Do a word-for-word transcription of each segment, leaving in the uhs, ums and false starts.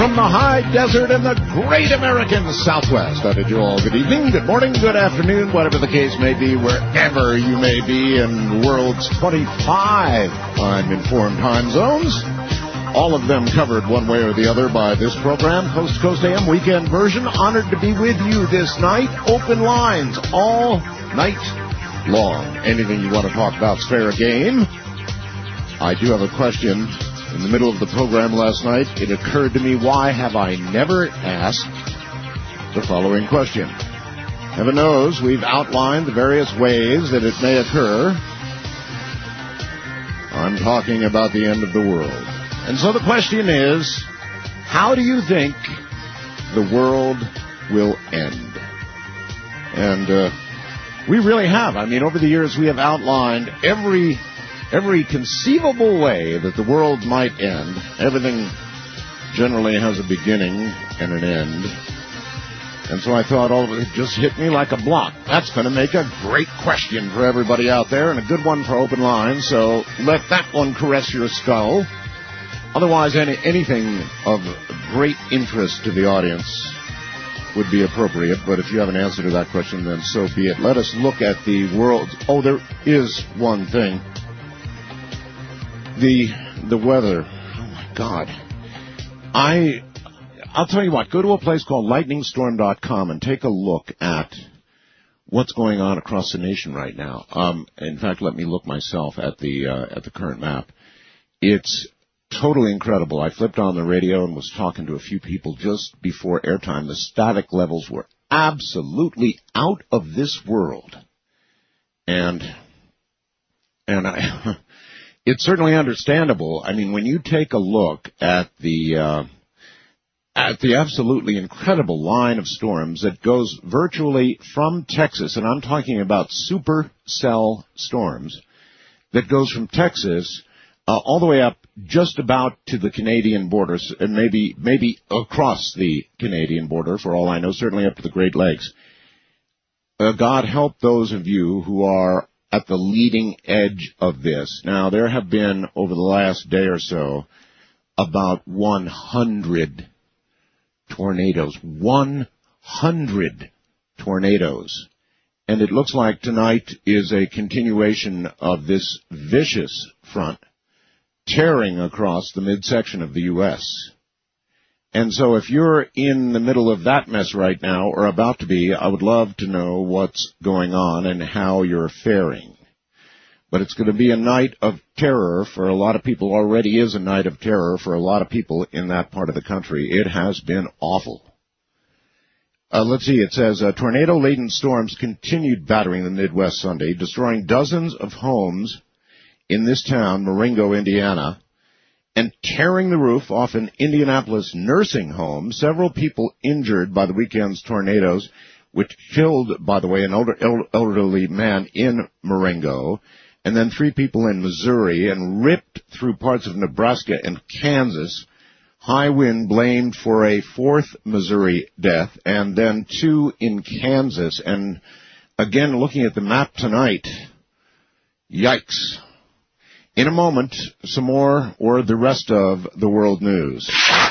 from the high desert in the great American Southwest. How did you all? Good evening, good morning, good afternoon, whatever the case may be, wherever you may be in the world's twenty-five uninformed time zones. All of them covered one way or the other by this program, Coast to Coast A M weekend version. Honored to be with you this night. Open lines all night long. Anything you want to talk about is fair game. I do have a question. In the middle of the program last night, it occurred to me, why have I never asked the following question? Heaven knows we've outlined the various ways that it may occur. I'm talking about the end of the world. And so the question is, how do you think the world will end? And uh, we really have. I mean, over the years, we have outlined every every conceivable way that the world might end. Everything generally has a beginning and an end. And so I thought all of it just hit me like a block. That's going to make a great question for everybody out there and a good one for open lines. So let that one caress your skull. Otherwise, any, anything of great interest to the audience would be appropriate. But if you have an answer to that question, then so be it. Let us look at the world. Oh, there is one thing. The the weather. Oh, my God. I, I'll tell you what. Go to a place called lightning storm dot com and take a look at what's going on across the nation right now. Um, in fact, let me look myself at the uh, at the current map. It's totally incredible. I flipped on the radio and was talking to a few people just before airtime. The static levels were absolutely out of this world. And, and I, it's certainly understandable. I mean, when you take a look at the, uh, at the absolutely incredible line of storms that goes virtually from Texas, and I'm talking about supercell storms, that goes from Texas Uh, all the way up just about to the Canadian borders, and maybe maybe across the Canadian border, for all I know, certainly up to the Great Lakes. Uh, God help those of you who are at the leading edge of this. Now, there have been, over the last day or so, about one hundred tornadoes. one hundred tornadoes. And it looks like tonight is a continuation of this vicious front tearing across the midsection of the U S And so if you're in the middle of that mess right now, or about to be, I would love to know what's going on and how you're faring. But it's going to be a night of terror for a lot of people. Already is a night of terror for a lot of people in that part of the country. It has been awful. Uh, let's see, it says, uh, tornado-laden storms continued battering the Midwest Sunday, destroying dozens of homes in this town, Marengo, Indiana, and tearing the roof off an Indianapolis nursing home. Several people injured by the weekend's tornadoes, which killed, by the way, an older, elderly man in Marengo, and then three people in Missouri, and ripped through parts of Nebraska and Kansas. High wind blamed for a fourth Missouri death, and then two in Kansas. And again, looking at the map tonight, yikes. In a moment, some more or the rest of the world news.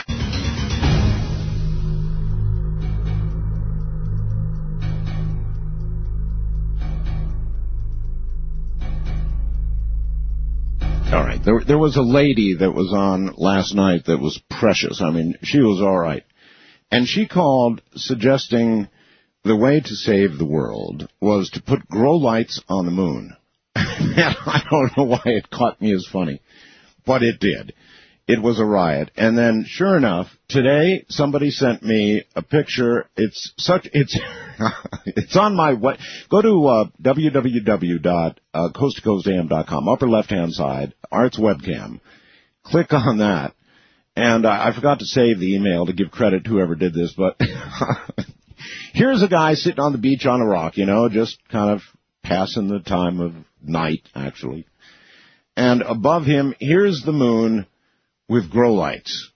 All right, there, there was a lady that was on last night that was precious. I mean, she was all right. And she called suggesting the way to save the world was to put grow lights on the moon. I don't know why it caught me as funny, but it did. It was a riot. And then, sure enough, today somebody sent me a picture. It's such, it's, it's on my, what, go to uh, w w w dot coast to coast a m dot com, upper left-hand side, Art's webcam. Click on that. And uh, I forgot to save the email to give credit to whoever did this, but here's a guy sitting on the beach on a rock, you know, just kind of passing the time of night, actually. And above him, here's the moon with grow lights.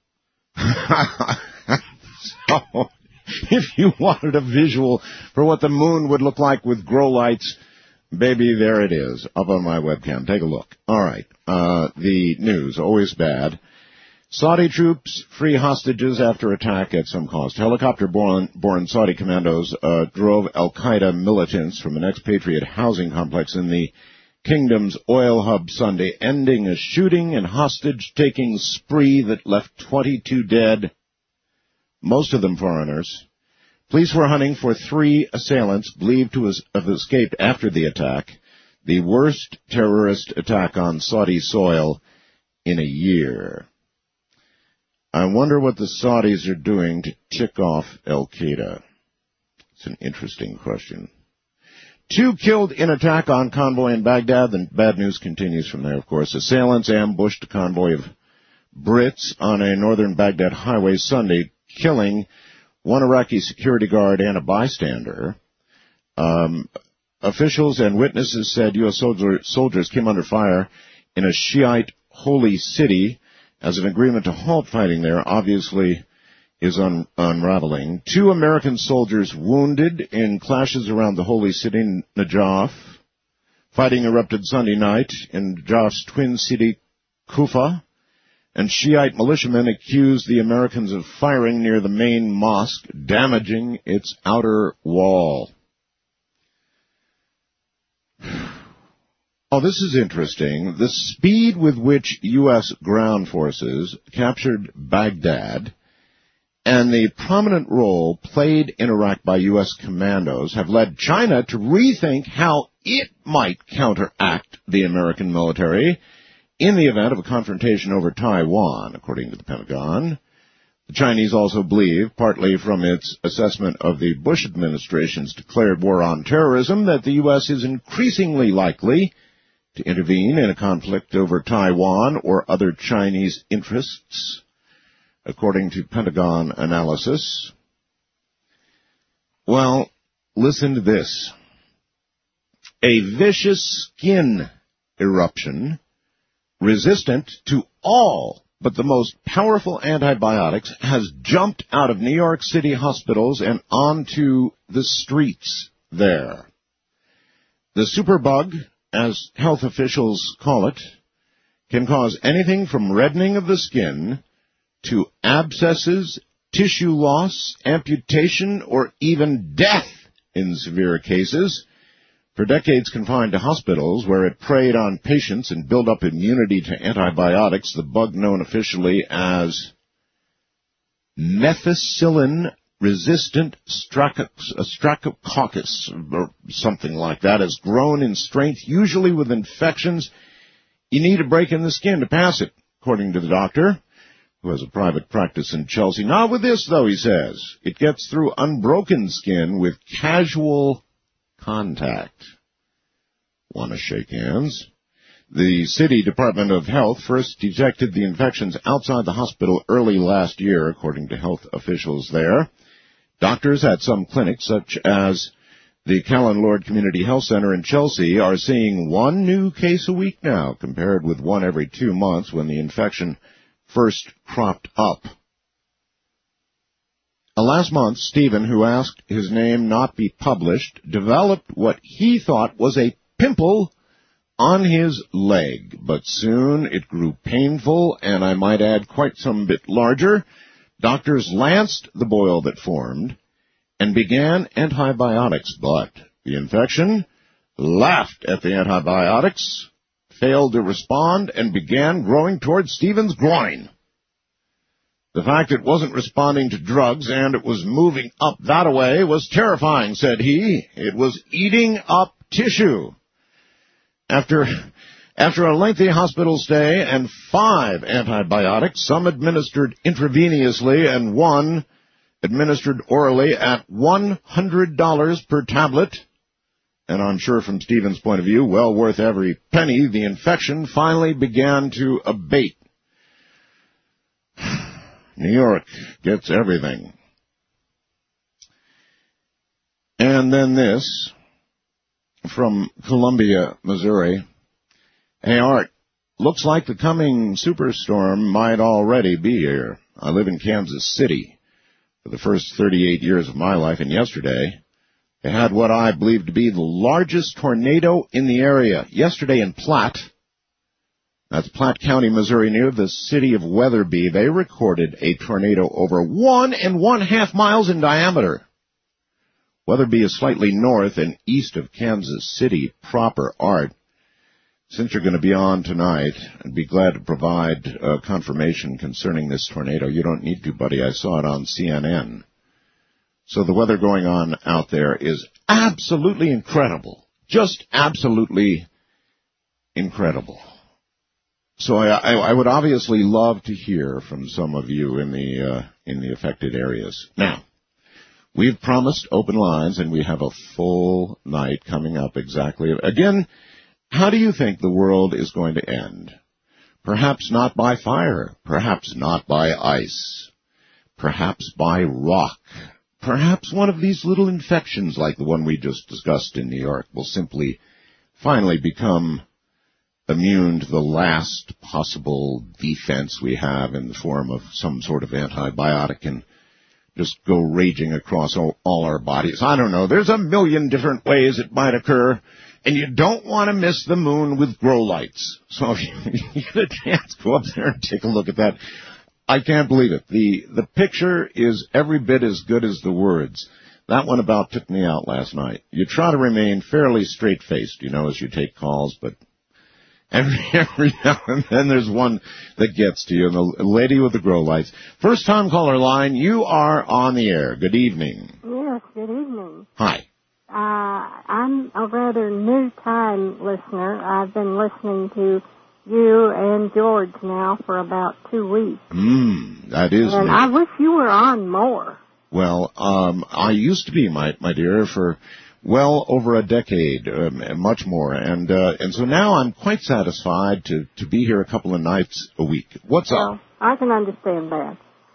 So, if you wanted a visual for what the moon would look like with grow lights, baby, there it is, up on my webcam. Take a look. All right. Uh, the news, always bad. Saudi troops free hostages after attack at some cost. Helicopter-borne born Saudi commandos uh, drove al-Qaeda militants from an expatriate housing complex in the kingdom's oil hub Sunday, ending a shooting and hostage-taking spree that left twenty-two dead, most of them foreigners. Police were hunting for three assailants believed to have escaped after the attack, the worst terrorist attack on Saudi soil in a year. I wonder what the Saudis are doing to tick off al-Qaeda. It's an interesting question. Two killed in attack on convoy in Baghdad. The bad news continues from there, of course. Assailants ambushed a convoy of Brits on a northern Baghdad highway Sunday, killing one Iraqi security guard and a bystander. Um, officials and witnesses said U S soldier, soldiers came under fire in a Shiite holy city as an agreement to halt fighting there obviously is un- unraveling. Two American soldiers wounded in clashes around the holy city, Najaf. Fighting erupted Sunday night in Najaf's twin city, Kufa, and Shiite militiamen accused the Americans of firing near the main mosque, damaging its outer wall. Oh, this is interesting. The speed with which U S ground forces captured Baghdad and the prominent role played in Iraq by U S commandos have led China to rethink how it might counteract the American military in the event of a confrontation over Taiwan, according to the Pentagon. The Chinese also believe, partly from its assessment of the Bush administration's declared war on terrorism, that the U S is increasingly likely to intervene in a conflict over Taiwan or other Chinese interests, according to Pentagon analysis. Well, listen to this. A vicious skin eruption resistant to all but the most powerful antibiotics has jumped out of New York City hospitals and onto the streets there. The superbug, as health officials call it, can cause anything from reddening of the skin to abscesses, tissue loss, amputation, or even death in severe cases. For decades confined to hospitals where it preyed on patients and built up immunity to antibiotics, the bug known officially as methicillin-resistant streptococcus, or something like that, has grown in strength, usually with infections. You need a break in the skin to pass it, according to the doctor, who has a private practice in Chelsea. Not with this, though, he says. It gets through unbroken skin with casual contact. Want to shake hands? The City Department of Health first detected the infections outside the hospital early last year, according to health officials there. Doctors at some clinics, such as the Callan Lord Community Health Center in Chelsea, are seeing one new case a week now, compared with one every two months when the infection first cropped up. Last month, Stephen, who asked his name not be published, developed what he thought was a pimple on his leg, but soon it grew painful, and I might add quite some bit larger. Doctors lanced the boil that formed and began antibiotics, but the infection laughed at the antibiotics, failed to respond, and began growing toward Stephen's groin. The fact it wasn't responding to drugs and it was moving up that way was terrifying, said he. It was eating up tissue. After, after a lengthy hospital stay and five antibiotics, some administered intravenously and one administered orally at one hundred dollars per tablet, and I'm sure from Stephen's point of view, well worth every penny, the infection finally began to abate. New York gets everything. And then this, from Columbia, Missouri. Hey, Art, looks like the coming superstorm might already be here. I live in Kansas City for the first thirty-eight years of my life, and yesterday they had what I believe to be the largest tornado in the area. Yesterday in Platte, That's Platte County, Missouri, near the city of Weatherby. They recorded a tornado over one and one half miles in diameter. Weatherby is slightly north and east of Kansas City proper. Art, since you're going to be on tonight, I'd be glad to provide uh, confirmation concerning this tornado. You don't need to, buddy. I saw it on C N N. So the weather going on out there is absolutely incredible. Just absolutely incredible. So I, I, I would obviously love to hear from some of you in the uh, in the affected areas. Now, we've promised open lines, and we have a full night coming up exactly. Again, how do you think the world is going to end? Perhaps not by fire. Perhaps not by ice. Perhaps by rock. Perhaps one of these little infections like the one we just discussed in New York will simply finally become immune to the last possible defense we have in the form of some sort of antibiotic and just go raging across all, all our bodies. I don't know. There's a million different ways it might occur, and you don't want to miss the moon with grow lights. So if you, you get a chance, go up there and take a look at that. I can't believe it. The the picture is every bit as good as the words. That one about took me out last night. You try to remain fairly straight-faced, you know, as you take calls, but Every, every now and then there's one that gets to you, and the lady with the grow lights. First time caller line, you are on the air. Good evening. Yes, good evening. Hi. Uh, I'm a rather new time listener. I've been listening to you and George now for about two weeks. Mm, that is And me. I wish you were on more. Well, um, I used to be, my, my dear, for well over a decade, um, and much more, and uh, and so now I'm quite satisfied to, to be here a couple of nights a week. What's well, up? I can understand that.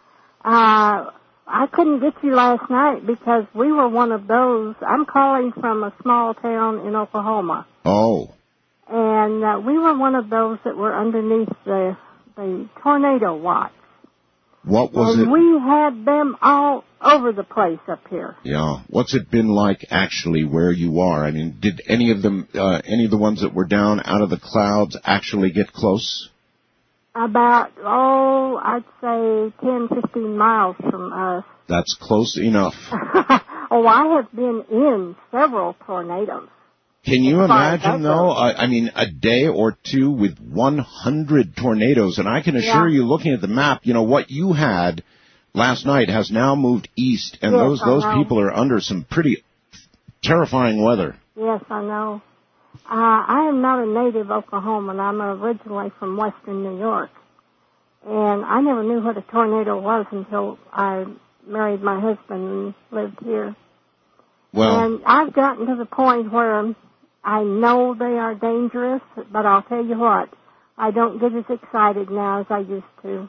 Uh, I couldn't get you last night because we were one of those. I'm calling from a small town in Oklahoma. Oh. And uh, we were one of those that were underneath the the tornado watch. What was and it? we had them all over the place up here. Yeah. What's it been like actually where you are? I mean, did any of them, uh, any of the ones that were down out of the clouds actually get close? About, oh, I'd say ten, fifteen miles from us. That's close enough. Oh, I have been in several tornadoes. Can you imagine, though, uh, I mean, a day or two with one hundred tornadoes, and I can assure yeah. you, looking at the map, you know, what you had last night has now moved east, and yes, those I those know. people are under some pretty terrifying weather. Yes, I know. Uh, I am not a native Oklahoman. I'm originally from western New York, and I never knew what a tornado was until I married my husband and lived here. Well, and I've gotten to the point where I know they are dangerous, but I'll tell you what, I don't get as excited now as I used to.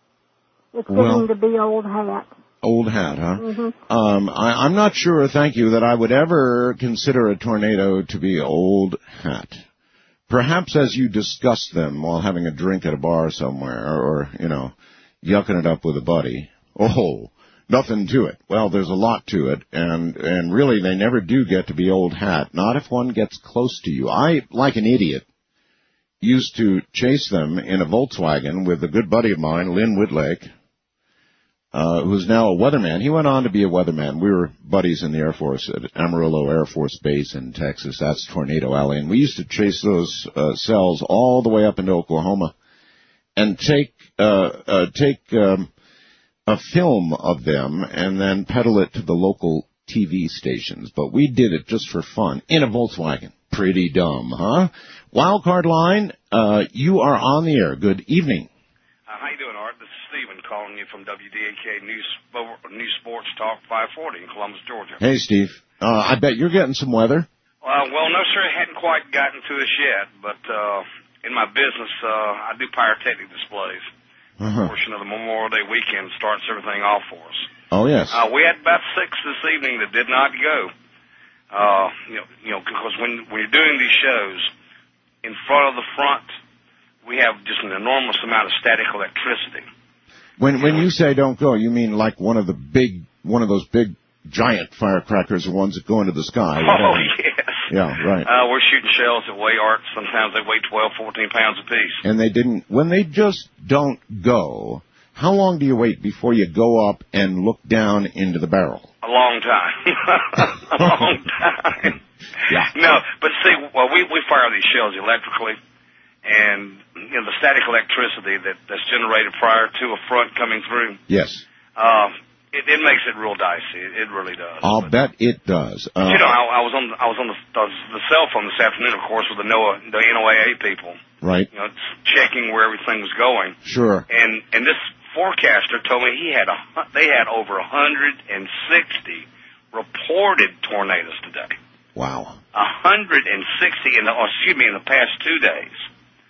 It's well, getting to be old hat. Old hat, huh? Mm-hmm. Um, I, I'm not sure, thank you, that I would ever consider a tornado to be old hat. Perhaps as you discuss them while having a drink at a bar somewhere, or, you know, yucking it up with a buddy. Oh, nothing to it. Well, there's a lot to it, and and really they never do get to be old hat, not if one gets close to you. I, like an idiot, used to chase them in a Volkswagen with a good buddy of mine, Lynn Woodlake, uh, who's now a weatherman. He went on to be a weatherman. We were buddies in the Air Force at Amarillo Air Force Base in Texas. That's Tornado Alley, and we used to chase those uh, cells all the way up into Oklahoma and take uh, uh, take um, a film of them and then peddle it to the local T V stations. But we did it just for fun in a Volkswagen. Pretty dumb, huh? Wildcard line, uh, you are on the air. Good evening. Uh, how you doing, Art? This is Stephen calling you from W D A K News, News Sports Talk five forty in Columbus, Georgia. Hey, Steve. Uh, I bet you're getting some weather. Uh, well, no, sir. It hadn't quite gotten to us yet, but uh, in my business, uh, I do pyrotechnic displays. Uh-huh. A portion of the Memorial Day weekend starts everything off for us. Oh, yes. Uh, we had about six this evening that did not go. Uh, you know, you know, because when, when you're doing these shows, in front of the front, we have just an enormous amount of static electricity. When when you say don't go, you mean like one of the big, one of those big giant firecrackers, the ones that go into the sky. Oh, yes. Yeah, right. Uh, we're shooting shells that weigh arcs. Sometimes they weigh twelve, fourteen pounds apiece. And they didn't, when they just don't go, how long do you wait before you go up and look down into the barrel? A long time. A long time. Yeah. No, but see, well, we, we fire these shells electrically, and, you know, the static electricity that, that's generated prior to a front coming through. Yes. Uh, It, it makes it real dicey. It, it really does. I'll but, bet it does. Uh, you know, I, I was on I was on the, the cell phone this afternoon, of course, with the NOAA, the N O A A people. Right. You know, checking where everything was going. Sure. And and this forecaster told me he had a they had over one hundred sixty reported tornadoes today. Wow. one hundred sixty in the, or excuse me, in the past two days.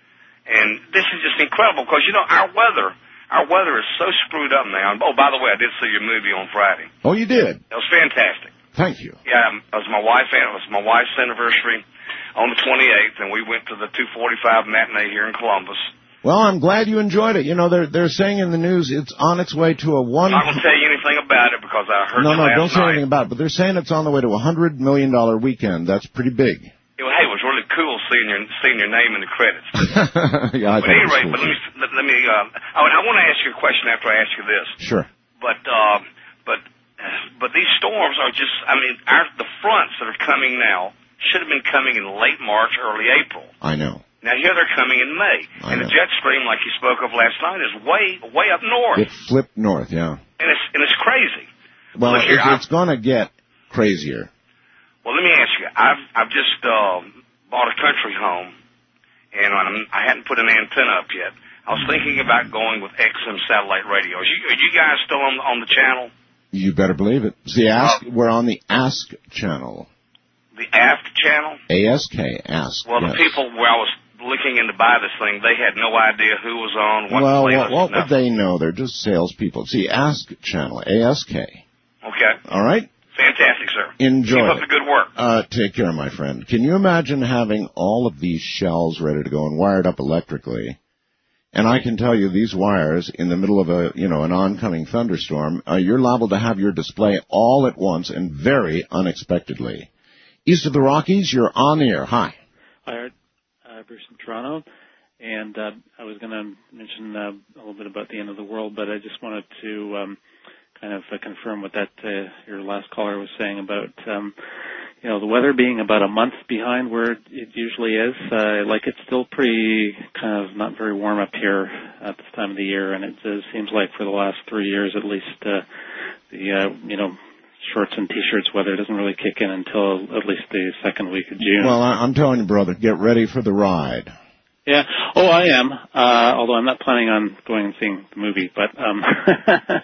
And this is just incredible because you know our weather. Our weather is so screwed up now. Oh, by the way, I did see your movie on Friday. Oh, you did? It was fantastic. Thank you. Yeah, it was my wife. It was my wife's anniversary on the twenty-eighth, and we went to the two forty-five matinee here in Columbus. Well, I'm glad you enjoyed it. You know, they're they're saying in the news it's on its way to a one. I'm not going to tell you anything about it because I heard no, it no, last don't say night. anything about it. But they're saying it's on the way to a hundred million dollar weekend. That's pretty big. It was, hey, it was really cool seeing your seeing your name in the credits. Yeah, I but thought it was anyway, cool. but let me let, let me. Uh, I, I want to ask you a question after I ask you this. Sure. But uh, but but these storms are just. I mean, our the fronts that are coming now should have been coming in late March, early April. I know. Now here they're coming in May, I and know. the jet stream, like you spoke of last night, is way way up north. It flipped north, yeah. And it's and it's crazy. Well, Look here, it's, it's going to get crazier. Well, let me ask you. I've I've just uh, bought a country home, and I'm, I hadn't put an antenna up yet. I was thinking about going with X M satellite radio. Are you, are you guys still on on the channel? You better believe it. See, ask. Uh, we're on the Ask channel. The Aft channel. A S K Ask. Well, yes. the people where I was looking in to buy this thing, they had no idea who was on. What well, playlist, what, what would nothing. they know? They're just salespeople. See, Ask channel. A S K. Okay. All right. Fantastic, sir. Enjoy Keep up it. the good work. Uh, take care, my friend. Can you imagine having all of these shells ready to go and wired up electrically? And I can tell you these wires in the middle of a, you know, an oncoming thunderstorm, uh, you're liable to have your display all at once and very unexpectedly. East of the Rockies, you're on the air. Hi. Hi, Art. Uh, Bruce from Toronto. And uh, I was going to mention uh, a little bit about the end of the world, but I just wanted to um, kind of uh, confirm what that uh, your last caller was saying about, um, you know, the weather being about a month behind where it usually is. Uh, like it's still pretty kind of not very warm up here at this time of the year, and it uh, seems like for the last three years at least, uh, the uh, you know. shorts and T-shirts weather doesn't really kick in until at least the second week of June. Well, I, I'm telling you, brother, get ready for the ride. Yeah. Oh, I am. Uh, although I'm not planning on going and seeing the movie, but um, uh,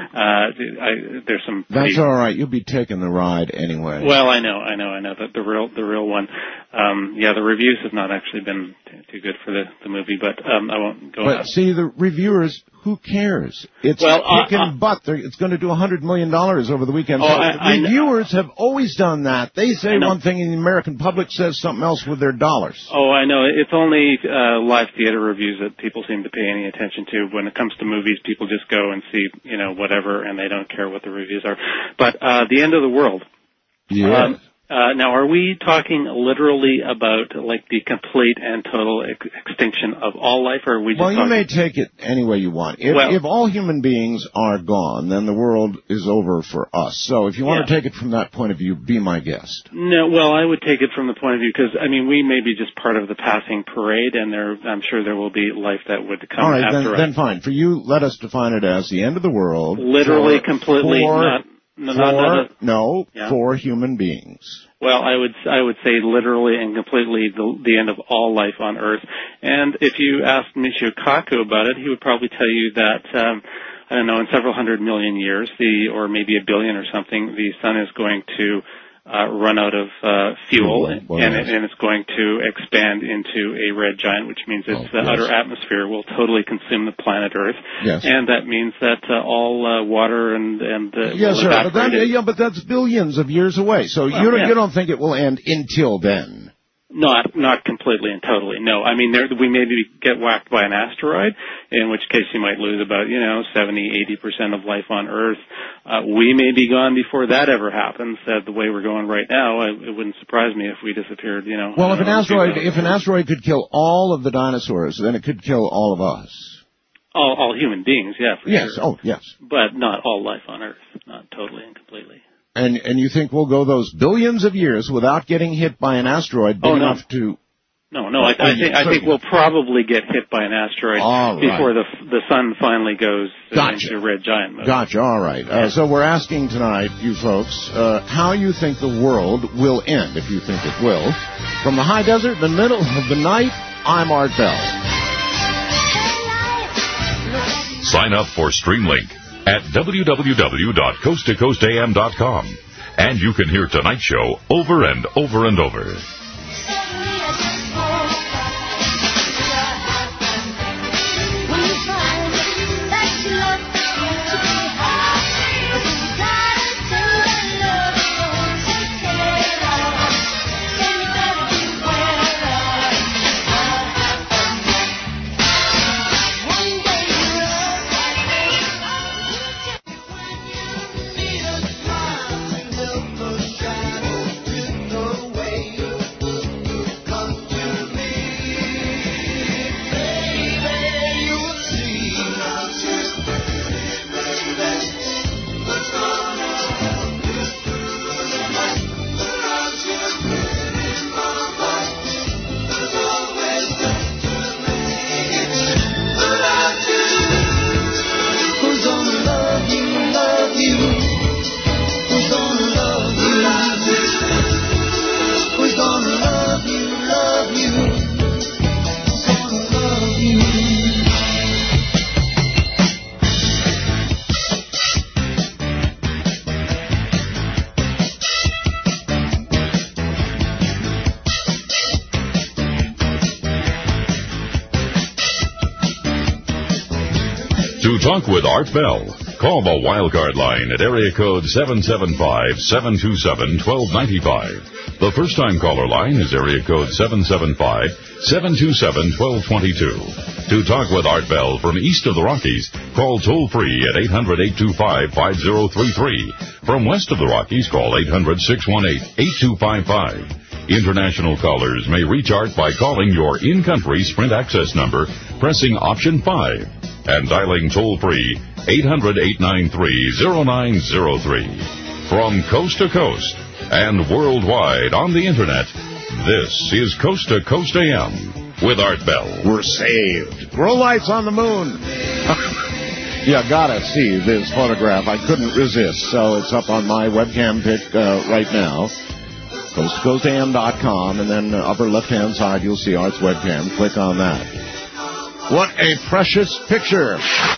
I, there's some. Pretty, That's all right. You'll be taking the ride anyway. Well, I know, I know, I know that the real, the real one. Um, yeah, the reviews have not actually been too, too good for the, the movie, but um, I won't go. But out. see, the reviewers, who cares? It's well, kicking uh, uh, butt. They're, it's going to do a hundred million dollars over the weekend. Oh, I, reviewers I, have always done that. They say one thing, and the American public says something else with their dollars. Oh, I know. It's only uh, live theater reviews that people seem to pay any attention to. When it comes to movies, people just go and see, you know, whatever, and they don't care what the reviews are. But uh, the end of the world. Yeah. Um, Uh, now, are we talking literally about, like, the complete and total ex- extinction of all life, or are we just Well, you talking... may take it any way you want. If, well, if all human beings are gone, then the world is over for us. So if you want yeah. to take it from that point of view, be my guest. No, well, I would take it from the point of view, because, I mean, we may be just part of the passing parade, and there, I'm sure there will be life that would come all right, after then, us. then fine. For you, let us define it as the end of the world. Literally, for, completely, for, not... No, for, not, not a, no yeah. for human beings. Well, I would I would say literally and completely the, the end of all life on Earth. And if you asked Michio Kaku about it, he would probably tell you that um, I don't know, in several hundred million years, the or maybe a billion or something, the sun is going to uh, run out of uh, fuel, well, well, and, yes. and it's going to expand into a red giant, which means its oh, uh, yes. outer atmosphere will totally consume the planet Earth. Yes. And that means that uh, all uh, water and and uh, Yes, will sir. But evaporate. that, yeah, but that's billions of years away. So Well, you don't yeah. you don't think it will end until then? Not not completely and totally, no. I mean, there, we maybe get whacked by an asteroid, in which case you might lose about, you know, seventy, eighty percent of life on Earth. Uh, we may be gone before that ever happens. Uh, the way we're going right now, I, it wouldn't surprise me if we disappeared, you know. Well, if an asteroid, if an asteroid could kill all of the dinosaurs, then it could kill all of us. All, all human beings, yeah, for yes, sure. oh, yes. But not all life on Earth, not totally and completely. And and you think we'll go those billions of years without getting hit by an asteroid big oh, no. enough to... No, no, I, I think I think we'll probably get hit by an asteroid all right. before the the sun finally goes uh, gotcha. into red giant mode. Gotcha, all right. Uh, so we're asking tonight, you folks, uh, how you think the world will end, if you think it will. From the high desert, the middle of the night, I'm Art Bell. Sign up for Streamlink at w w w dot coast to coast a m dot com. And you can hear tonight's show over and over and over. To talk with Art Bell, call the Wildcard line at area code seven seven five, seven two seven, one two nine five. The first-time caller line is area code seven seven five, seven two seven, one two two two. To talk with Art Bell from east of the Rockies, call toll-free at eight hundred, eight two five, five zero three three. From west of the Rockies, call eight hundred, six one eight, eight two five five. International callers may reach Art by calling your in-country Sprint access number, pressing option five, and dialing toll-free eight hundred, eight nine three, zero nine zero three. From coast to coast and worldwide on the Internet, this is Coast to Coast A M with Art Bell. We're saved. Grow lights on the moon. Yeah, gotta see this photograph. I couldn't resist, so it's up on my webcam pic uh, right now. coast to coast a m dot com, and then uh, upper left-hand side, you'll see Art's webcam. Click on that. What a precious picture.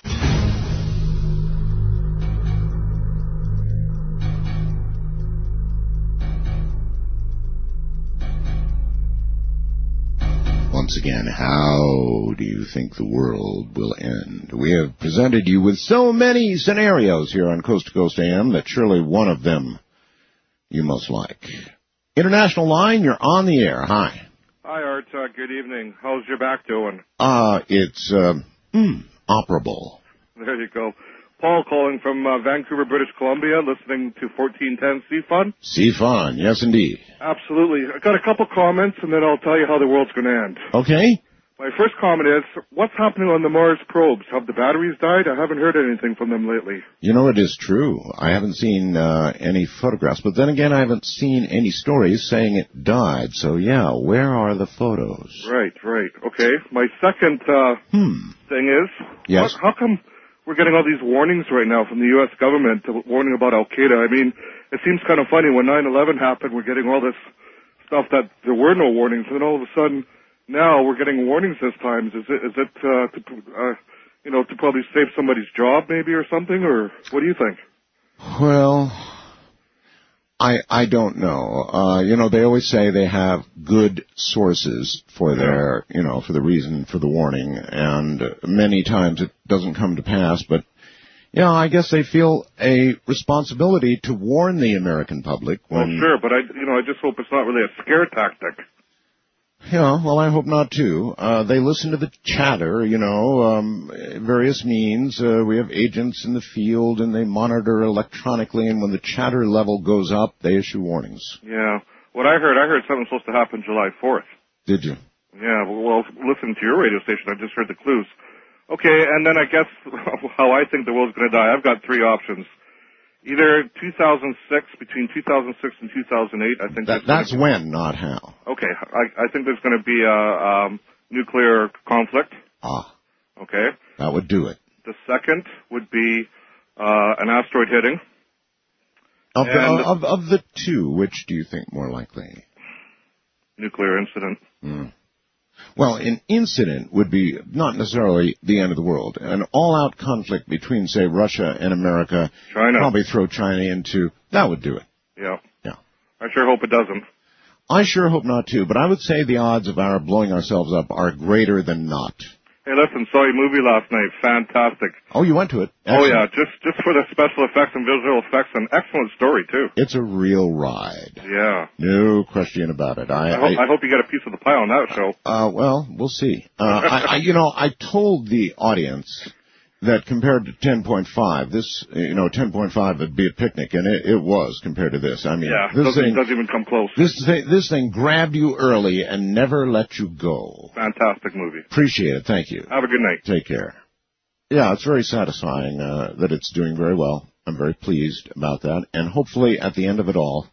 Once again, how do you think the world will end? We have presented you with so many scenarios here on Coast to Coast A M that surely one of them you must like. International line, you're on the air. Hi. Hi, Art. Uh, good evening. How's your back doing? Uh, it's, uh, mm, operable. There you go. Paul calling from uh, Vancouver, British Columbia, listening to fourteen ten C F U N. C F U N, yes indeed. Absolutely. I got a couple comments, and then I'll tell you how the world's going to end. Okay. My first comment is, what's happening on the Mars probes? Have the batteries died? I haven't heard anything from them lately. You know, it is true. I haven't seen uh, any photographs, but then again, I haven't seen any stories saying it died. So, yeah, where are the photos? Right, right. Okay. My second uh, hmm. thing is, yes. how, how come we're getting all these warnings right now from the U S government warning about Al-Qaeda? I mean, it seems kind of funny. When nine eleven happened, we're getting all this stuff that there were no warnings, and then all of a sudden, now we're getting warnings this time. Is it, is it uh, to, uh, you know, to probably save somebody's job maybe or something, or what do you think? Well, I I don't know. Uh, you know, they always say they have good sources for their, you know, for the reason for the warning, and many times it doesn't come to pass, but yeah, I guess they feel a responsibility to warn the American public when... Well, sure, but I, you know, I just hope it's not really a scare tactic. Yeah, well, I hope not, too. Uh, they listen to the chatter, you know, um, various means. Uh, we have agents in the field, and they monitor electronically, and when the chatter level goes up, they issue warnings. Yeah. What I heard, I heard something was supposed to happen July fourth. Did you? Yeah, well, listen to your radio station. I just heard the clues. Okay, and then I guess how I think the world's going to die, I've got three options. Either two thousand six, between two thousand six and two thousand eight, I think... That, that's be, when, not how. Okay, I, I think there's going to be a um, nuclear conflict. Ah. Okay. That would do it. The second would be uh, an asteroid hitting. Of the, of, of the two, which do you think more likely? Nuclear incident. Mm. Well, an incident would be not necessarily the end of the world. An all-out conflict between, say, Russia and America, China. Probably throw China into, that would do it. Yeah. Yeah. I sure hope it doesn't. I sure hope not, too, but I would say the odds of our blowing ourselves up are greater than not. Hey, listen, saw your movie last night. Fantastic. Oh, you went to it? Excellent. Oh, yeah, just just for the special effects and visual effects. An excellent story, too. It's a real ride. Yeah. No question about it. I, I, hope, I, I hope you get a piece of the pie on that show. Uh, well, we'll see. Uh, I, I, you know, I told the audience that compared to ten point five, this, you know, ten point five would be a picnic, and it, it was compared to this. I mean, yeah, this doesn't, thing doesn't even come close. This thing, this thing grabbed you early and never let you go. Fantastic movie. Appreciate it. Thank you. Have a good night. Take care. Yeah, it's very satisfying uh, that it's doing very well. I'm very pleased about that, and hopefully at the end of it all,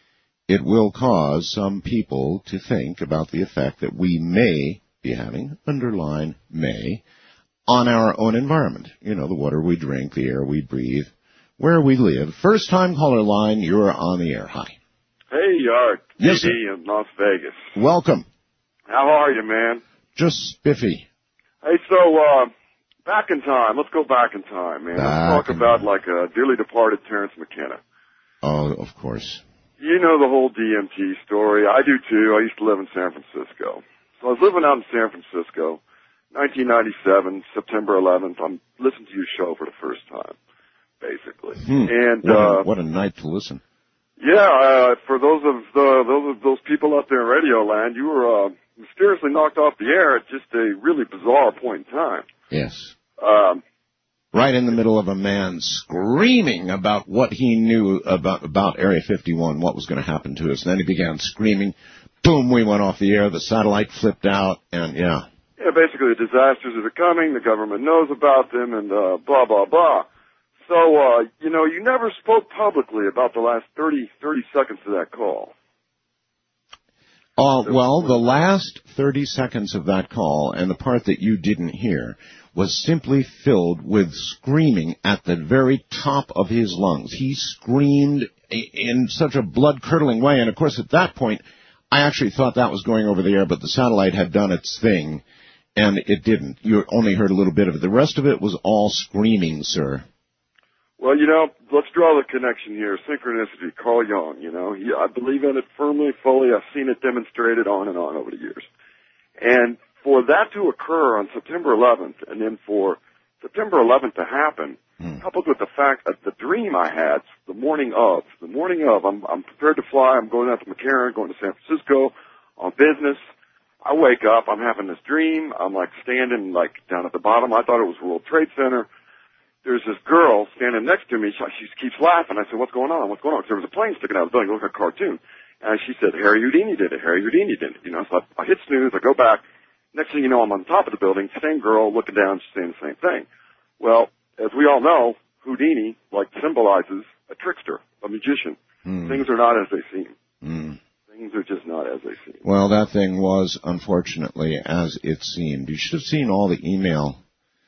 it will cause some people to think about the effect that we may be having, underline may, on our own environment. You know, the water we drink, the air we breathe, where we live. First time caller line, you're on the air. Hi. Hey, Art. Yes, D D in Las Vegas. Welcome. How are you, man? Just spiffy. Hey, so, uh, back in time. Let's go back in time, man. Back Let's talk about, like, a dearly departed Terrence McKenna. Oh, of course. You know the whole D M T story. I do, too. I used to live in San Francisco. So I was living out in San Francisco. nineteen ninety-seven, September eleventh, I'm listening to your show for the first time, basically. Hmm. And what a, uh, what a night to listen. Yeah, uh, for those of the, those of those people out there in Radio Land, you were uh, mysteriously knocked off the air at just a really bizarre point in time. Yes. Um, right in the middle of a man screaming about what he knew about about Area fifty-one, what was going to happen to us. And then he began screaming. Boom, we went off the air. The satellite flipped out, and yeah. Yeah, basically the disasters that are coming, the government knows about them, and uh, blah, blah, blah. So, uh, you know, you never spoke publicly about the last thirty, thirty seconds of that call. Uh, well, the last thirty seconds of that call, and the part that you didn't hear, was simply filled with screaming at the very top of his lungs. He screamed in such a blood-curdling way, and of course at that point, I actually thought that was going over the air, but the satellite had done its thing. And it didn't. You only heard a little bit of it. The rest of it was all screaming, sir. Well, you know, let's draw the connection here. Synchronicity, Carl Jung, you know. He, I believe in it firmly, fully. I've seen it demonstrated on and on over the years. And for that to occur on September eleventh, and then for September eleventh to happen, hmm. coupled with the fact that the dream I had the morning of, the morning of, I'm, I'm prepared to fly. I'm going out to McCarran, going to San Francisco on business. I wake up, I'm having this dream, I'm like standing like down at the bottom, I thought it was World Trade Center. There's this girl standing next to me, she, she keeps laughing. I said, what's going on, what's going on? Because there was a plane sticking out of the building, it looked like a cartoon. And she said, Harry Houdini did it, Harry Houdini did it. You know, so I, I hit snooze, I go back, next thing you know, I'm on top of the building, same girl, looking down, saying the same thing. Well, as we all know, Houdini, like, symbolizes a trickster, a magician. Mm. Things are not as they seem. Mm. Things are just not as they seem. Well, that thing was, unfortunately, as it seemed. You should have seen all the email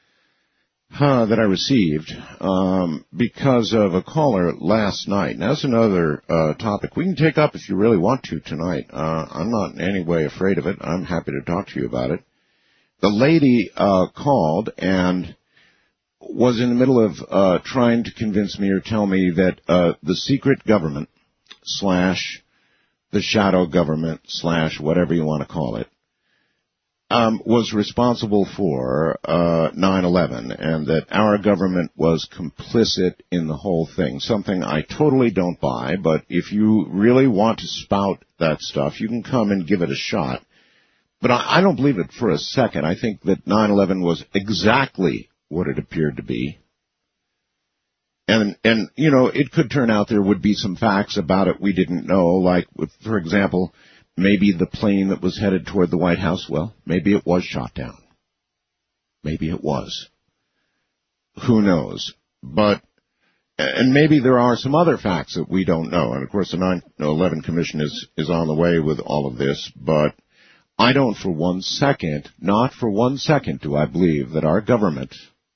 huh, that I received um, because of a caller last night. Now, that's another uh, topic we can take up if you really want to tonight. Uh, I'm not in any way afraid of it. I'm happy to talk to you about it. The lady uh, called and was in the middle of uh, trying to convince me or tell me that uh, the secret government slash the shadow government slash whatever you want to call it, um, was responsible for uh, nine eleven, and that our government was complicit in the whole thing, something I totally don't buy, but if you really want to spout that stuff, you can come and give it a shot. But I, I don't believe it for a second. I think that nine eleven was exactly what it appeared to be. And, and, you know, it could turn out there would be some facts about it we didn't know, like, with, for example, maybe the plane that was headed toward the White House, well, maybe it was shot down. Maybe it was. Who knows? But, and maybe there are some other facts that we don't know. And, of course, the nine eleven Commission is, is on the way with all of this, but I don't for one second, not for one second do I believe that our government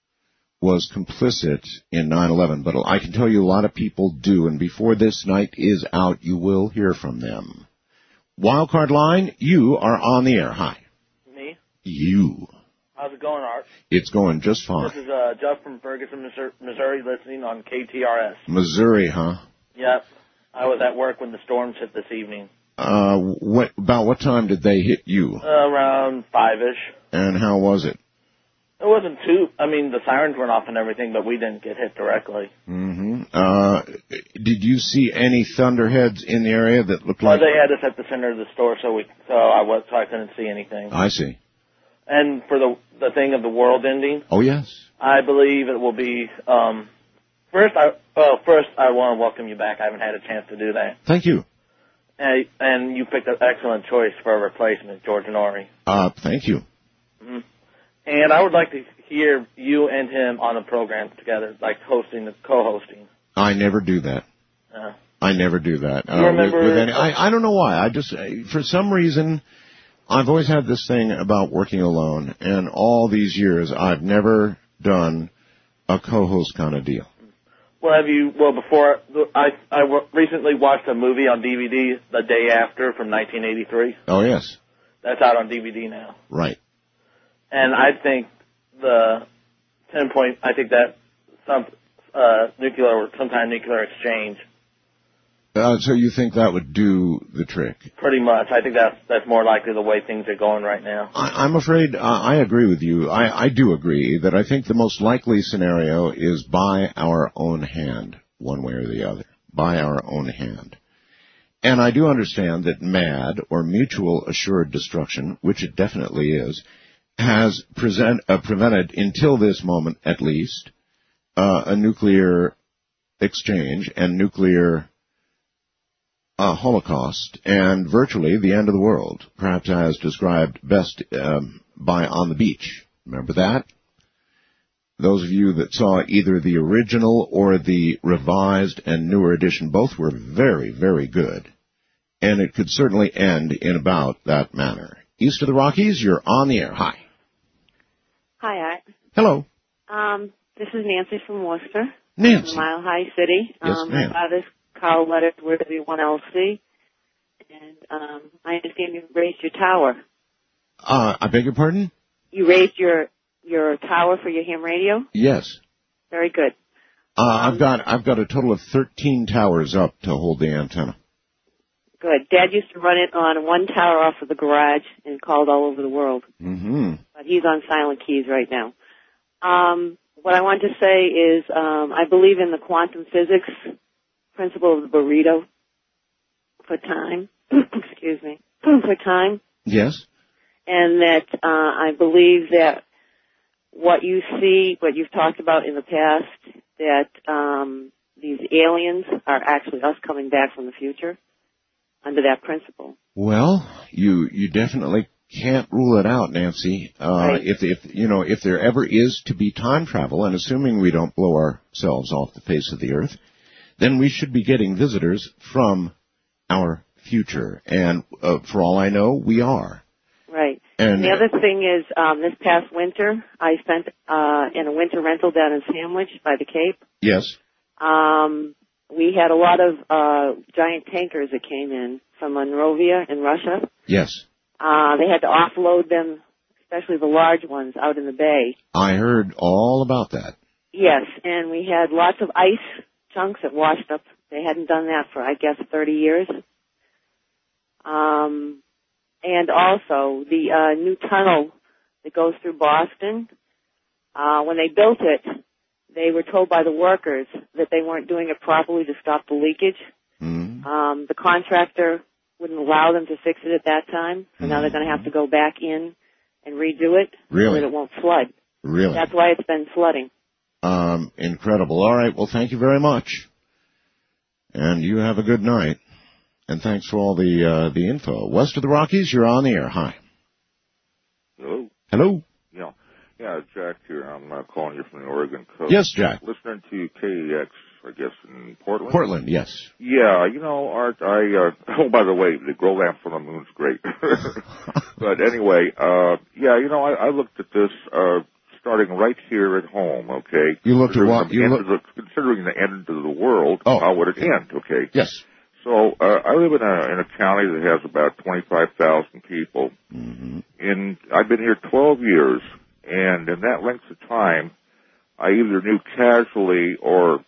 was complicit in nine eleven, but I can tell you a lot of people do, and before this night is out, you will hear from them. Wildcard line, you are on the air. Hi. Me? You. How's it going, Art? It's going just fine. This is uh, Jeff from Ferguson, Missouri, listening on K T R S. Missouri, huh? Yep. I was at work when the storms hit this evening. Uh, what about what time did they hit you? Uh, around five-ish. And how was it? It wasn't too, I mean, the sirens went off and everything, but we didn't get hit directly. Mm-hmm. Uh, did you see any thunderheads in the area that looked well, like... Well, they had us at the center of the store, so we, so I was, so I couldn't see anything. I see. And for the the thing of the world ending... Oh, yes. I believe it will be, um, first, I, well, first I want to welcome you back. I haven't had a chance to do that. Thank you. And, and you picked an excellent choice for a replacement, George Norrie. Uh, thank you. Mm-hmm. And I would like to hear you and him on a program together, like hosting, co-hosting. I never do that. Uh, I never do that. You uh, remember? With, with any, I, I don't know why. I just, for some reason, I've always had this thing about working alone, and all these years I've never done a co-host kind of deal. Well, have you? Well, before I, I recently watched a movie on D V D, The Day After, from nineteen eighty-three. Oh yes. That's out on D V D now. Right. And I think the ten point, I think that some uh, nuclear or some kind of nuclear exchange. Uh, so you think that would do the trick? Pretty much. I think that's that's more likely the way things are going right now. I, I'm afraid uh, I agree with you. I, I do agree that I think the most likely scenario is by our own hand, one way or the other, by our own hand. And I do understand that MAD, or Mutual Assured Destruction, which it definitely is, has present, uh, prevented, until this moment at least, uh, a nuclear exchange and nuclear uh, holocaust and virtually the end of the world, perhaps as described best um, by On the Beach. Remember that? Those of you that saw either the original or the revised and newer edition, both were very, very good. And it could certainly end in about that manner. East of the Rockies, you're on the air. Hi. Hi, Art. Hello. Um, this is Nancy from Worcester. Nancy. Mile High City. Yes, um, ma'am. My father's car letters were W one L C. And um, I understand you raised your tower. Uh, I beg your pardon? You raised your your tower for your ham radio? Yes. Very good. Uh, um, I've got I've got a total of thirteen towers up to hold the antenna. Good. Dad used to run it on one tower off of the garage and called all over the world. Mm-hmm. But he's on silent keys right now. Um, what I want to say is um, I believe in the quantum physics principle of the burrito for time. Excuse me. For time. Yes. And that uh, I believe that what you see, what you've talked about in the past, that um, these aliens are actually us coming back from the future under that principle. Well, you you definitely can't rule it out, Nancy. Uh, right. If if you know if there ever is to be time travel, and assuming we don't blow ourselves off the face of the earth, then we should be getting visitors from our future. And uh, for all I know, we are. Right. And the other thing is, um, this past winter, I spent uh, in a winter rental down in Sandwich by the Cape. Yes. Um, we had a lot of uh, giant tankers that came in from Monrovia in Russia. Yes. Uh, they had to offload them, especially the large ones, out in the bay. I heard all about that. Yes, and we had lots of ice chunks that washed up. They hadn't done that for, I guess, thirty years. Um, and also the uh, new tunnel that goes through Boston, uh, when they built it, they were told by the workers that they weren't doing it properly to stop the leakage. Mm-hmm. Um, the contractor wouldn't allow them to fix it at that time. So now they're going to have to go back in and redo it Really? so that it won't flood. Really? That's why it's been flooding. Um, incredible. All right. Well, thank you very much. And you have a good night. And thanks for all the uh, the info. West of the Rockies, you're on the air. Hi. Hello. Hello. Yeah. Yeah, Jack here. I'm uh, calling you from the Oregon coast. Yes, Jack. Listening to K E X, I guess, in Portland. Portland, yes. Yeah, you know, Art, I, uh, oh, by the way, the Grow Lamp from the Moon's great. But anyway, uh, yeah, you know, I, I looked at this, uh, starting right here at home, okay? You looked at what? You look- the, considering the end of the world, oh. how would it end, okay? Yes. So, uh, I live in a, in a county that has about twenty-five thousand people. Mm-hmm. And I've been here twelve years, and in that length of time, I either knew casually or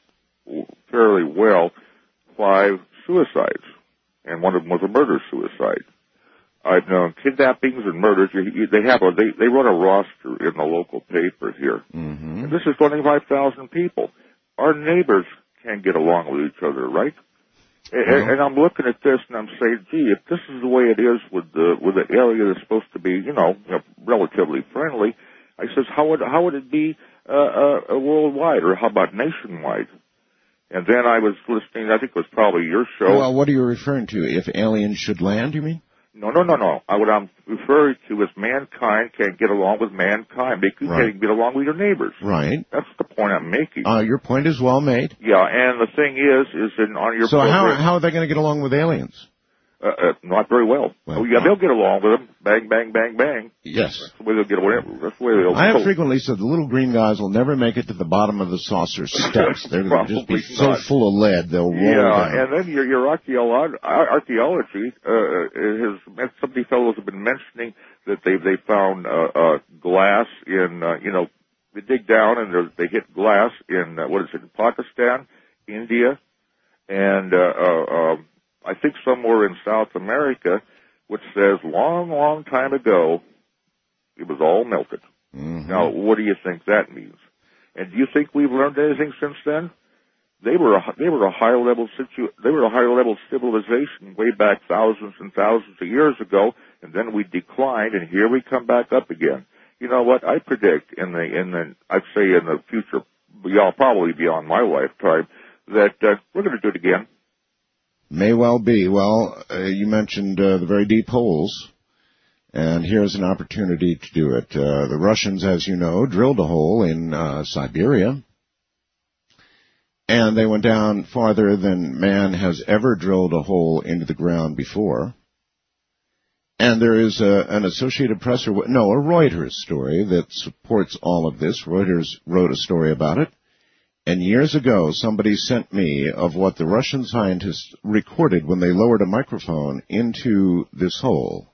fairly well five suicides, and one of them was a murder-suicide. I've known kidnappings and murders. You, you, they have a they, they run a roster in the local paper here, mm-hmm. and this is twenty-five thousand people. Our neighbors can't get along with each other, right? And, mm-hmm. and I'm looking at this and I'm saying, gee, if this is the way it is with the with the area that's supposed to be, you know, you know relatively friendly, I says, how would how would it be uh, uh, worldwide, or how about nationwide? And then I was listening, I think it was probably your show. Well, what are you referring to? If aliens should land, you mean? No, no, no, no. I, what I'm referring to is mankind can't get along with mankind. They can't right. get along with your neighbors. Right. That's the point I'm making. Uh, your point is well made. Yeah, and the thing is, is in on your So program, how how are they going to get along with aliens? Uh, uh, not very well. well. Oh, yeah, they'll get along with them. Bang, bang, bang, bang. Yes. That's the way they'll get along. That's the way they'll I have go. frequently said the little green guys will never make it to the bottom of the saucer steps. They're going to just be so not. full of lead they'll roll Yeah, down. and then your, your archaeology, archaeology uh, has, some of these fellows have been mentioning that they they found uh, uh, glass in, uh, you know, they dig down and they hit glass in, uh, what is it, in Pakistan, India, and uh, uh, uh, I think somewhere in South America, which says long, long time ago, it was all melted. Mm-hmm. Now, what do you think that means? And do you think we've learned anything since then? They were a, they were a higher level situ, they were a higher level civilization way back thousands and thousands of years ago, and then we declined, and here we come back up again. You know what? I predict in the in the I'd say in the future, beyond, probably beyond my lifetime, that uh, we're going to do it again. May well be. Well, uh, you mentioned uh, the very deep holes, and here's an opportunity to do it. Uh, the Russians, as you know, drilled a hole in uh, Siberia, and they went down farther than man has ever drilled a hole into the ground before. And there is a, an Associated Press, or no, a Reuters story that supports all of this. Reuters wrote a story about it. And years ago, somebody sent me of what the Russian scientists recorded when they lowered a microphone into this hole.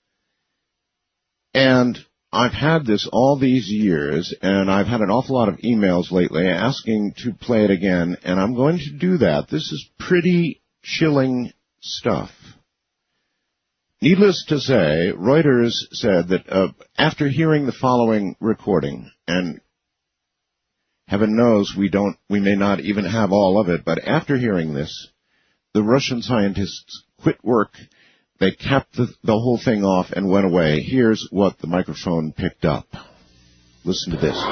And I've had this all these years, and I've had an awful lot of emails lately asking to play it again, and I'm going to do that. This is pretty chilling stuff. Needless to say, Reuters said that uh, after hearing the following recording, and heaven knows we don't, we may not even have all of it, but after hearing this, the Russian scientists quit work. They capped the, the whole thing off and went away. Here's what the microphone picked up. Listen to this.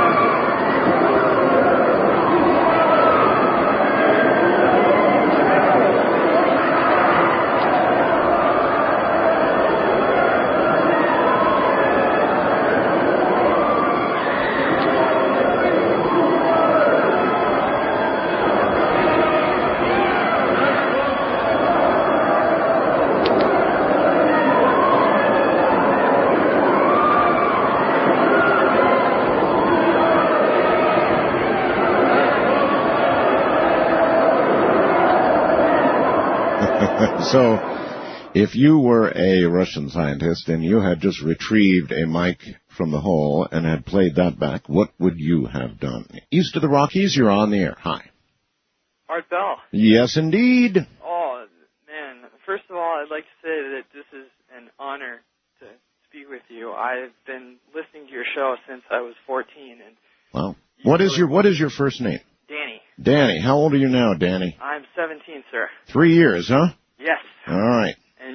So, if you were a Russian scientist and you had just retrieved a mic from the hole and had played that back, what would you have done? East of the Rockies, you're on the air. Hi. Art Bell. Yes, indeed. Oh, man. First of all, I'd like to say that this is an honor to speak with you. I've been listening to your show since I was fourteen. And wow. What is your What is your first name? Danny. Danny. How old are you now, Danny? I'm seventeen, sir. Three years, huh? Yes. All right.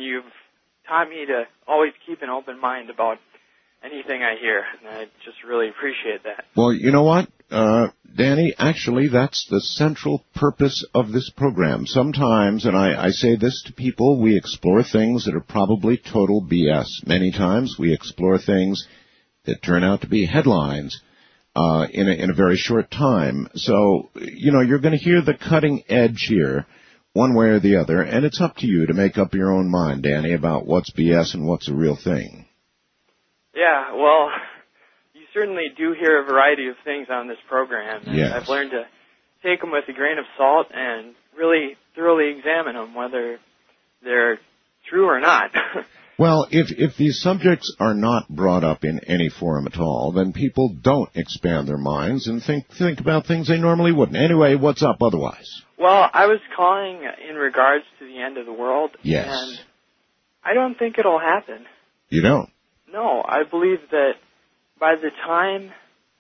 taught me to always keep an open mind about anything I hear, and I just really appreciate that. Well, you know what, uh, Danny, actually that's the central purpose of this program. Sometimes, and I, I say this to people, we explore things that are probably total B S. Many times we explore things that turn out to be headlines uh, in, a, in a very short time. So, you know, you're going to hear the cutting edge here, one way or the other, and it's up to you to make up your own mind, Danny, about what's B S and what's a real thing. Yeah, well, you certainly do hear a variety of things on this program, and yes. I've learned to take them with a grain of salt and really thoroughly examine them, whether they're true or not. Well, if if these subjects are not brought up in any forum at all, then people don't expand their minds and think think about things they normally wouldn't. Anyway, what's up otherwise? Well, I was calling in regards to the end of the world, yes. and I don't think it'll happen. You don't? No, I believe that by the time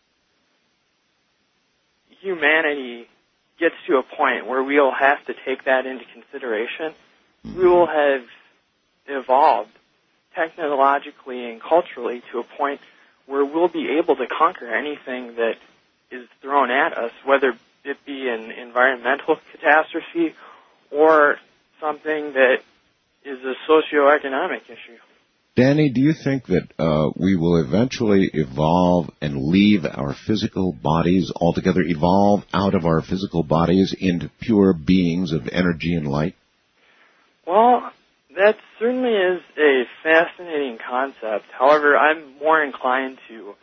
humanity gets to a point where we'll have to take that into consideration, mm-hmm. we will have evolved technologically and culturally to a point where we'll be able to conquer anything that is thrown at us, whether it be an environmental catastrophe or something that is a socioeconomic issue. Danny, do you think that uh, we will eventually evolve and leave our physical bodies altogether, evolve out of our physical bodies into pure beings of energy and light? Well, that certainly is a fascinating concept. However, I'm more inclined to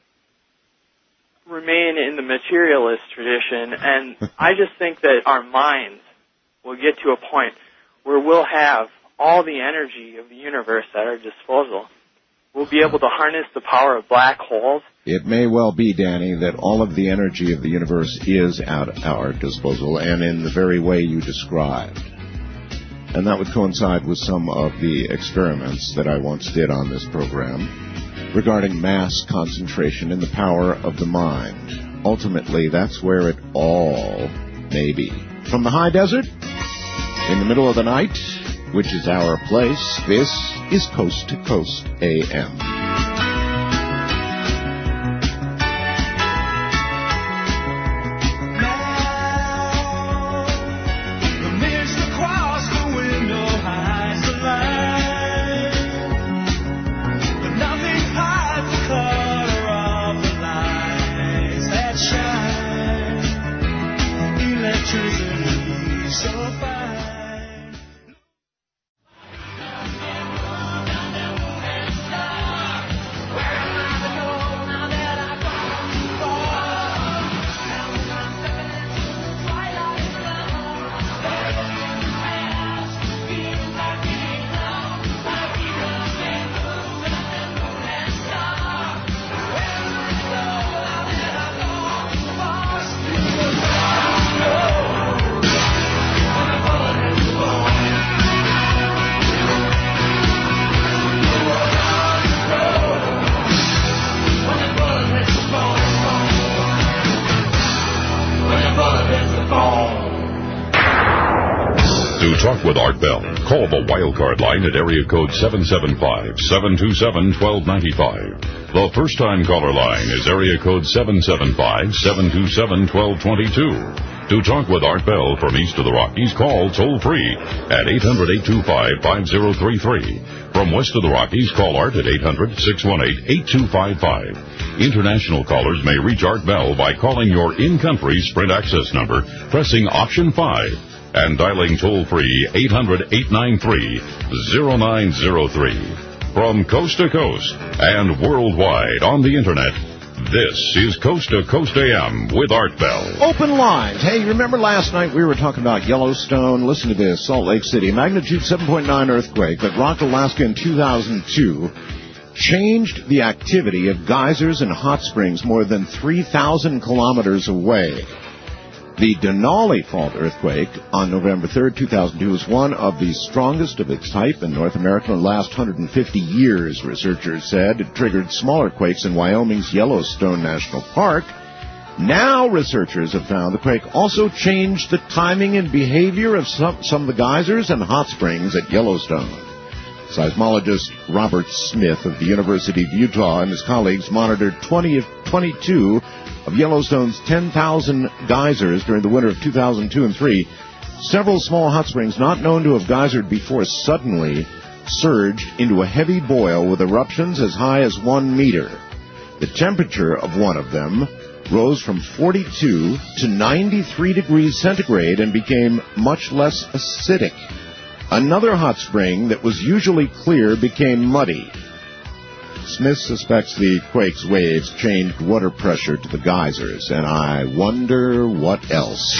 remain in the materialist tradition, and I just think that our minds will get to a point where we'll have all the energy of the universe at our disposal. We'll be able to harness the power of black holes. It may well be, Danny, that all of the energy of the universe is at our disposal, and in the very way you described. And that would coincide with some of the experiments that I once did on this program regarding mass concentration in the power of the mind. Ultimately, that's where it all may be. From the high desert, in the middle of the night, which is our place, this is Coast to Coast A M. Talk with Art Bell. Call the Wildcard line at area code seven seven five, seven two seven, one two nine five. The first-time caller line is area code seven seven five, seven two seven, one two two two. To talk with Art Bell from east of the Rockies, call toll-free at eight hundred, eight two five, five zero three three. From west of the Rockies, call Art at eight hundred, six one eight, eight two five five. International callers may reach Art Bell by calling your in-country Sprint access number, pressing option five. And dialing toll-free eight hundred, eight nine three, zero nine zero three. From coast to coast and worldwide on the Internet, this is Coast to Coast A M with Art Bell. Open lines. Hey, remember last night we were talking about Yellowstone? Listen to this. Salt Lake City, magnitude seven point nine earthquake that rocked Alaska in two thousand two changed the activity of geysers and hot springs more than three thousand kilometers away. The Denali Fault earthquake on November third, two thousand two was one of the strongest of its type in North America in the last one hundred fifty years, researchers said. It triggered smaller quakes in Wyoming's Yellowstone National Park. Now researchers have found the quake also changed the timing and behavior of some, some of the geysers and hot springs at Yellowstone. Seismologist Robert Smith of the University of Utah and his colleagues monitored twenty, twenty-two of Yellowstone's ten thousand geysers during the winter of two thousand two and three. Several small hot springs not known to have geysered before suddenly surged into a heavy boil with eruptions as high as one meter. The temperature of one of them rose from forty-two to ninety-three degrees centigrade and became much less acidic. Another hot spring that was usually clear became muddy. Smith suspects the quake's waves changed water pressure to the geysers, and I wonder what else.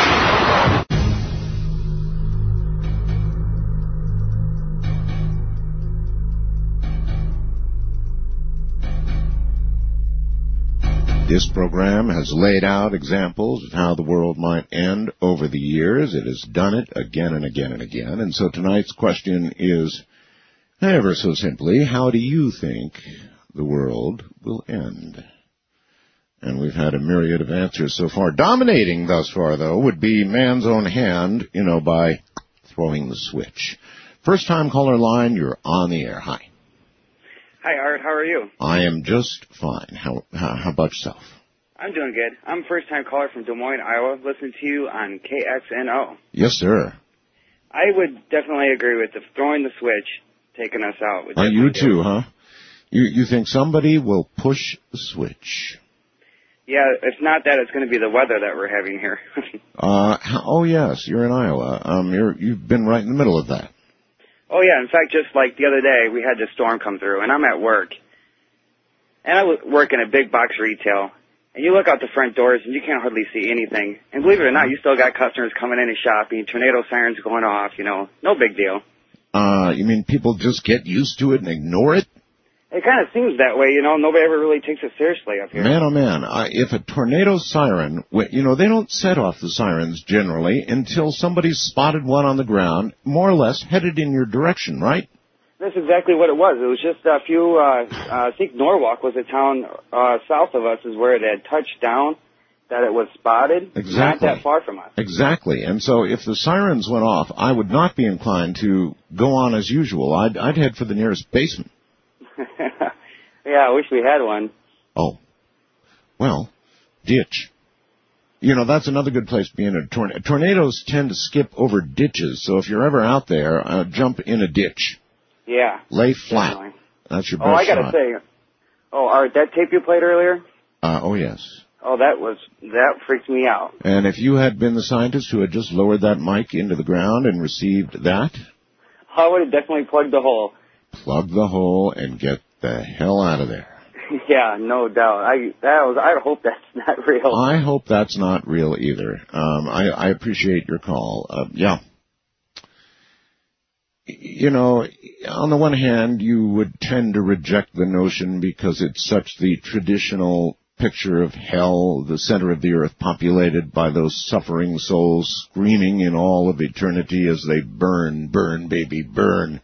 This program has laid out examples of how the world might end over the years. It has done it again and again and again. And so tonight's question is, ever so simply, how do you think the world will end? And we've had a myriad of answers so far. Dominating thus far, though, would be man's own hand, you know, by throwing the switch. First-time caller line, you're on the air. Hi. Hi, Art. How are you? I am just fine. How, how, how about yourself? I'm doing good. I'm a first-time caller from Des Moines, Iowa, listening to you on K X N O. Yes, sir. I would definitely agree with the throwing the switch, taking us out. Uh, you too, huh? You you think somebody will push the switch? Yeah, if not that, it's going to be the weather that we're having here. uh, oh, yes, you're in Iowa. Um, you're, you've been right in the middle of that. Oh, yeah. In fact, just like the other day, we had this storm come through, and I'm at work. And I work in a big box retail. And you look out the front doors, and you can't hardly see anything. And believe it or not, you still got customers coming in and shopping, tornado sirens going off, you know. No big deal. Uh, you mean people just get used to it and ignore it? It kind of seems that way, you know. Nobody ever really takes it seriously up here. Man, oh, man. I, if a tornado siren, you know, they don't set off the sirens generally until somebody's spotted one on the ground, more or less headed in your direction, right? That's exactly what it was. It was just a few, uh, uh I think Norwalk was a town uh south of us is where it had touched down, that it was spotted. Exactly. Not that far from us. Exactly. And so if the sirens went off, I would not be inclined to go on as usual. I'd, I'd head for the nearest basement. Yeah, I wish we had one. Oh. Well, ditch. You know, that's another good place to be in a tornado. Tornadoes tend to skip over ditches, so if you're ever out there, uh, jump in a ditch. Yeah. Lay flat. Definitely. That's your best Oh, I gotta shot. say, oh, Art, that tape you played earlier? Uh, oh, yes. Oh, that was, that freaked me out. And if you had been the scientist who had just lowered that mic into the ground and received that, I would have definitely plugged the hole. plug the hole and get the hell out of there. Yeah, no doubt. I that was. I hope that's not real. I hope that's not real either. Um, I, I appreciate your call. Uh, yeah. You know, on the one hand, you would tend to reject the notion because it's such the traditional picture of hell, the center of the earth populated by those suffering souls screaming in all of eternity as they burn, burn, baby, burn.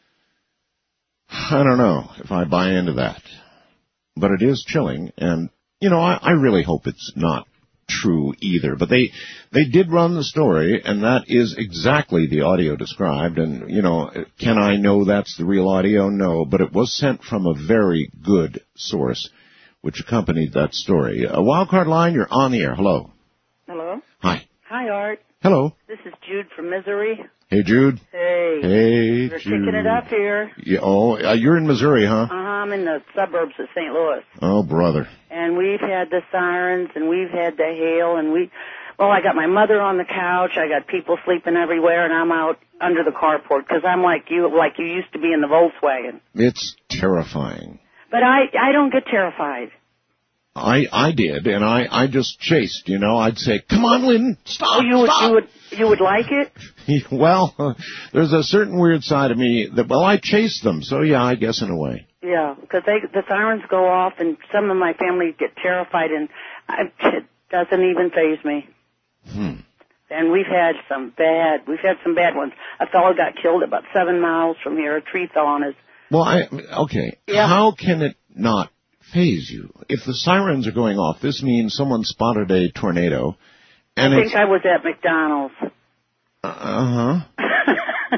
I don't know if I buy into that. But it is chilling, and, you know, I, I really hope it's not true either. But they they did run the story, and that is exactly the audio described. And, you know, can I know that's the real audio? No, but it was sent from a very good source, which accompanied that story. A wildcard line, you're on the air. Hello. Hello. Hi. Hi, Art. Hello. This is Jude from Missouri. Hey, Jude. Hey. Hey, You're Jude. kicking it up here. Yeah, oh, uh, you're in Missouri, huh? Uh-huh, I'm in the suburbs of Saint Louis. Oh, brother. And we've had the sirens, and we've had the hail, and we... Well, I got my mother on the couch, I got people sleeping everywhere, and I'm out under the carport, because I'm like you, like you used to be in the Volkswagen. It's terrifying. But I, I don't get terrified. I I did, and I, I just chased, you know. I'd say, come on, Lynn, stop, Oh, you would, stop. you would, you would like it? Well, uh, there's a certain weird side of me that, well, I chased them, so yeah, I guess in a way. Yeah, because they the sirens go off, and some of my family get terrified, and I, it doesn't even faze me. Hmm. And we've had some bad, we've had some bad ones. A fellow got killed about seven miles from here. A tree fell on his. Well, I okay. Yeah. How can it not phase you? If the sirens are going off, this means someone spotted a tornado, and I it's think I was at McDonald's. uh huh.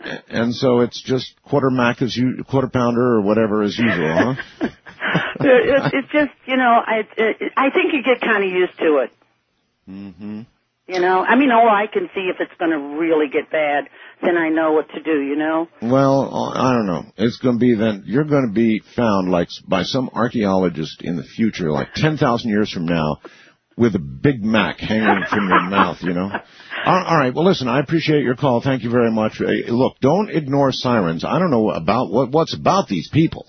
And so it's just quarter mac as you, quarter pounder or whatever as usual, huh? it, it's just, you know, I it, I think you get kind of used to it. Mm-hmm. You know, I mean, all I can see if it's going to really get bad, then I know what to do, you know? Well, I don't know. It's going to be then, you're going to be found like by some archaeologist in the future, like ten thousand years from now, with a Big Mac hanging from your mouth, you know? All right, well, listen, I appreciate your call. Thank you very much. Look, don't ignore sirens. I don't know about what what's about these people.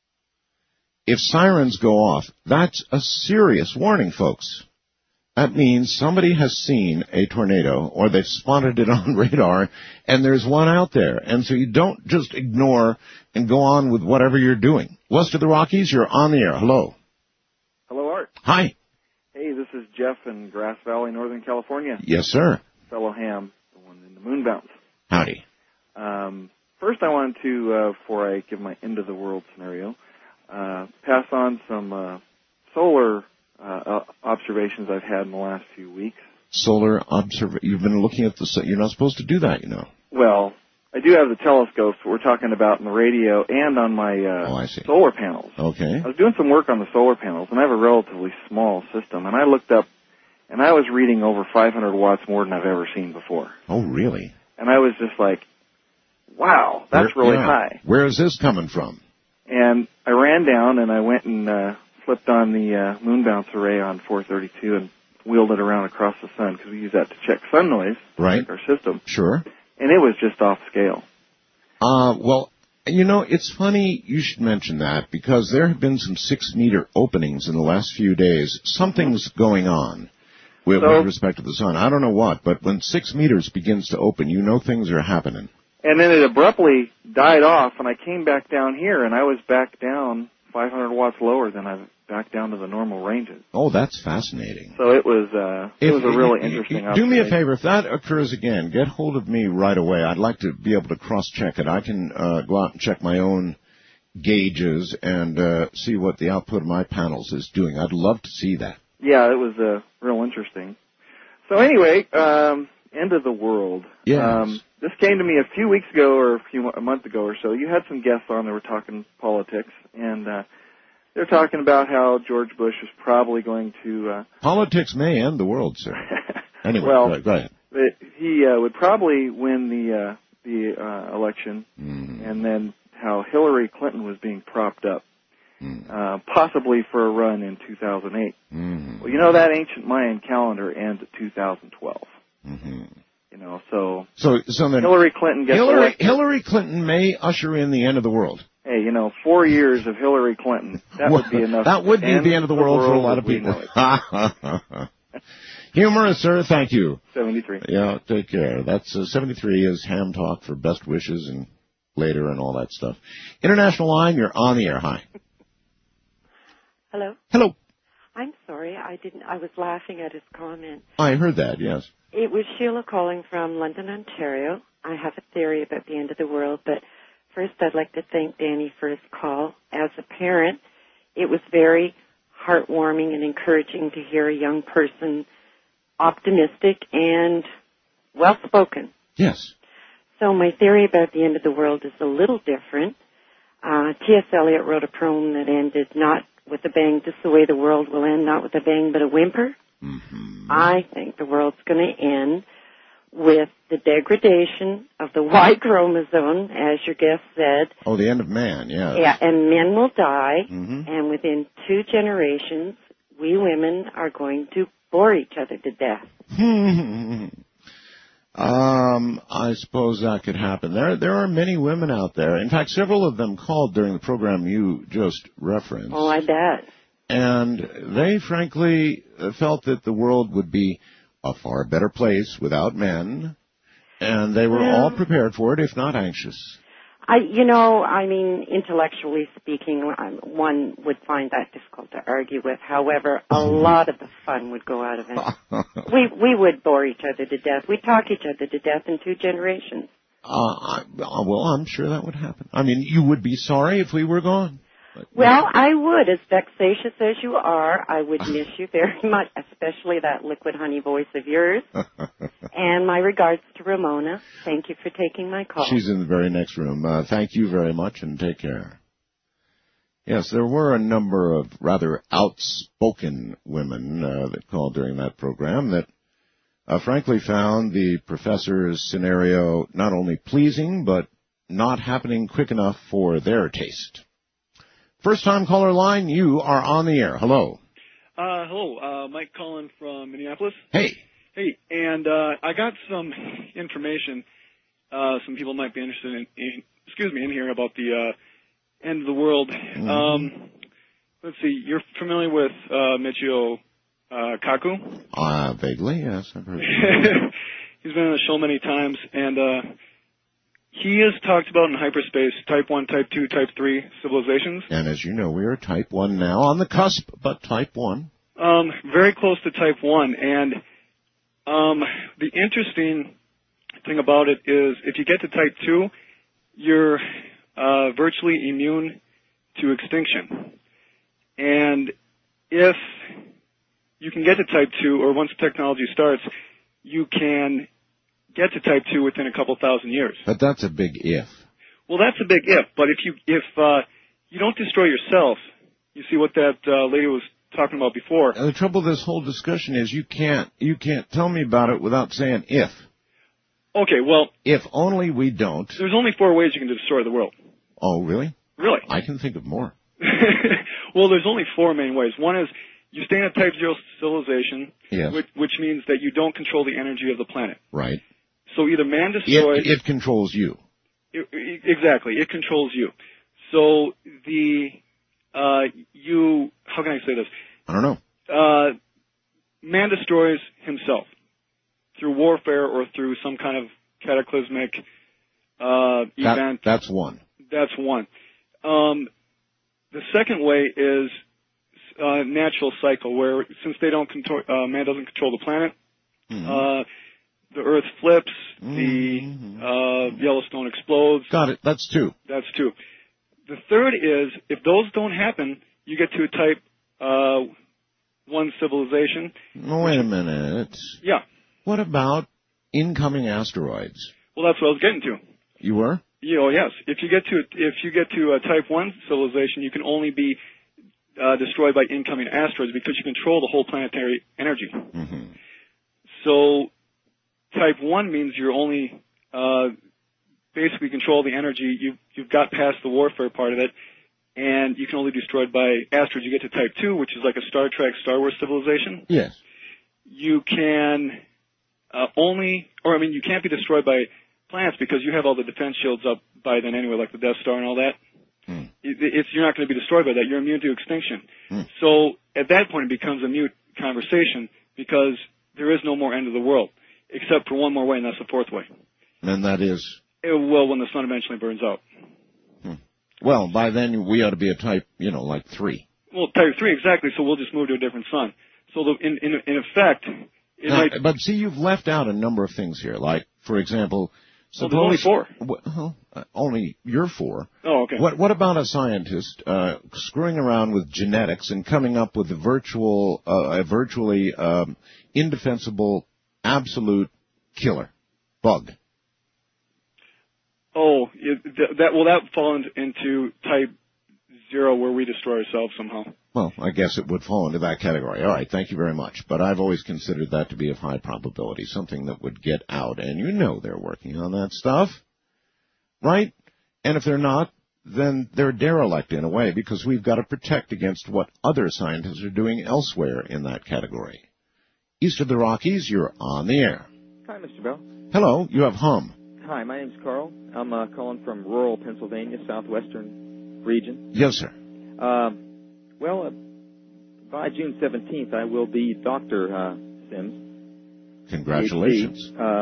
If sirens go off, that's a serious warning, folks. That means somebody has seen a tornado, or they've spotted it on radar, and there's one out there. And so you don't just ignore and go on with whatever you're doing. West of the Rockies, you're on the air. Hello. Hello, Art. Hi. Hey, this is Jeff in Grass Valley, Northern California. Yes, sir. Fellow ham, the one in the moon bounce. Howdy. Um, first, I wanted to, uh, before I give my end of the world scenario, uh, pass on some uh, solar uh, observations I've had in the last few weeks. Solar observ. You've been looking at the. You're not supposed to do that, you know. Well, I do have the telescopes that we're talking about in the radio and on my uh, oh, I see. solar panels. Okay. I was doing some work on the solar panels, and I have a relatively small system, and I looked up, and I was reading over five hundred watts more than I've ever seen before. Oh, really? And I was just like, wow, that's Where, really yeah. high. Where is this coming from? And I ran down, and I went and uh, flipped on the uh, moon bounce array on four thirty-two and wheeled it around across the sun, because we use that to check sun noise, right? Check our system. Sure. And it was just off scale. Uh, well, you know, it's funny you should mention that, because there have been some six-meter openings in the last few days. Something's going on with, So- with respect to the sun. I don't know what, but when six meters begins to open, you know things are happening. And then it abruptly died off, and I came back down here, and I was back down five hundred watts lower than I've back down to the normal ranges. Oh, that's fascinating. So it was uh, it If- was a really if- interesting Do me a observation. favor. If that occurs again, get hold of me right away. I'd like to be able to cross-check it. I can uh, go out and check my own gauges and uh, see what the output of my panels is doing. I'd love to see that. Yeah, it was uh, real interesting. So anyway, um, end of the world. Yes. Um, this came to me a few weeks ago or a few a month ago or so. You had some guests on that were talking politics, and uh, they're talking about how George Bush is probably going to. Uh, Politics may end the world, sir. Anyway, well, go, go ahead. that he uh, would probably win the uh, the uh, election, Mm. and then how Hillary Clinton was being propped up, Mm. uh, possibly for a run in two thousand eight. Mm. Well, you know that ancient Mayan calendar ends at two thousand twelve. Mm-hmm. You know, so So, so then Hillary Clinton gets Hillary, elected. Hillary Clinton may usher in the end of the world. Hey, you know, four years of Hillary Clinton, that would be enough. That would to be the end of the world, for a lot as of we people. know it. Humorous, sir. Thank you. seventy-three. Yeah, take care. That's uh, seventy-three is ham talk for best wishes and later and all that stuff. International line, you're on the air. Hi. Hello. Hello. I'm sorry, I didn't. I was laughing at his comment. I heard that. Yes. It was Sheila calling from London, Ontario. I have a theory about the end of the world, but first I'd like to thank Danny for his call. As a parent, it was very heartwarming and encouraging to hear a young person optimistic and well-spoken. Yes. So my theory about the end of the world is a little different. Uh, T S. Eliot wrote a poem that ended not with a bang, just the way the world will end, not with a bang, but a whimper. Mm-hmm. I think the world's going to end with the degradation of the Y chromosome, as your guest said. Oh, the end of man. Yeah. Yeah, and men will die, Mm-hmm. and within two generations, we women are going to bore each other to death. Um, I suppose that could happen. There, there are many women out there. In fact, several of them called during the program you just referenced. Oh, I bet. And they, frankly, felt that the world would be a far better place without men, and they were Well- all prepared for it, if not anxious. I, you know, I mean, intellectually speaking, um, one would find that difficult to argue with. However, a lot of the fun would go out of it. we we would bore each other to death. We'd talk each other to death in two generations. Uh, I, uh, well, I'm sure that would happen. I mean, you would be sorry if we were gone. But, Well, I would. As vexatious as you are, I would miss you very much, especially that liquid honey voice of yours. And my regards to Ramona. Thank you for taking my call. She's in the very next room. Uh, thank you very much, and take care. Yes, there were a number of rather outspoken women uh, that called during that program that uh, frankly found the professor's scenario not only pleasing, but not happening quick enough for their taste. First-time caller line, you are on the air. Hello. Uh, hello, uh, Mike calling from Minneapolis. Hey. Hey, and uh, I got some information. Uh, some people might be interested in, in, excuse me, in hearing about the uh, end of the world. Mm-hmm. Um, let's see, you're familiar with uh, Michio uh, Kaku? Uh, vaguely, yes, I've heard. He's been on the show many times, and uh, he has talked about in hyperspace type one, type two, type three civilizations. And as you know, we are type one now, on the cusp, but type one. Um, very close to type one, and um, the interesting thing about it is if you get to type two, you're uh, virtually immune to extinction. And if you can get to type two, or once technology starts, you can get to type two within a couple thousand years. But that's a big if. Well, that's a big if, but if you if uh, you don't destroy yourself, you see what that uh, lady was talking about before. And the trouble with this whole discussion is you can't you can't tell me about it without saying if. Okay, well, if only we don't. There's only four ways you can destroy the world. Oh, really? Really? I can think of more. Well, there's only four main ways. One is you stay in a type zero civilization, yes. which, which means that you don't control the energy of the planet. Right. So either man destroys... It, it controls you. It, it, exactly. It controls you. So the... Uh, you... How can I say this? I don't know. Uh, man destroys himself through warfare or through some kind of cataclysmic uh, event. That, that's one. That's one. Um, the second way is uh, natural cycle, where since they don't control, uh, man doesn't control the planet, mm-hmm. uh, the Earth flips, mm-hmm. the uh, Yellowstone explodes. Got it. That's two. That's two. The third is if those don't happen, you get to a type uh, one civilization. Oh, wait a minute. Yeah. What about incoming asteroids? Well, that's what I was getting to. You were? You know, yes. If you get to if you get to a type one civilization, you can only be uh, destroyed by incoming asteroids because you control the whole planetary energy. Mm-hmm. So, type one means you're only uh, basically control the energy. You you've got past the warfare part of it, and you can only be destroyed by asteroids. You get to type two, which is like a Star Trek, Star Wars civilization. Yes. You can uh, only, or I mean, you can't be destroyed by planets because you have all the defense shields up by then anyway, like the Death Star and all that. Hmm. It, it's you're not going to be destroyed by that. You're immune to extinction. Hmm. So at that point, it becomes a mute conversation because there is no more end of the world except for one more way, and that's the fourth way. And that is? It, well, when the sun eventually burns out. Hmm. Well, by then we ought to be a type, you know, like three. Well, type three, exactly. So we'll just move to a different sun. So the, in, in in effect, it now, might. But see, you've left out a number of things here. Like, for example. Well, there's only four. Well, uh, only you're four. Oh, okay. What What about a scientist uh, screwing around with genetics and coming up with a virtual, uh, a virtually um, indefensible, absolute killer bug? Oh, it, that well, that falls into type zero, where we destroy ourselves somehow. Well, I guess it would fall into that category. All right, thank you very much. But I've always considered that to be of high probability, something that would get out. And you know they're working on that stuff, right? And if they're not, then they're derelict in a way because we've got to protect against what other scientists are doing elsewhere in that category. East of the Rockies, you're on the air. Hi, Mister Bell. Hello, you have hum. Hi, my name's Carl. I'm uh, calling from rural Pennsylvania, southwestern region. Yes, sir. Um, well, uh, by June seventeenth, I will be Doctor uh, Sims. Congratulations. Uh,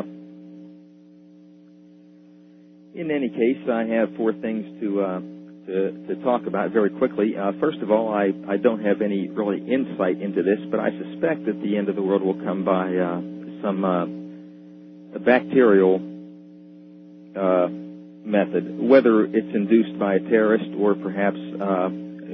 in any case, I have four things to uh, to, to talk about very quickly. Uh, first of all, I, I don't have any really insight into this, but I suspect that the end of the world will come by uh, some uh, bacterial uh, method, whether it's induced by a terrorist or perhaps uh,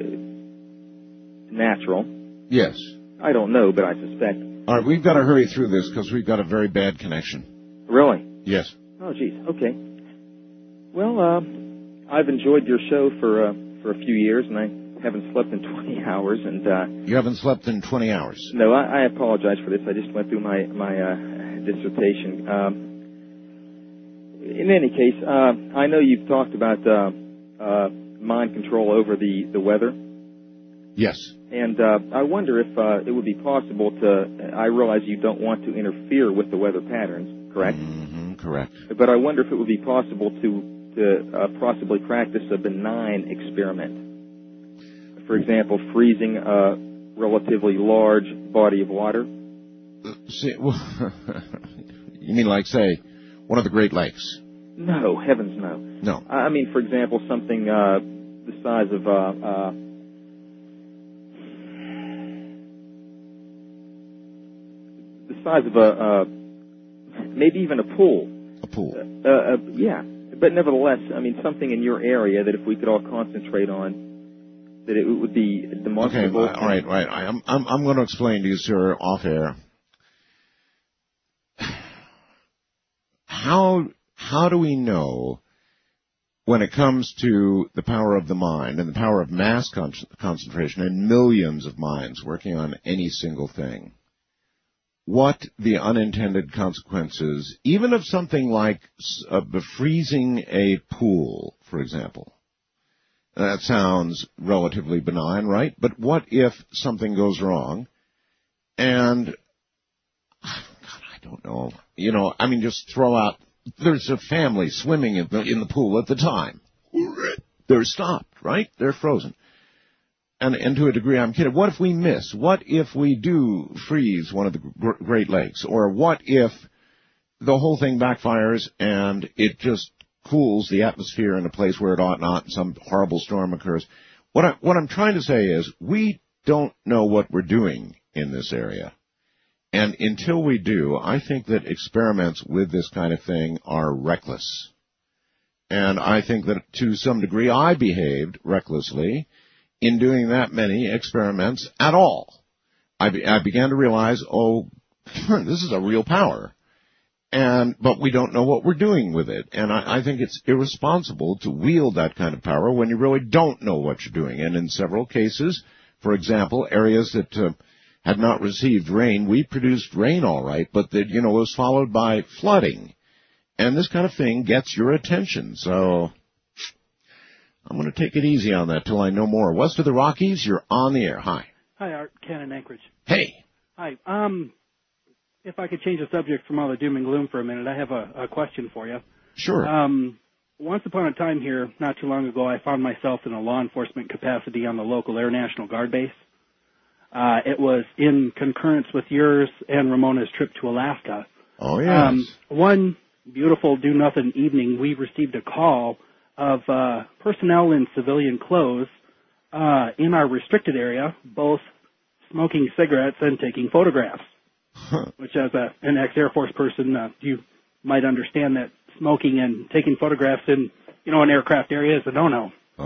natural. Yes. I don't know, but I suspect. All right, we've got to hurry through this because we've got a very bad connection. Really? Yes. Oh, geez. Okay. Well, uh, I've enjoyed your show for uh, for a few years, and I haven't slept in twenty hours. And uh, you haven't slept in twenty hours? No, I, I apologize for this. I just went through my my uh, dissertation. Um, in any case, uh, I know you've talked about uh, uh, mind control over the, the weather. Yes. And uh, I wonder if uh, it would be possible to, I realize you don't want to interfere with the weather patterns, correct? Mm-hmm, correct. But I wonder if it would be possible to, to uh, possibly practice a benign experiment. For example, freezing a relatively large body of water. Uh, see, well, you mean like, say, one of the Great Lakes? No, heavens no. No. I mean, for example, something uh, the size of... Uh, uh, the size of a, uh, maybe even a pool. A pool. Uh, uh, yeah, but nevertheless, I mean, something in your area that if we could all concentrate on, that it would be demonstrable. Okay, all right, right. I'm, I'm, I'm going to explain to you, sir, off air. How, how do we know when it comes to the power of the mind and the power of mass con- concentration and millions of minds working on any single thing, what the unintended consequences, even of something like uh, freezing a pool, for example? That sounds relatively benign, right? But what if something goes wrong and, God, I don't know, you know, I mean, just throw out, there's a family swimming in the, in the pool at the time. They're stopped, right? They're frozen. And, and to a degree, I'm kidding. What if we miss? What if we do freeze one of the Great Lakes? Or what if the whole thing backfires and it just cools the atmosphere in a place where it ought not and some horrible storm occurs? What, I, what I'm trying to say is we don't know what we're doing in this area. And until we do, I think that experiments with this kind of thing are reckless. And I think that to some degree I behaved recklessly in doing that many experiments at all. I, be, I began to realize, oh, this is a real power. And, but we don't know what we're doing with it. And I, I think it's irresponsible to wield that kind of power when you really don't know what you're doing. And in several cases, for example, areas that uh, had not received rain, we produced rain all right, but that, you know, was followed by flooding. And this kind of thing gets your attention. So I'm going to take it easy on that till I know more. West of the Rockies, you're on the air. Hi. Hi, Art. Ken in Anchorage. Hey. Hi. Um, if I could change the subject from all the doom and gloom for a minute, I have a, a question for you. Sure. Um, once upon a time here, not too long ago, I found myself in a law enforcement capacity on the local Air National Guard base. Uh, it was in concurrence with yours and Ramona's trip to Alaska. Oh, yes. Um, one beautiful do-nothing evening, we received a call of uh, personnel in civilian clothes uh, in our restricted area, both smoking cigarettes and taking photographs, huh. which as a, an ex-Air Force person, uh, you might understand that smoking and taking photographs in, you know, an aircraft area is a no-no.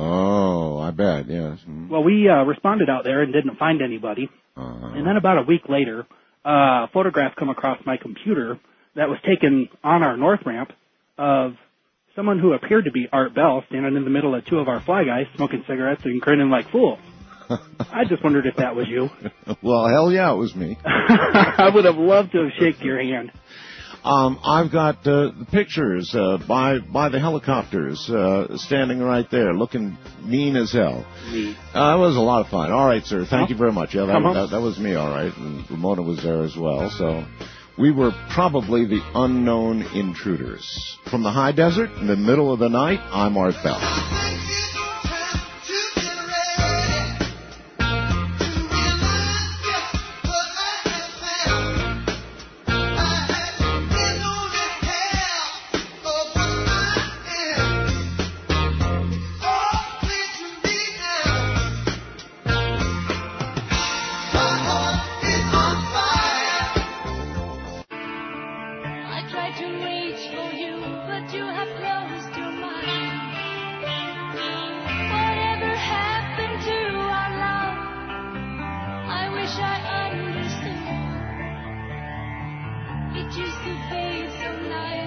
Oh, I bet, yes. Mm. Well, we uh, responded out there and didn't find anybody. Uh-huh. And then about a week later, uh, a photograph come across my computer that was taken on our north ramp of someone who appeared to be Art Bell standing in the middle of two of our fly guys smoking cigarettes and grinning like fools. I just wondered if that was you. Well, hell yeah, it was me. I would have loved to have shaken your hand. Um, I've got uh, the pictures uh, by by the helicopters uh, standing right there, looking mean as hell. Neat. Uh, it was a lot of fun. All right, sir. Thank huh? you very much. Yeah, that, uh-huh. that, that was me, all right. And Ramona was there as well. So we were probably the unknown intruders. From the high desert in the middle of the night, I'm Art Bell. It used to fade so nice.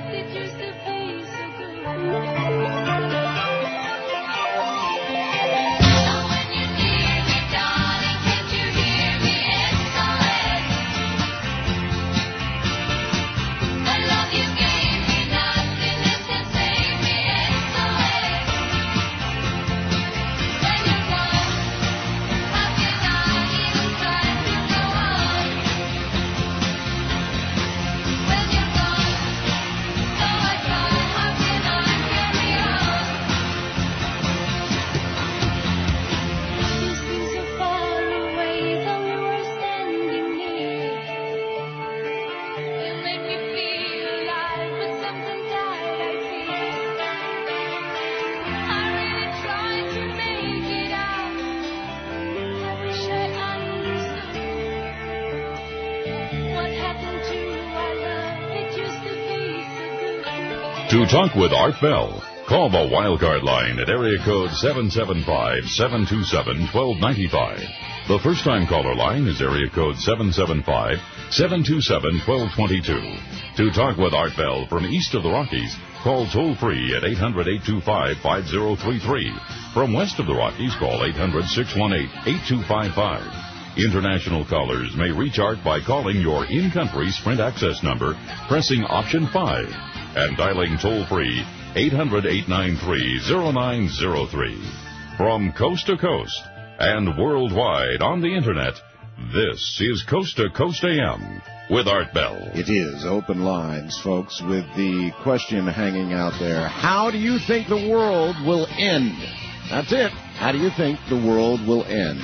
To talk with Art Bell, call the Wildcard line at area code seven seven five, seven two seven, one two nine five. The first-time caller line is area code seven seven five, seven two seven, one two two two. To talk with Art Bell from east of the Rockies, call toll-free at eight hundred, eight two five, five zero three three. From west of the Rockies, call eight hundred, six one eight, eight two five five. International callers may reach Art by calling your in-country Sprint access number, pressing option five, and dialing toll-free eight hundred, eight nine three, zero nine zero three. From coast to coast and worldwide on the Internet, this is Coast to Coast A M with Art Bell. It is open lines, folks, with the question hanging out there. How do you think the world will end? That's it. How do you think the world will end?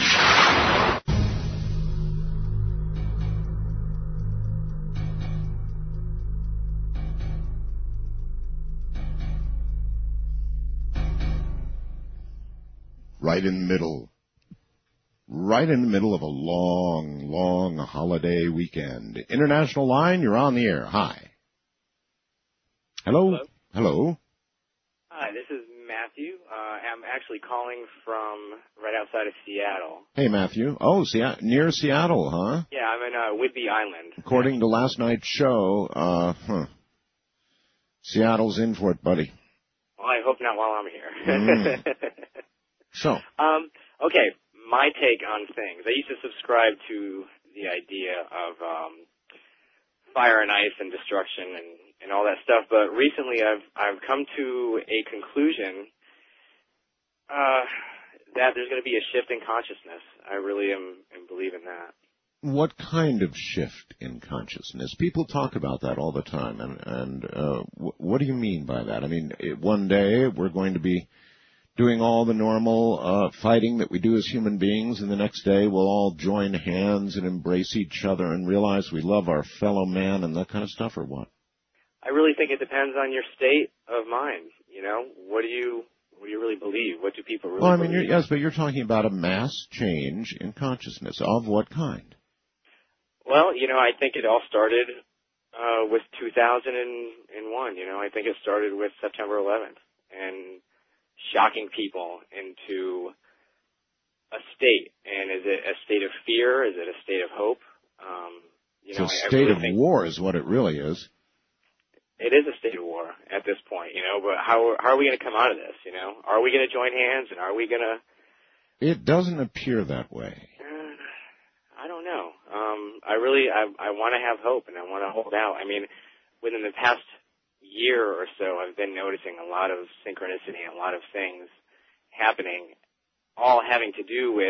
Right in the middle. Right in the middle of a long, long holiday weekend. International line, you're on the air. Hi. Hello? Hello. Hello. Hi, this is Matthew. Uh, I'm actually calling from right outside of Seattle. Hey, Matthew. Oh, Se- near Seattle, huh? Yeah, I'm in uh, Whidbey Island. According to last night's show, uh, huh. Seattle's in for it, buddy. Well, I hope not while I'm here. Mm. So. Um, okay, my take on things. I used to subscribe to the idea of um, fire and ice and destruction and, and all that stuff, but recently I've I've come to a conclusion uh, that there's going to be a shift in consciousness. I really am, am believing that. What kind of shift in consciousness? People talk about that all the time, and, and uh, w- what do you mean by that? I mean, it, one day we're going to be doing all the normal uh, fighting that we do as human beings, and the next day we'll all join hands and embrace each other and realize we love our fellow man and that kind of stuff, or what? I really think it depends on your state of mind. You know, what do you what do you really believe? What do people really Well, I mean, believe? you're, yes, but you're talking about a mass change in consciousness. Of what kind? Well, you know, I think it all started uh, with two thousand one. You know, I think it started with September eleventh and shocking people into a state. And is it a state of fear? Is it a state of hope? Um, you know, it's a I, state I really of think war is what it really is. it is a state of war at this point, you know, but how, how are we going to come out of this, you know? Are we going to join hands, and are we going to... It doesn't appear that way. Uh, I don't know. Um, I really, I, I want to have hope, and I want to hold out. I mean, within the past year or so, I've been noticing a lot of synchronicity and a lot of things happening, all having to do with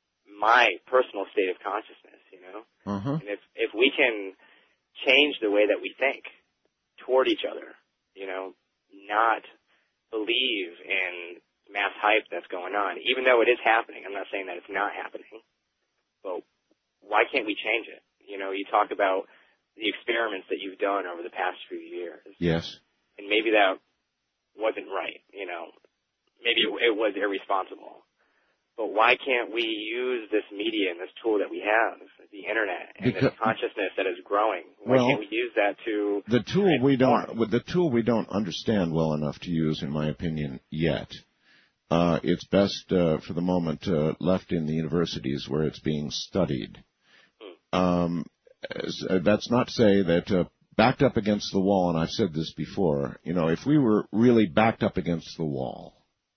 my personal state of consciousness, you know? Uh-huh. And if, if we can change the way that we think toward each other, you know, not believe in mass hype that's going on, even though it is happening. I'm not saying that it's not happening, but why can't we change it? You know, you talk about the experiments that you've done over the past few years. Yes. And maybe that wasn't right, you know. Maybe it, it was irresponsible. But why can't we use this media and this tool that we have, the Internet, and Because, this consciousness that is growing? Why well, can't we use that to... The tool we don't, with the tool we don't understand well enough to use, in my opinion, yet. Uh, it's best, uh, for the moment, uh, left in the universities where it's being studied. Um, that's not to say that uh, backed up against the wall, and I've said this before, you know, if we were really backed up against the wall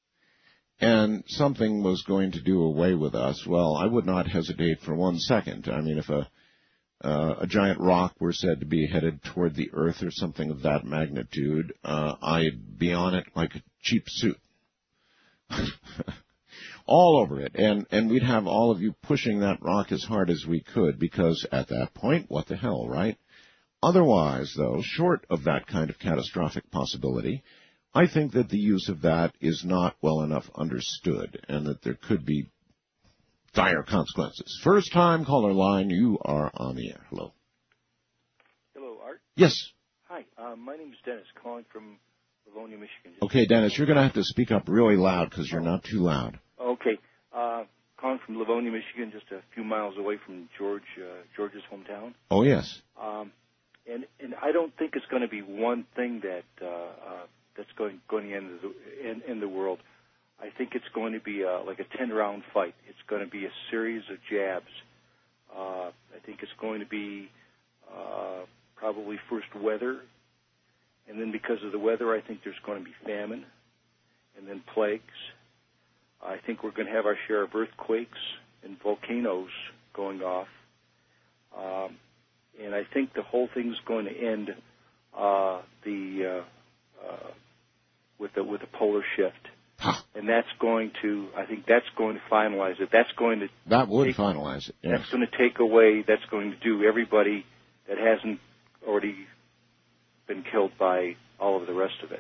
and something was going to do away with us, well, I would not hesitate for one second. I mean, if a uh, a giant rock were said to be headed toward the earth or something of that magnitude, uh, I'd be on it like a cheap suit. All over it, and and we'd have all of you pushing that rock as hard as we could, because at that point, what the hell, right? Otherwise, though, short of that kind of catastrophic possibility, I think that the use of that is not well enough understood, and that there could be dire consequences. First time caller line, you are on the air. Hello. Hello, Art. Yes. Hi, uh, my name is Dennis, calling from Livonia, Michigan. Okay, Dennis, you're going to have to speak up really loud because you're not too loud. Okay, uh, calling from Livonia, Michigan, just a few miles away from George, uh, George's hometown. Oh, yes. Um, and and I don't think it's going to be one thing that uh, uh, that's going going to end the end, end the world. I think it's going to be uh, like a ten-round fight. It's going to be a series of jabs. Uh, I think it's going to be uh, probably first weather, and then because of the weather, I think there's going to be famine, and then plagues. I think we're going to have our share of earthquakes and volcanoes going off. Um, and I think the whole thing's going to end uh, the uh, uh, with the with a polar shift. And that's going to, I think that's going to finalize it. That's going to That would take, finalize it. Yes. That's going to take away, that's going to do everybody that hasn't already been killed by all of the rest of it.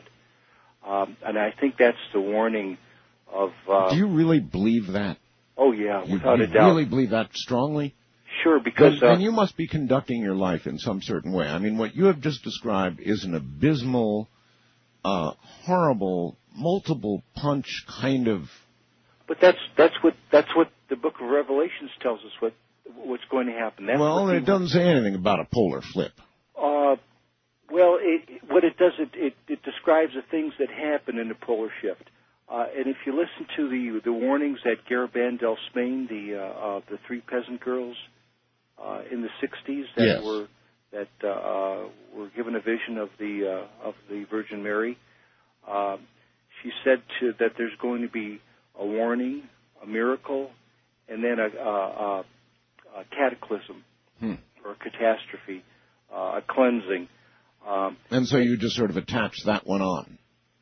Um, and I think that's the warning of... Uh, Do you really believe that? Oh, yeah, You, without you a doubt. really believe that strongly? Sure, because... Then, Uh, then you must be conducting your life in some certain way. I mean, what you have just described is an abysmal, uh, horrible, multiple punch kind of... But that's that's what that's what the Book of Revelations tells us what what's going to happen. That's well, what it doesn't say anything about a polar flip. Uh, well, it, what it does, it, it, it describes the things that happen in the polar shift. Uh, and if you listen to the the warnings that Garaband del Spain, the uh, uh, the three peasant girls uh, in the sixties that Yes. were that uh, uh, were given a vision of the uh, of the Virgin Mary, uh, she said to, that there's going to be a warning, a miracle, and then a, a, a, a cataclysm Hmm. or a catastrophe, uh, a cleansing. Um, And so you just sort of attach that one on.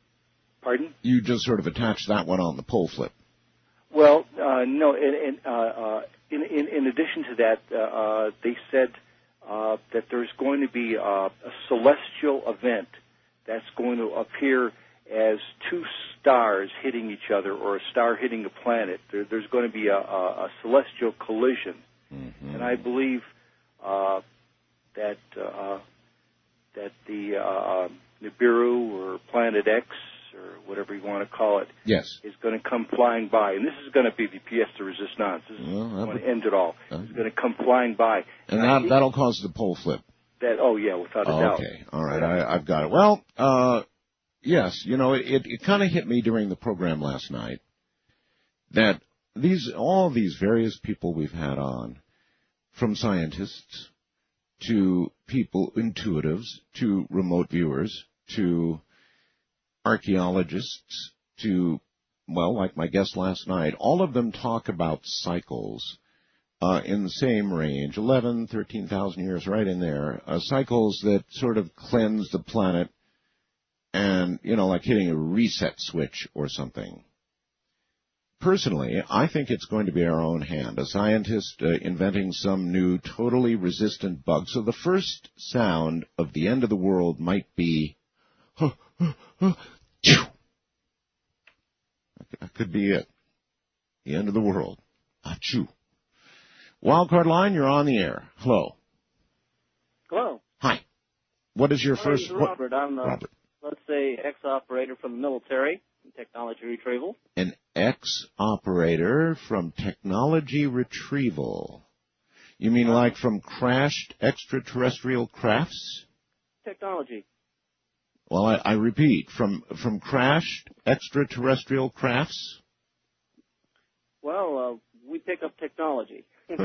pardon? You just sort of attach that one on, the pole flip. Well, uh, no. In in, uh, uh, in in in addition to that, uh, uh, they said uh, that there's going to be uh, a celestial event that's going to appear as two stars hitting each other, or a star hitting a planet. There, there's going to be a, a, a celestial collision, mm-hmm. and I believe uh, that uh, that the uh, Nibiru or Planet X or whatever you want to call it Yes. is going to come flying by, and this is going to be the pièce de résistance. This is Well, that going would- to end it all. uh, It's going to come flying by, And I that, think that'll cause the pole flip. that. Oh yeah, without a doubt. Okay, all right, I, I've got it. Well, uh, yes, you know, it, it kind of hit me during the program last night that these, all these various people we've had on, from scientists to people, intuitives, to remote viewers, to archaeologists, to, well, like my guest last night, all of them talk about cycles uh, in the same range, eleven, thirteen thousand years, right in there, uh, cycles that sort of cleanse the planet and, you know, like hitting a reset switch or something. Personally, I think it's going to be our own hand, a scientist uh, inventing some new, totally resistant bug. So the first sound of the end of the world might be, huh, huh, huh, That could be it. The end of the world. Achoo. Wildcard line, you're on the air. Hello. Hello. Hi. What is your My first... name's what- Robert. I'm, uh, Robert. let's say, ex-operator from the military in technology retrieval. An ex-operator from technology retrieval. You mean like from crashed extraterrestrial crafts? Technology. Well, I, I repeat, from from crashed extraterrestrial crafts? Well, uh, we pick up technology. I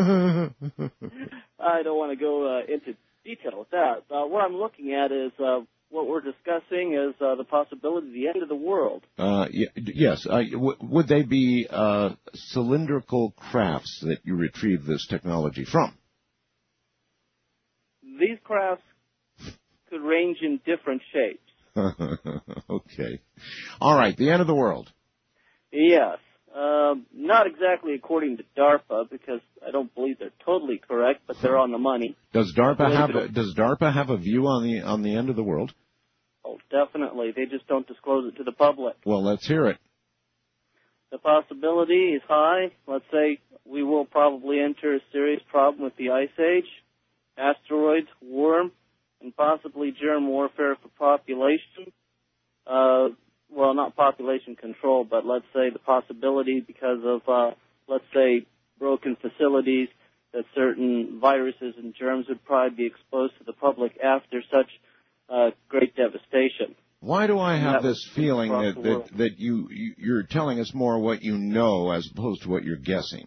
don't want to go uh, into detail with that. Uh, what I'm looking at is uh, what we're discussing is uh, the possibility of the end of the world. Uh, y- yes. Uh, w- would they be uh, cylindrical crafts that you retrieve this technology from? These crafts could range in different shapes. Okay. All right. The end of the world. Yes. Um, not exactly according to DARPA, because I don't believe they're totally correct, but they're on the money. Does DARPA have a, Does DARPA have a view on the on the end of the world? Oh, definitely. They just don't disclose it to the public. Well, let's hear it. The possibility is high. Let's say we will probably enter a serious problem with the Ice Age, asteroids, worm, and possibly germ warfare for population. Uh, well, not population control, but let's say the possibility because of, uh, let's say, broken facilities, that certain viruses and germs would probably be exposed to the public after such uh, great devastation. Why do I have this feeling across that, the world. that, that you, you, you're telling us more what you know as opposed to what you're guessing?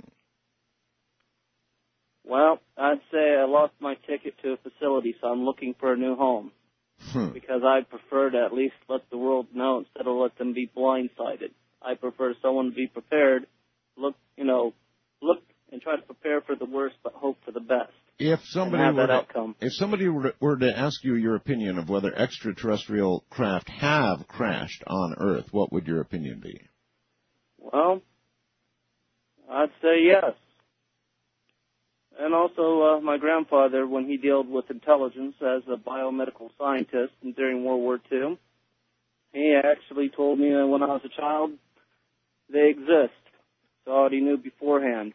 Well, I'd say I lost my ticket to a facility, so I'm looking for a new home. Hmm. Because I prefer to at least let the world know instead of let them be blindsided. I prefer someone to be prepared, look, you know, look and try to prepare for the worst but hope for the best. If somebody and have were that to, outcome. if somebody were to, were to ask you your opinion of whether extraterrestrial craft have crashed on Earth, what would your opinion be? Well, I'd say yes. And also, uh, my grandfather, when he dealt with intelligence as a biomedical scientist during World War Two, he actually told me that when I was a child, they exist. So I already knew beforehand.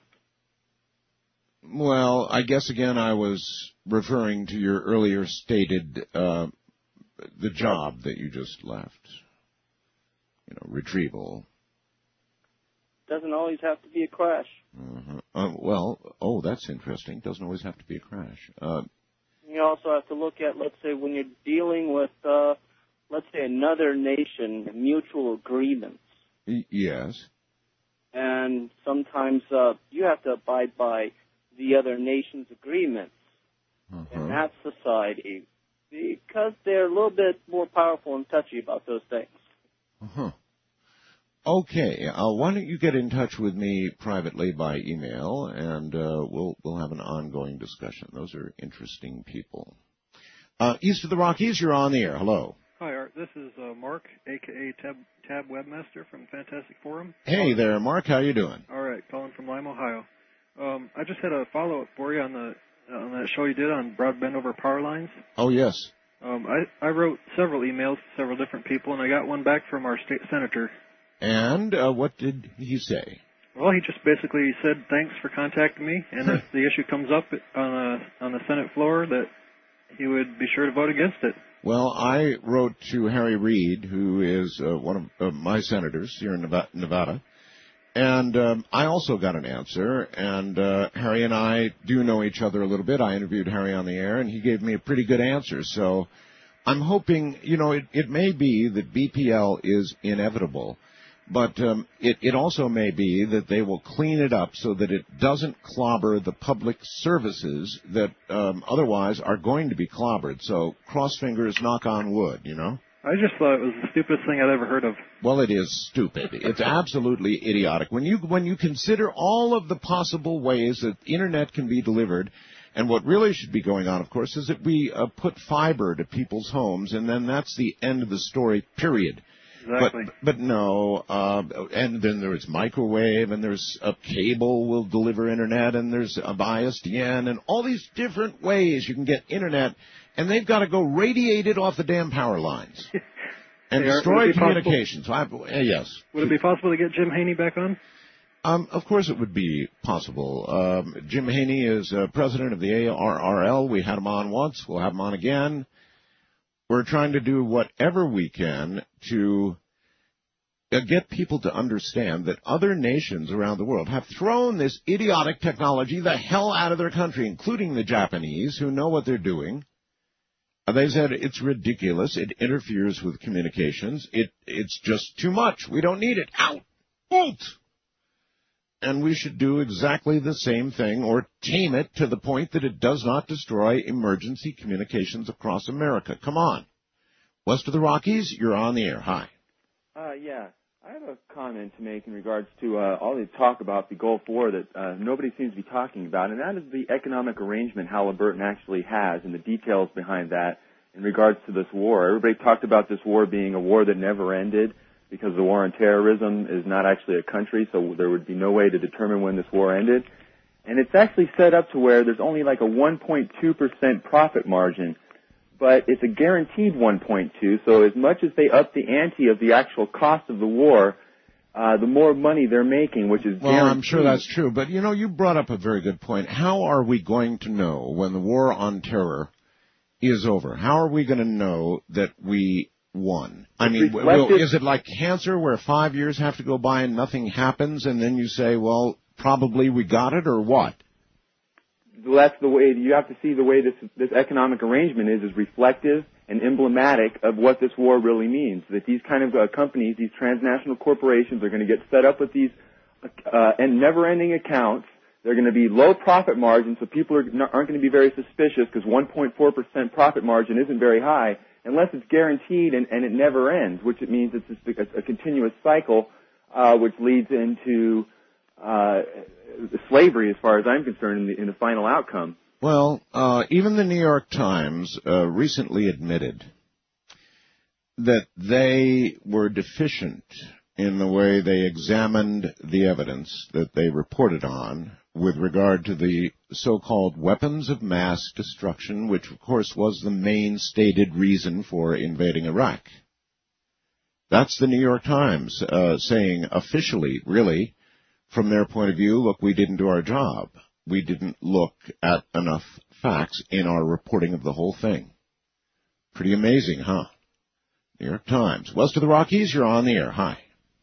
Well, I guess again I was referring to your earlier stated, uh, the job that you just left. You know, retrieval. Doesn't always have to be a crash. Uh-huh. Uh, well, oh, that's interesting. Doesn't always have to be a crash. Uh, You also have to look at, let's say, when you're dealing with, uh, let's say, another nation, mutual agreements. y- yes. And sometimes uh, you have to abide by the other nation's agreements Uh-huh. in that society because they're a little bit more powerful and touchy about those things. Uh-huh. Okay, uh, why don't you get in touch with me privately by email, and uh, we'll we'll have an ongoing discussion. Those are interesting people. Uh, East of the Rockies, you're on the air. Hello. Hi, Art. This is uh, Mark, a k a. Tab, Tab Webmaster from Fantastic Forum. Hey there, Mark. How you doing? All right, calling from Lime, Ohio. Um, I just had a follow-up for you on the on that show you did on broadband over power lines. Oh, yes. Um, I, I wrote several emails to several different people, and I got one back from our state senator. And uh, what did he say? Well, he just basically said thanks for contacting me, and if the issue comes up on the on the Senate floor, that he would be sure to vote against it. Well, I wrote to Harry Reid, who is uh, one of uh, my senators here in Neva- Nevada, and um, I also got an answer, and uh, Harry and I do know each other a little bit. I interviewed Harry on the air, and he gave me a pretty good answer, so I'm hoping, you know, it, it may be that B P L is inevitable. But um, it, it also may be that they will clean it up so that it doesn't clobber the public services that um, otherwise are going to be clobbered. So cross fingers, knock on wood, you know? I just thought it was the stupidest thing I'd ever heard of. Well, it is stupid. It's absolutely idiotic. When you when you consider all of the possible ways that Internet can be delivered, and what really should be going on, of course, is that we uh, put fiber to people's homes, and then that's the end of the story, period. Exactly. But, but no, uh, and then there's microwave, and there's a cable will deliver Internet, and there's a I S D N, and all these different ways you can get Internet, and they've got to go radiate it off the damn power lines and Hey, Art, destroy would it be communications. I, uh, yes. Would it be possible to get Jim Haney back on? Um, of course it would be possible. Um, Jim Haney is uh, president of the A R R L. We had him on once. We'll have him on again. We're trying to do whatever we can to uh, get people to understand that other nations around the world have thrown this idiotic technology the hell out of their country, including the Japanese, who know what they're doing. Uh, they said it's ridiculous. It interferes with communications. It It's just too much. We don't need it. Out. Out. And we should do exactly the same thing or tame it to the point that it does not destroy emergency communications across America. Come on. West of the Rockies, you're on the air. Hi. Uh, yeah. I have a comment to make in regards to uh, all the talk about the Gulf War that uh, nobody seems to be talking about, and that is the economic arrangement Halliburton actually has and the details behind that in regards to this war. Everybody talked about this war being a war that never ended, because the war on terrorism is not actually a country, so there would be no way to determine when this war ended. And it's actually set up to where there's only like a one point two percent profit margin, but it's a guaranteed one point two, so as much as they up the ante of the actual cost of the war, uh, the more money they're making, which is Well, guaranteed. I'm sure that's true, but, you know, you brought up a very good point. How are we going to know when the war on terror is over? How are we going to know that we won? I mean, will, is it like cancer where five years have to go by and nothing happens, and then you say, well, probably we got it, or what? that's the way, you have to see the way this, this economic arrangement is, is reflective and emblematic of what this war really means. That these kind of uh, companies, these transnational corporations, are going to get set up with these uh, and never-ending accounts. They're going to be low profit margins, so people are, aren't going to be very suspicious because one point four percent profit margin isn't very high unless it's guaranteed and, and it never ends, which it means it's just a, a continuous cycle, uh, which leads into uh, slavery, as far as I'm concerned, in the, in the final outcome. Well, uh, even the New York Times uh, recently admitted that they were deficient in the way they examined the evidence that they reported on with regard to the so-called weapons of mass destruction, which, of course, was the main stated reason for invading Iraq. That's the New York Times uh, saying officially, really, from their point of view, look, we didn't do our job. We didn't look at enough facts in our reporting of the whole thing. Pretty amazing, huh? New York Times. West of the Rockies, you're on the air. Hi.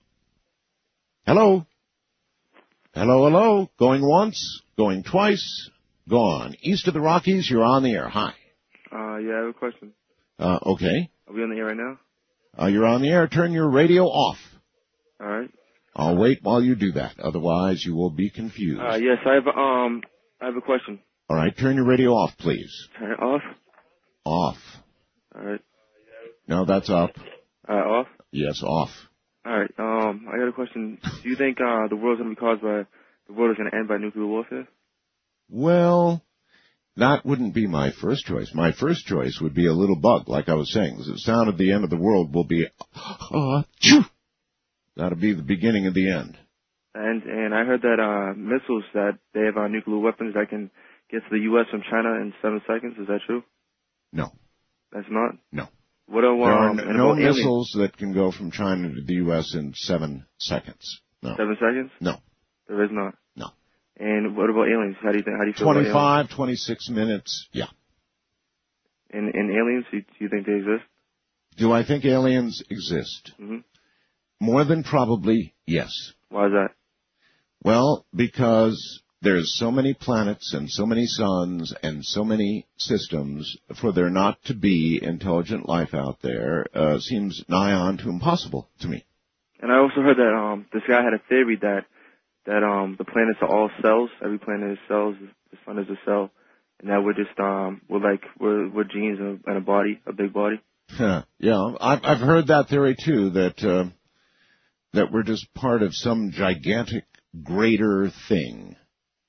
Hello? Hello, hello. Going once, going twice, gone. East of the Rockies, you're on the air. Hi. Uh, yeah, I have a question. Uh, okay. Are we on the air right now? Uh, you're on the air. Turn your radio off. All right. I'll wait while you do that. Otherwise, you will be confused. Uh, yes, I have, um, I have a question. All right. Turn your radio off, please. Turn it off? Off. All right. No, that's up. Uh, off? Yes, off. All right. Um, I got a question. Do you think, uh, the world's going to be caused by, the world is going to end by nuclear warfare? Well, that wouldn't be my first choice. My first choice would be a little bug, like I was saying. The sound of the end of the world will be, uh, choo! That'll be the beginning of the end. And and I heard that uh, missiles, that they have uh, nuclear weapons that can get to the U S from China in seven seconds. Is that true? No. That's not? No. What are, um, there are and no about missiles aliens? That can go from China to the U S in seven seconds. No. Seven seconds? No. There is not? No. And what about aliens? How do you think? How do you feel about aliens? twenty-five, twenty-six minutes. Yeah. And, and aliens, do you, do you think they exist? Do I think aliens exist? Mm-hmm. More than probably, yes. Why is that? Well, because there's so many planets and so many suns and so many systems, for there not to be intelligent life out there uh, seems nigh on to impossible to me. And I also heard that um, this guy had a theory that that um, the planets are all cells. Every planet is cells. The sun is a cell, and that we're just um, we're like we're we're genes and a, and a body, a big body. Yeah, I've I've heard that theory too. That uh, that we're just part of some gigantic, greater thing.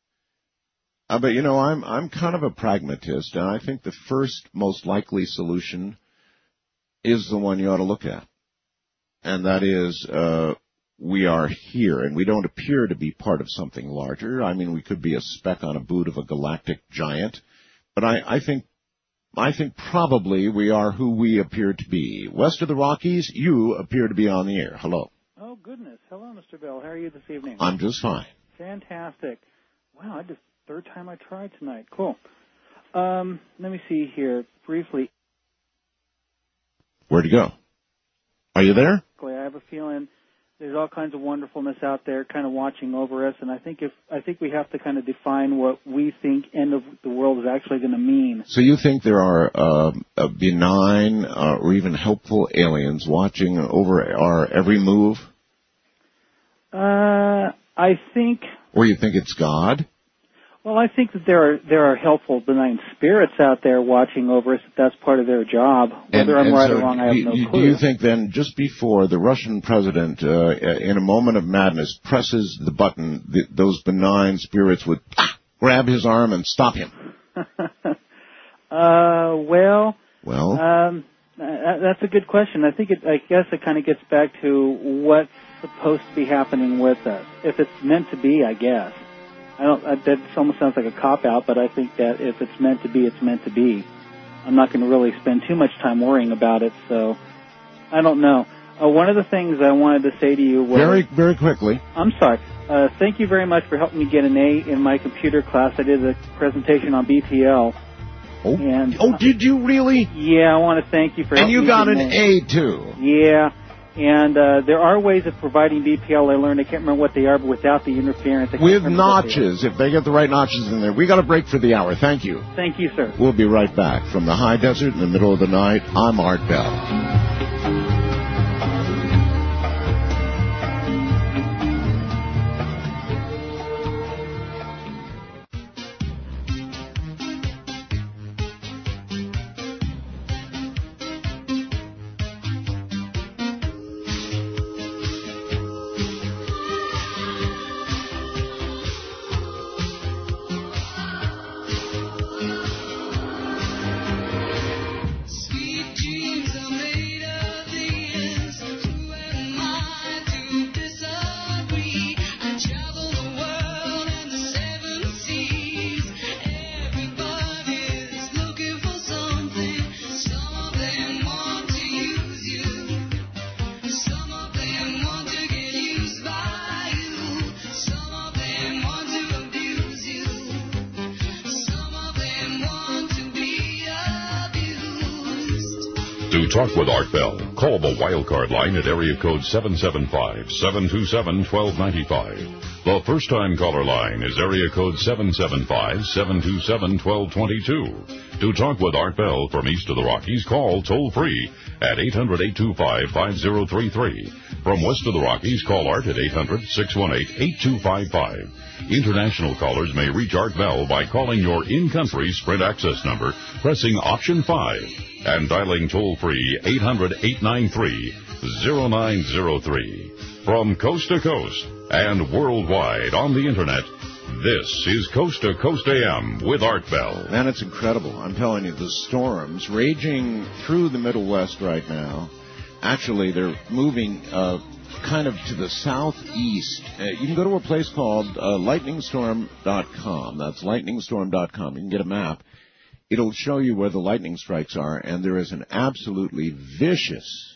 Uh, but, you know, I'm I'm kind of a pragmatist, and I think the first most likely solution is the one you ought to look at. And that is, uh, we are here, and we don't appear to be part of something larger. I mean, we could be a speck on a boot of a galactic giant. But I, I think I think probably we are who we appear to be. West of the Rockies, you appear to be on the air. Hello. Oh, goodness. Hello, Mister Bell. How are you this evening? I'm just fine. Fantastic. Wow, I just, third time I tried tonight. Cool. Um, let me see here briefly. Where'd you go? Are you there? I have a feeling there's all kinds of wonderfulness out there kind of watching over us, and I think if I think we have to kind of define what we think end of the world is actually going to mean. So you think there are uh, uh, benign uh, or even helpful aliens watching over our every move? Uh, I think... Or you think it's God? Well, I think that there are there are helpful, benign spirits out there watching over us. If that's part of their job. Whether and, I'm and right so or wrong, I have do, no do clue. Do you think then, just before the Russian president, uh, in a moment of madness, presses the button, the, those benign spirits would ah, grab his arm and stop him? uh, well, well, um, uh, that's a good question. I think it. I guess it kind of gets back to what's supposed to be happening with us. If it's meant to be, I guess. I don't. Uh, that almost sounds like a cop-out, but I think that if it's meant to be, it's meant to be. I'm not going to really spend too much time worrying about it, so I don't know. Uh, one of the things I wanted to say to you was... Very, very quickly. I'm sorry. Uh, thank you very much for helping me get an A in my computer class. I did a presentation on B T L. Oh, and, oh did you really? Yeah, I want to thank you for and helping me. And you got get an A, too. Yeah. And uh, there are ways of providing D P L, I learned. I can't remember what they are, but without the interference. I can't With remember what they are. notches, if they get the right notches in there. We got a break for the hour. Thank you. Thank you, sir. We'll be right back. From the high desert in the middle of the night, I'm Art Bell. To talk with Art Bell, call the Wildcard line at area code seven seven five, seven two seven, one two nine five. The first-time caller line is area code seven seven five, seven two seven, one two two two. To talk with Art Bell from east of the Rockies, call toll-free at eight hundred, eight two five, five zero three three. From west of the Rockies, call Art at eight hundred, six one eight, eight two five five. International callers may reach Art Bell by calling your in-country Sprint access number, pressing option five, and dialing toll-free eight hundred, eight nine three, zero nine zero three. From coast to coast and worldwide on the Internet, this is Coast to Coast A M with Art Bell. Man, it's incredible. I'm telling you, the storms raging through the Middle West right now, actually, they're moving uh, kind of to the southeast. Uh, you can go to a place called uh, lightning storm dot com. That's lightning storm dot com. You can get a map. It'll show you where the lightning strikes are, and there is an absolutely vicious,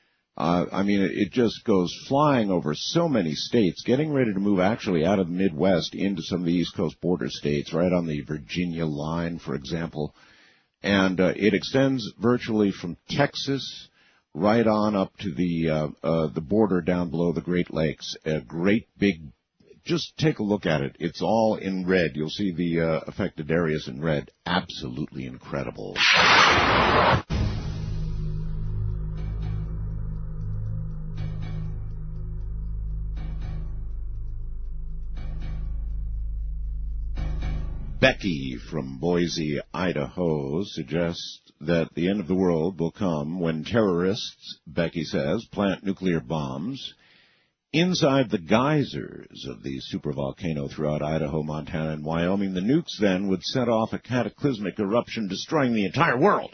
uh, I mean, it, it just goes flying over so many states, getting ready to move actually out of the Midwest into some of the East Coast border states, right on the Virginia line, for example. And uh, it extends virtually from Texas right on up to the uh, uh, the border down below the Great Lakes. A great big, just take a look at it. It's all in red. You'll see the uh, affected areas in red. Absolutely incredible. Becky from Boise, Idaho, suggests that the end of the world will come when terrorists, Becky says, plant nuclear bombs inside the geysers of the supervolcano throughout Idaho, Montana, and Wyoming. The nukes then would set off a cataclysmic eruption, destroying the entire world.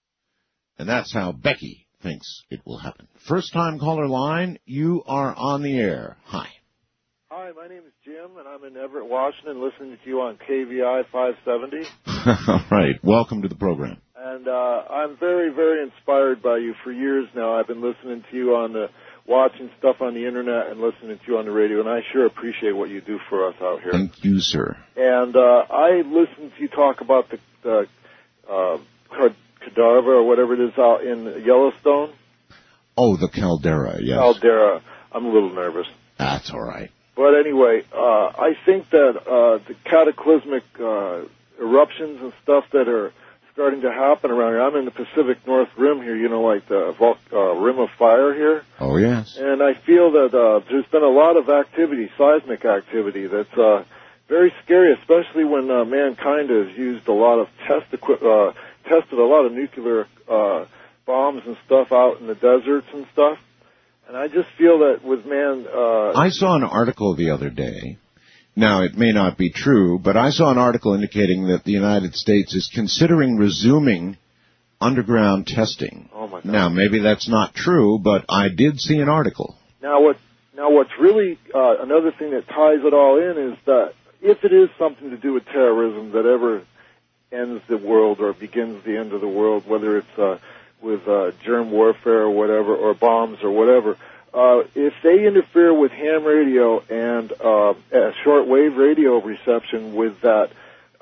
And that's how Becky thinks it will happen. First-time caller line, you are on the air. Hi. Hi, my name is Jim, and I'm in Everett, Washington, listening to you on K V I five seventy. All right. Welcome to the program. And uh, I'm very, very inspired by you. For years now, I've been listening to you on the, watching stuff on the Internet and listening to you on the radio, and I sure appreciate what you do for us out here. Thank you, sir. And uh, I listened to you talk about the, the uh, cadaver or whatever it is out in Yellowstone. Oh, the caldera, yes. Caldera. I'm a little nervous. That's all right. But anyway, uh, I think that uh, the cataclysmic uh, eruptions and stuff that are starting to happen around here, I'm in the Pacific North Rim here, you know, like the Vol- uh, Rim of Fire here. Oh, yes. And I feel that uh, there's been a lot of activity, seismic activity, that's uh, very scary, especially when uh, mankind has used a lot of test equi- uh, tested a lot of nuclear uh, bombs and stuff out in the deserts and stuff. And I just feel that with man... Uh, I saw an article the other day. Now, it may not be true, but I saw an article indicating that the United States is considering resuming underground testing. Oh, my God. Now, maybe that's not true, but I did see an article. Now, what? Now, what's really uh, another thing that ties it all in is that if it is something to do with terrorism that ever ends the world or begins the end of the world, whether it's... Uh, with uh, germ warfare or whatever, or bombs or whatever, uh, if they interfere with ham radio and uh, a shortwave radio reception with that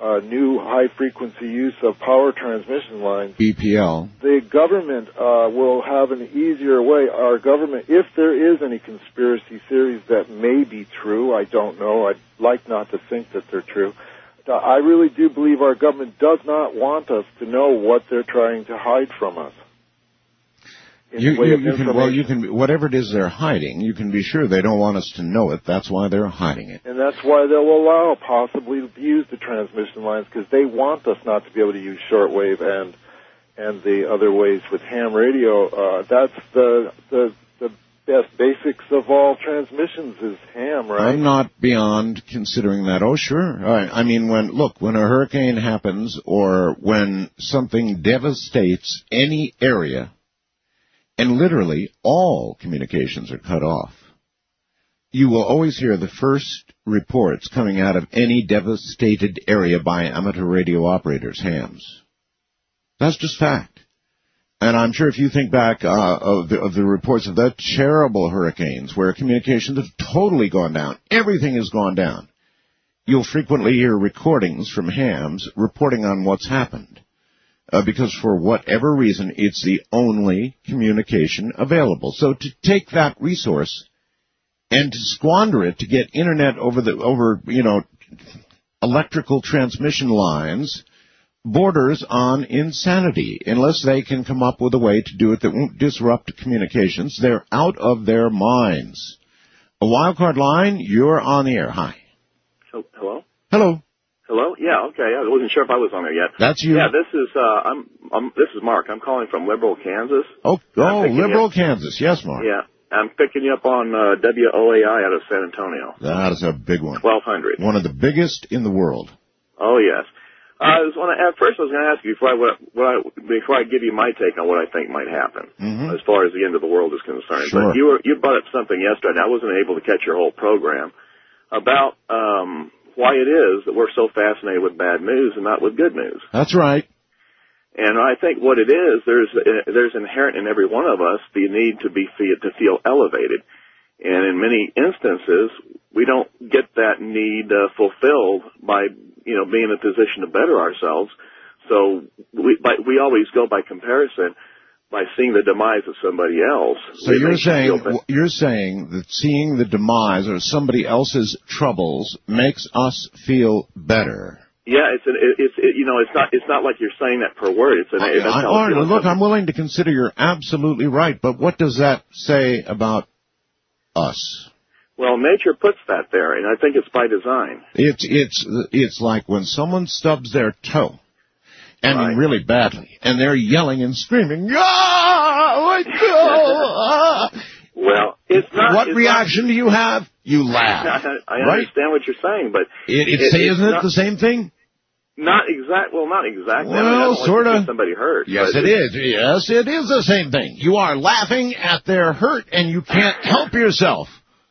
uh, new high-frequency use of power transmission lines, B P L. the government uh, will have an easier way. Our government, if there is any conspiracy theories that may be true, I don't know. I'd like not to think that they're true. Uh, I really do believe our government does not want us to know what they're trying to hide from us. You, you, you can, well, you can, whatever it is they're hiding, you can be sure they don't want us to know it. That's why they're hiding it. And that's why they'll allow possibly to use the transmission lines, because they want us not to be able to use shortwave and and the other ways with ham radio. Uh, that's the the the best basics of all transmissions is ham, right? I'm not beyond considering that. Oh, sure. I, I mean, when look, when a hurricane happens or when something devastates any area, and literally all communications are cut off, you will always hear the first reports coming out of any devastated area by amateur radio operators, hams. That's just fact. And I'm sure if you think back uh, of, the, of the reports of the terrible hurricanes where communications have totally gone down, everything has gone down, you'll frequently hear recordings from hams reporting on what's happened. Uh, because for whatever reason, it's the only communication available. So to take that resource and to squander it to get internet over the over you know electrical transmission lines borders on insanity. Unless they can come up with a way to do it that won't disrupt communications, they're out of their minds. A wildcard line, you're on the air. Hi. So, hello. Hello. Hello? Yeah, okay. I wasn't sure if I was on there yet. That's you. Yeah, this is uh I'm I'm this is Mark. I'm calling from Liberal, Kansas. Oh, oh Liberal, up, Kansas. Yes, Mark. Yeah. I'm picking you up on uh W O A I out of San Antonio. That is a big one. twelve hundred. One of the biggest in the world. Oh, yes. Uh, I was want to at first I was going to ask you before I what, what I before I give you my take on what I think might happen mm-hmm. as far as the end of the world is concerned. Sure. But you were you brought up something yesterday, and I wasn't able to catch your whole program about um why it is that we're so fascinated with bad news and not with good news. That's right. And I think what it is, there's there's inherent in every one of us the need to be to feel elevated, and in many instances we don't get that need uh, fulfilled by you know being in a position to better ourselves. So we by, we always go by comparison. By seeing the demise of somebody else. So you're saying you're saying that seeing the demise of somebody else's troubles makes us feel better. Yeah, it's an, it's it, you know it's not it's not like you're saying that per word. It's an. I, I, Arnold, look, I'm willing to consider you're absolutely right, but what does that say about us? Well, nature puts that there, and I think it's by design. It's it's it's like when someone stubs their toe. I mean, right. really badly. And they're yelling and screaming, ah, ah. Well, it's not... What it's reaction not, do you have? You laugh. I, I right? understand what you're saying, but... It, it, it, isn't it not, the same thing? Not exact. Well, not exactly. Well, I mean, I don't sort like of. To see somebody hurt. Yes, it is. Yes, it is the same thing. You are laughing at their hurt, and you can't help yourself.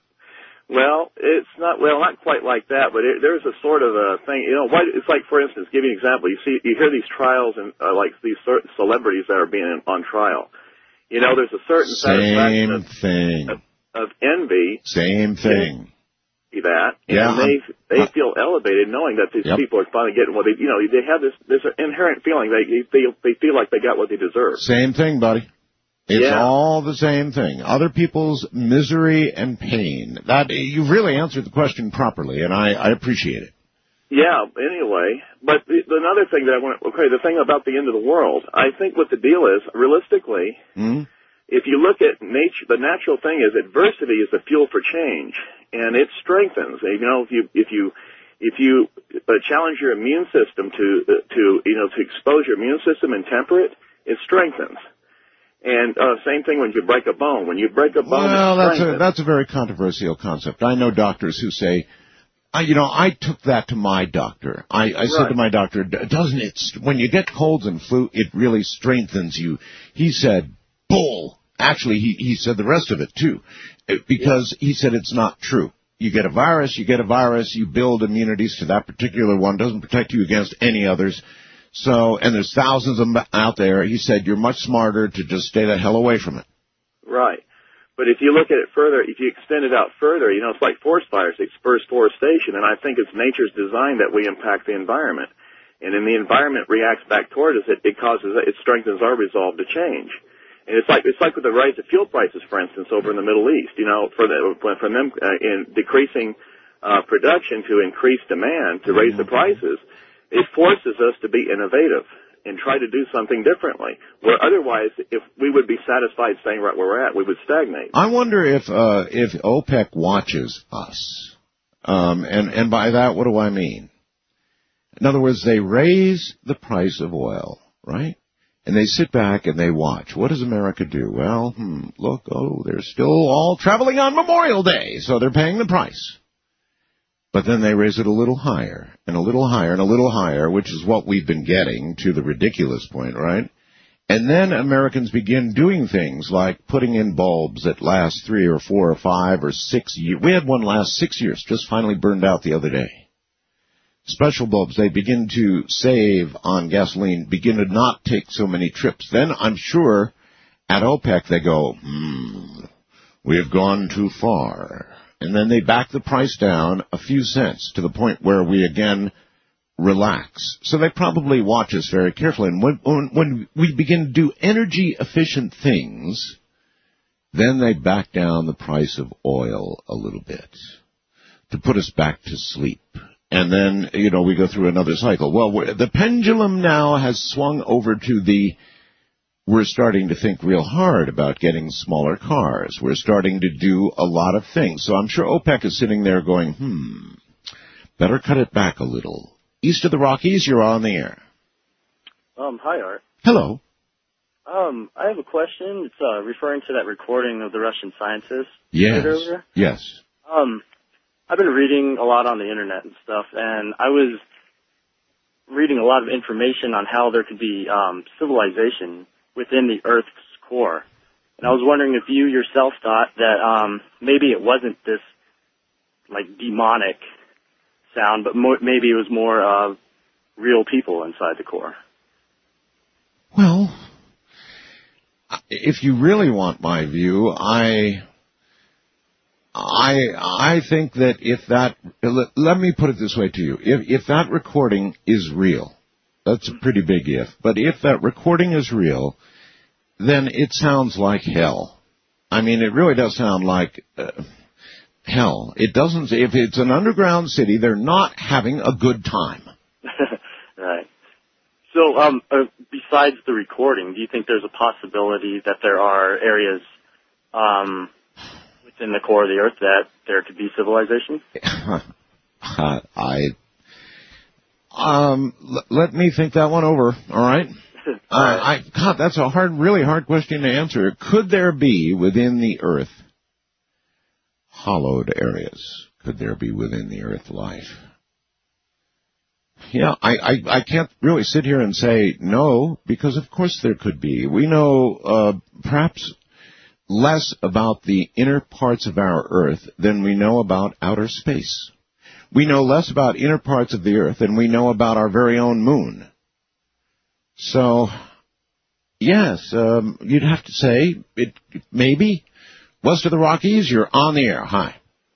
Well, it's not, well, not quite like that, but it, there's a sort of a thing, you know, why, it's like, for instance, give you an example, you see, you hear these trials and, uh, like these certain celebrities that are being on trial. You know, there's a certain satisfaction of, thing. Of, of envy. Same thing. See that. Yeah. And they, they feel elevated knowing that these yep. people are finally getting what they, you know, they have this, this inherent feeling, they, they feel, they feel like they got what they deserve. Same thing, buddy. It's yeah. all the same thing. Other people's misery and pain. That you really answered the question properly, and I, I appreciate it. Yeah. Anyway, but the, another thing that I want. Okay, the thing about the end of the world. I think what the deal is, realistically, mm-hmm. if you look at nature, the natural thing is adversity is the fuel for change, and it strengthens. You know, if you if you if you uh, challenge your immune system to uh, to you know to expose your immune system and temper it, it strengthens. And uh, same thing when you break a bone. When you break a bone, well, it's that's a that's a very controversial concept. I know doctors who say, I, you know, I took that to my doctor. I, I right. said to my doctor, doesn't it, when you get colds and flu, it really strengthens you. He said, bull. Actually, he, he said the rest of it, too, because yeah. he said it's not true. You get a virus, you get a virus, you build immunities to that particular one, doesn't protect you against any others. So, and there's thousands of them out there. He said you're much smarter to just stay the hell away from it. Right. But if you look at it further, if you extend it out further, you know, it's like forest fires. It spurs forestation, and I think it's nature's design that we impact the environment. And then the environment reacts back toward us. It, it causes, it strengthens our resolve to change. And it's like, it's like with the rise of fuel prices, for instance, over in the Middle East, you know, for the, for them, uh, in decreasing, uh, production to increase demand, to raise the prices, it forces us to be innovative and try to do something differently. Where otherwise, if we would be satisfied staying right where we're at, we would stagnate. I wonder if, uh, if OPEC watches us. Um, and, and by that, what do I mean? In other words, they raise the price of oil, right? And they sit back and they watch. What does America do? Well, hmm, look, oh, they're still all traveling on Memorial Day, so they're paying the price. But then they raise it a little higher, and a little higher, and a little higher, which is what we've been getting to the ridiculous point, right? And then Americans begin doing things like putting in bulbs that last three or four or five or six years. We had one last six years, just finally burned out the other day. Special bulbs, they begin to save on gasoline, begin to not take so many trips. Then I'm sure at OPEC they go, hmm, we have gone too far. And then they back the price down a few cents to the point where we again relax. So they probably watch us very carefully. And when, when, when we begin to do energy efficient things, then they back down the price of oil a little bit to put us back to sleep. And then, you know, we go through another cycle. Well, the pendulum now has swung over to the, we're starting to think real hard about getting smaller cars. We're starting to do a lot of things. So I'm sure OPEC is sitting there going, hmm, better cut it back a little. East of the Rockies, you're on the air. Um, hi, Art. Hello. Um, I have a question. It's uh, referring to that recording of the Russian scientist. Yes. Earlier. Yes. Um, I've been reading a lot on the internet and stuff, and I was reading a lot of information on how there could be um, civilization within the Earth's core. And I was wondering if you yourself thought that um, maybe it wasn't this, like, demonic sound, but mo- maybe it was more uh, real people inside the core. Well, if you really want my view, I... I I think that if that, let, let me put it this way to you, if, if that recording is real, that's a pretty big if, but if that recording is real, then it sounds like hell. I mean, it really does sound like uh, hell. It doesn't, if it's an underground city, they're not having a good time. Right. So, um, uh, besides the recording, do you think there's a possibility that there are areas, um, in the core of the Earth that there could be civilization? uh, I, um, l- let me think that one over. All right. uh, I, God, that's a hard, really hard question to answer. Could there be within the Earth hollowed areas? Could there be within the Earth life? Yeah, I, I, I can't really sit here and say no, because of course there could be. We know, uh, perhaps less about the inner parts of our Earth than we know about outer space. We know less about inner parts of the Earth than we know about our very own moon. So, yes, um, you'd have to say, it maybe. West of the Rockies, you're on the air. Hi.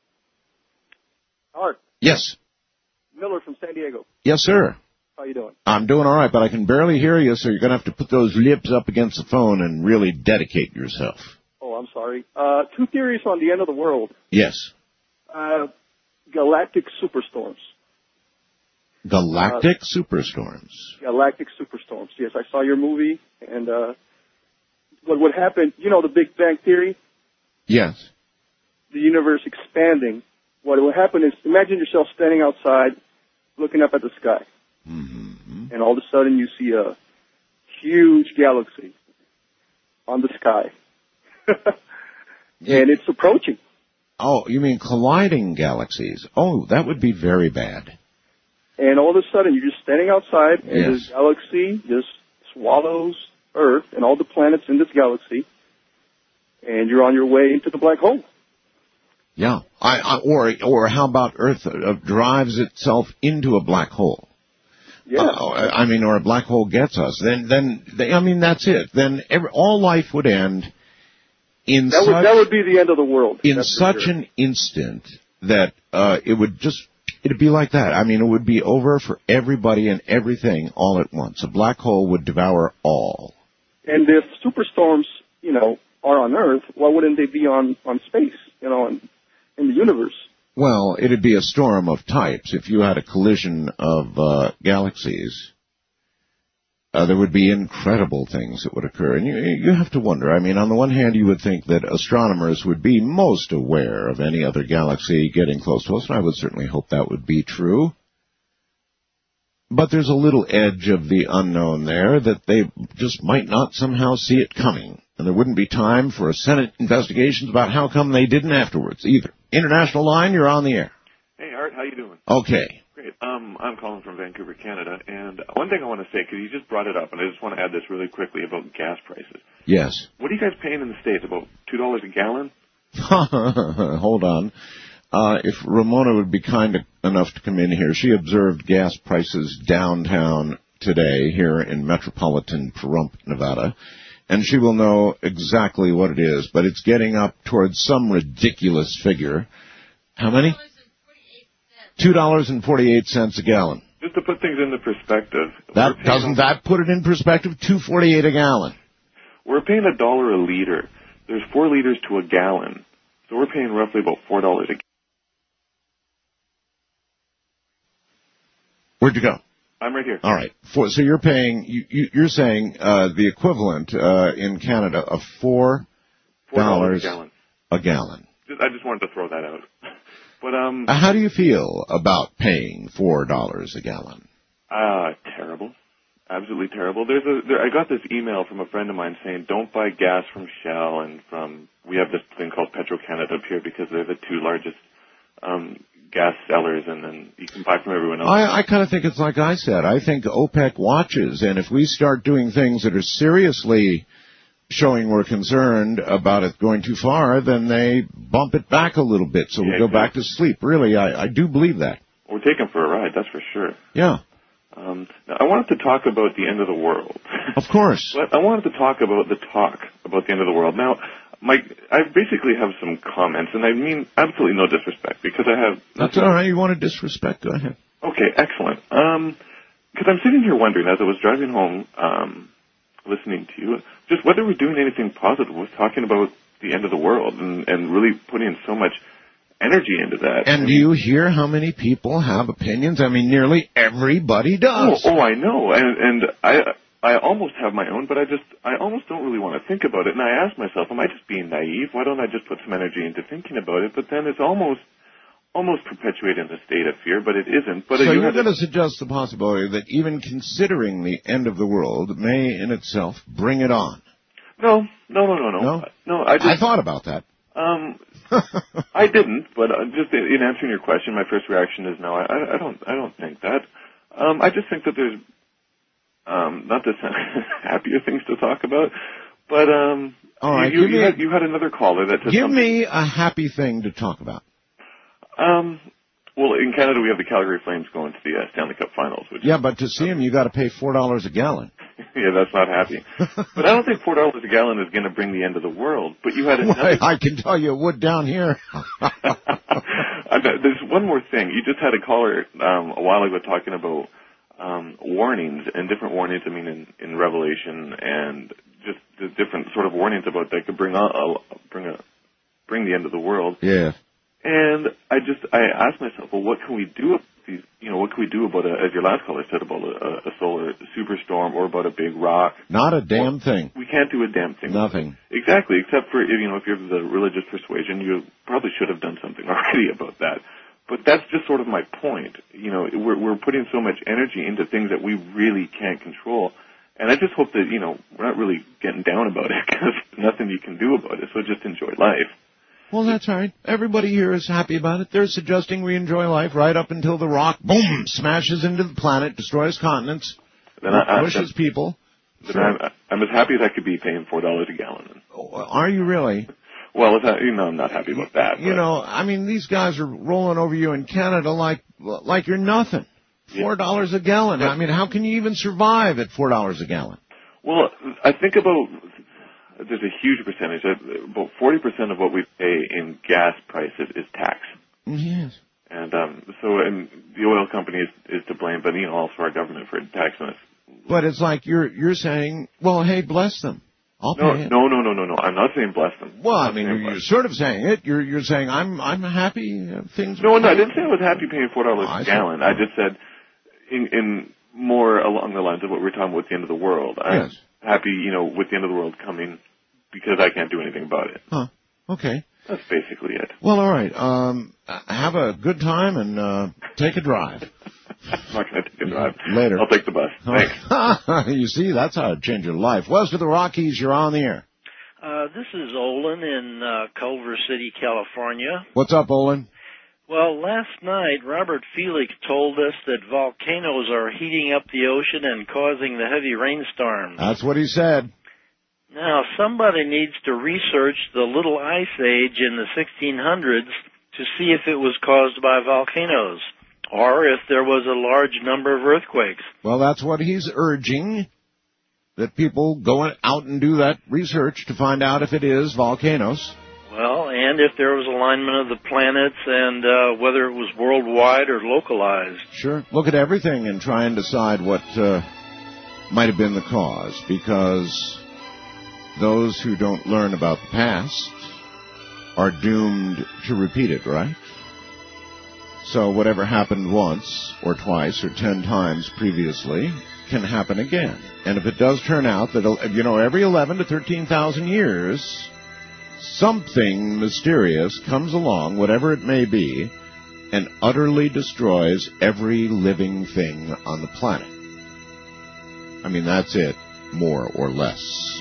Art. Yes. Miller from San Diego. Yes, sir. How you doing? I'm doing all right, but I can barely hear you, so you're going to have to put those lips up against the phone and really dedicate yourself. Oh, I'm sorry. Uh, two theories on the end of the world. Yes. Uh, galactic superstorms. Galactic uh, superstorms. Galactic superstorms. Yes, I saw your movie, and uh, what would happen, you know the Big Bang Theory? Yes. The universe expanding. What would happen is, imagine yourself standing outside, looking up at the sky. Mm-hmm. And all of a sudden you see a huge galaxy on the sky. And it's approaching. Oh, you mean colliding galaxies? Oh, that would be very bad. And all of a sudden, you're just standing outside, and yes. this galaxy just swallows Earth and all the planets in this galaxy, and you're on your way into the black hole. Yeah, I, I, or or how about Earth uh, drives itself into a black hole? Yeah, uh, I mean, or a black hole gets us. Then, then they, I mean, that's it. Then every, all life would end. In that such, would that would be the end of the world. In such sure. an instant that uh, it would just It'd be like that. I mean, it would be over for everybody and everything all at once. A black hole would devour all. And if superstorms, you know, are on Earth, why wouldn't they be on, on space, you know, in, in the universe? Well, it'd be a storm of types. If you had a collision of uh, galaxies, uh, there would be incredible things that would occur. And you, you have to wonder. I mean, on the one hand, you would think that astronomers would be most aware of any other galaxy getting close to us, and I would certainly hope that would be true. But there's a little edge of the unknown there that they just might not somehow see it coming. And there wouldn't be time for a Senate investigations about how come they didn't afterwards either. International line, you're on the air. Hey, Art, how you doing? Okay. Great. Um, I'm calling from Vancouver, Canada, and one thing I want to say, because you just brought it up, and I just want to add this really quickly about gas prices. Yes. What are you guys paying in the States, about two dollars a gallon? Hold on. Uh, if Ramona would be kind enough to come in here, she observed gas prices downtown today here in metropolitan Pahrump, Nevada, and she will know exactly what it is, but it's getting up towards some ridiculous figure. How many? two dollars and forty-eight cents a gallon. Just to put things into perspective. That doesn't that put it in perspective? two forty-eight a gallon. We're paying a dollar a liter. There's four liters to a gallon, so we're paying roughly about four dollars a gallon. Where'd you go? I'm right here. All right. For, so you're paying, you, you, you're saying uh, the equivalent uh, in Canada of four dollars a gallon. A gallon. Just, I just wanted to throw that out. But um, uh, how do you feel about paying four dollars a gallon? Ah, uh, terrible. Absolutely terrible. There's a. There, I got this email from a friend of mine saying, "Don't buy gas from Shell and from." We have this thing called Petro-Canada up here because they're the two largest um, gas sellers, and then you can buy from everyone else. I, I kind of think it's like I said. I think OPEC watches, and if we start doing things that are seriously showing we're concerned about it going too far, then they bump it back a little bit, so yeah, we go exactly. back to sleep. Really, I, I do believe that. We're taking for a ride, that's for sure. Yeah. Um, now, I wanted to talk about the end of the world. Of course. But I wanted to talk about the talk about the end of the world. Now, my, I basically have some comments, and I mean absolutely no disrespect, because I have... That's all right. You want to disrespect, go ahead. Okay, excellent. Um, because I'm sitting here wondering, as I was driving home, um, listening to you, just whether we're doing anything positive with talking about the end of the world and, and really putting so much energy into that. And do you hear how many people have opinions? I mean, nearly everybody does. Oh, oh I know. And, and I I almost have my own, but I just, I almost don't really want to think about it. And I ask myself, am I just being naive? Why don't I just put some energy into thinking about it? But then it's almost, almost perpetuating the state of fear, but it isn't. But so you you're going to to suggest the possibility that even considering the end of the world may in itself bring it on? No, no, no, no, no. No? No, I just... I thought about that. Um, I didn't, but uh, just in answering your question, my first reaction is no. I, I don't. I don't think that. Um, I just think that there's um, not the happier things to talk about, but um, all right. You, you, me, had, you had another caller that. Give something. me a happy thing to talk about. Um. Well, in Canada, we have the Calgary Flames going to the uh, Stanley Cup Finals. Which yeah, but to see them, you got to pay four dollars a gallon. Yeah, that's not happy. But I don't think four dollars a gallon is going to bring the end of the world. But you had another... I can tell you it would down here. There's one more thing. You just had a caller um, a while ago talking about um, warnings and different warnings. I mean, in, in Revelation and just the different sort of warnings about that could bring a, a bring a bring the end of the world. Yeah. And I just I asked myself, well, what can we do? These, you know, what can we do about a, as your last caller said, about a, a solar superstorm or about a big rock? Not a damn thing. We can't do a damn thing. Nothing. Exactly, except for, you know, if you're of the religious persuasion, you probably should have done something already about that. But that's just sort of my point. You know, we're, we're putting so much energy into things that we really can't control. And I just hope that, you know, we're not really getting down about it because there's nothing you can do about it. So just enjoy life. Well, that's all right. Everybody here is happy about it. They're suggesting we enjoy life right up until the rock, boom, smashes into the planet, destroys continents, then I, pushes I, people. Then I'm, I'm as happy as I could be paying four dollars a gallon. Are you really? Well, it's not, you know, I'm not happy about that. You but. know, I mean, these guys are rolling over you in Canada like like you're nothing. Four dollars yeah. a gallon. I mean, how can you even survive at four dollars a gallon? Well, I think about... There's a huge percentage. About forty percent of what we pay in gas prices is tax. Yes. And um, so, and the oil company is, is to blame, but you know, also our government for taxing us. But it's like you're you're saying, well, hey, bless them. I'll No, pay it. no, no, no, no, no. I'm not saying bless them. Well, I I'm mean, saying you're, bless you're sort of saying it. You're you're saying I'm I'm happy. Uh, things. No, are no, I fine. didn't say I was happy paying four dollars Oh, I a see. gallon. I just said, in, in more along the lines of what we were talking about with the end of the world. I'm Yes. happy, you know, with the end of the world coming because I can't do anything about it. Huh. Okay. That's basically it. Well, all right. Um, have a good time and uh, take a drive. I'm not going to take a drive. Later. I'll take the bus. Thanks. You see, that's how to change your life. West of the Rockies, you're on the air. Uh, this is Olin in uh, Culver City, California. What's up, Olin? Well, last night, Robert Felix told us that volcanoes are heating up the ocean and causing the heavy rainstorms. That's what he said. Now, somebody needs to research the Little Ice Age in the sixteen hundreds to see if it was caused by volcanoes or if there was a large number of earthquakes. Well, that's what he's urging, that people go out and do that research to find out if it is volcanoes. Well, and if there was alignment of the planets and uh, whether it was worldwide or localized. Sure. Look at everything and try and decide what uh, might have been the cause, because those who don't learn about the past are doomed to repeat it, right? So whatever happened once or twice or ten times previously can happen again. And if it does turn out that, you know, every eleven to thirteen thousand years, something mysterious comes along, whatever it may be, and utterly destroys every living thing on the planet. I mean, that's it, more or less.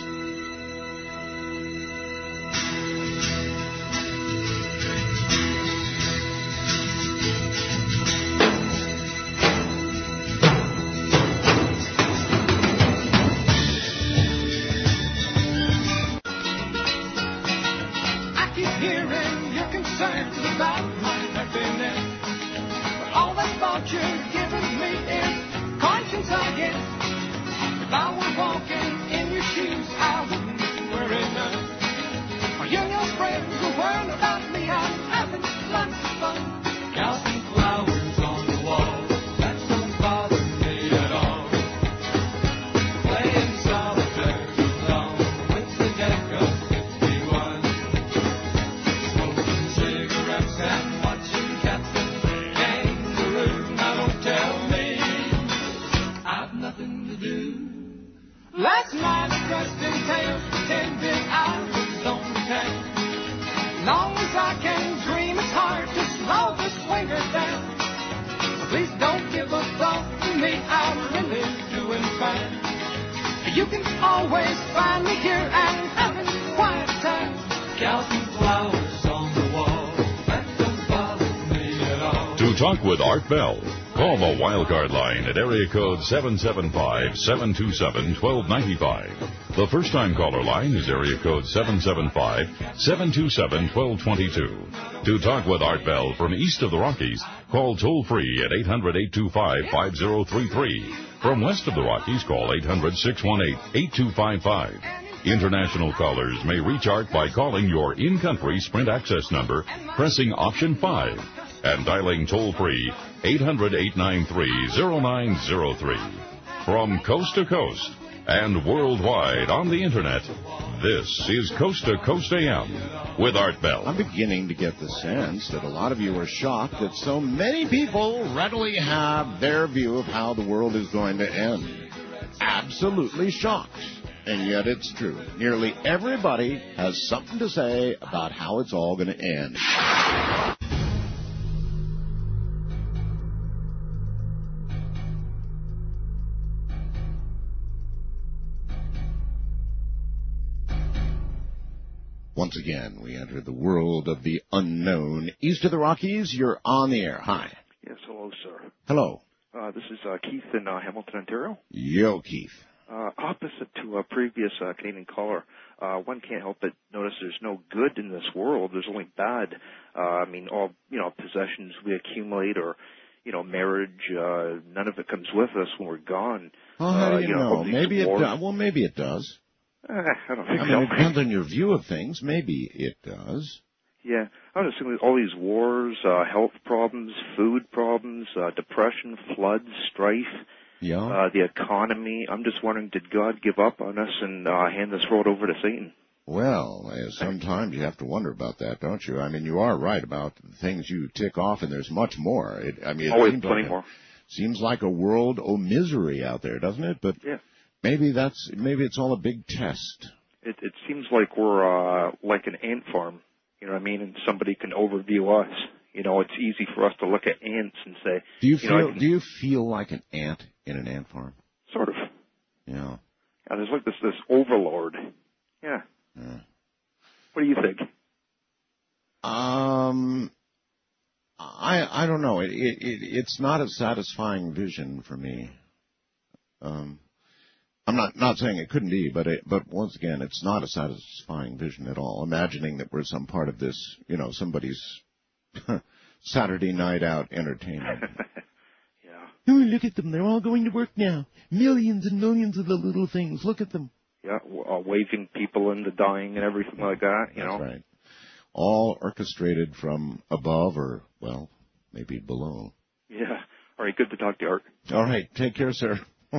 To talk with Art Bell, call the Wildcard line at area code seven seven five, seven two seven, one two nine five. The first-time caller line is area code seven seven five, seven two seven, one two two two. To talk with Art Bell from east of the Rockies, call toll-free at eight hundred, eight two five, five zero three three. From west of the Rockies, call eight hundred, six one eight, eight two five five. International callers may reach Art by calling your in-country Sprint access number, pressing option five, and dialing toll-free eight hundred, eight nine three, zero nine zero three. From coast to coast and worldwide on the Internet, this is Coast to Coast A M with Art Bell. I'm beginning to get the sense that a lot of you are shocked that so many people readily have their view of how the world is going to end. Absolutely shocked. And yet it's true. Nearly everybody has something to say about how it's all going to end. Once again, we enter the world of the unknown. East of the Rockies, you're on the air. Hi. Yes, hello, sir. Hello. Uh, this is uh, Keith in uh, Hamilton, Ontario. Yo, Keith. Uh, opposite to a previous uh, Canadian caller, uh, one can't help but notice there's no good in this world. There's only bad. Uh, I mean, all, you know, possessions we accumulate or, you know, marriage, uh, none of it comes with us when we're gone. Well, how do uh, you, you know, know? all these Maybe it wars. does. Well, maybe it does. Uh, I don't think I so. mean, it depends on your view of things. Maybe it does. Yeah, I'm just thinking all these wars, uh, health problems, food problems, uh, depression, floods, strife, yeah. uh, the economy. I'm just wondering, did God give up on us and uh, hand this world over to Satan? Well, uh, sometimes you have to wonder about that, don't you? I mean, you are right about the things you tick off, and there's much more. It, I mean, it Always seems plenty like a, more. Seems like a world of misery out there, doesn't it? But yeah. maybe that's maybe it's all a big test. It, it seems like we're uh, like an ant farm. You know what I mean? And somebody can overview us. You know, it's easy for us to look at ants and say, Do you you feel know, can, do you feel like an ant in an ant farm? Sort of. Yeah. Yeah, there's like this this overlord. Yeah. yeah. What do you think? Um, I I don't know. It, it it it's not a satisfying vision for me. Um, I'm not not saying it couldn't be, but it, but once again, it's not a satisfying vision at all. Imagining that we're some part of this, you know, somebody's Saturday night out entertainment. yeah. Oh, look at them! They're all going to work now. Millions and millions of the little things. Look at them. Yeah, uh, waving people into dying and everything like that. You That's know. right. All orchestrated from above, or well, maybe below. Yeah. All right. Good to talk to you, Art. All right. Take care, sir.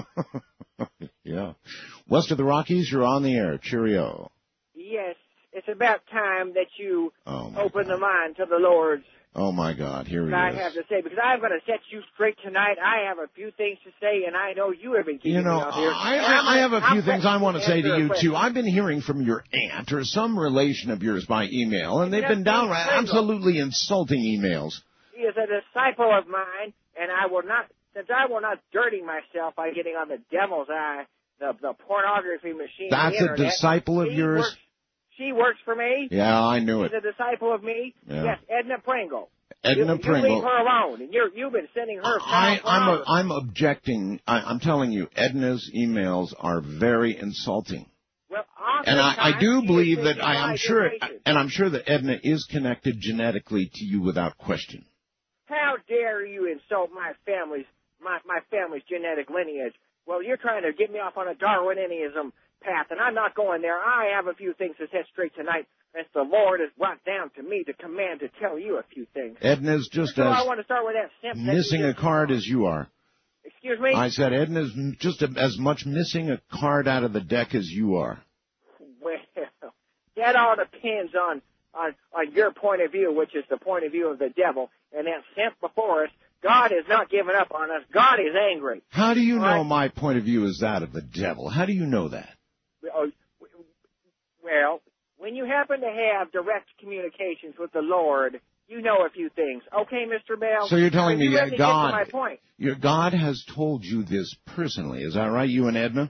Yeah. West of the Rockies, you're on the air. Cheerio. Yes, it's about time that you oh open the mind to the Lord's. Oh, my God. Here he I is. have to say, because I'm going to set you straight tonight. I have a few things to say, and I know you have been keeping You know, me out here. I, I, I have a few I'm things I want to say to you, question. too. I've been hearing from your aunt or some relation of yours by email, and they've That's been downright Pringle. absolutely insulting emails. He is a disciple of mine, and I will not, since I will not dirty myself by getting on the devil's eye, the, the pornography machine. That's the a internet. disciple of She yours? Works, she works for me. Yeah, I knew it. She's a disciple of me. Yeah. Yes, Edna Pringle. Edna you, Pringle. You leave her alone, and you're, you've been sending her. I, foul I'm, a, pornography. I'm objecting. I, I'm telling you, Edna's emails are very insulting. Well, And I, I do she believe is that I, I'm my sure, generation. and I'm sure that Edna is connected genetically to you without question. How dare you insult my family's my my family's genetic lineage? Well, you're trying to get me off on a Darwinianism path, and I'm not going there. I have a few things to set straight tonight, as the Lord has brought down to me to command to tell you a few things. Edna's just so as I want to start with that simp that missing you a just- card as you are. Excuse me? I said Edna's m- just a, as much missing a card out of the deck as you are. Well, that all depends on, on, on your point of view, which is the point of view of the devil, and that simp before us. God has not given up on us. God is angry. How do you All know right? my point of view is that of the devil? How do you know that? Oh, well, when you happen to have direct communications with the Lord, you know a few things. Okay, Mister Bell? So you're telling you me let that me God, get to my point. your God has told you this personally. Is that right, you and Edna?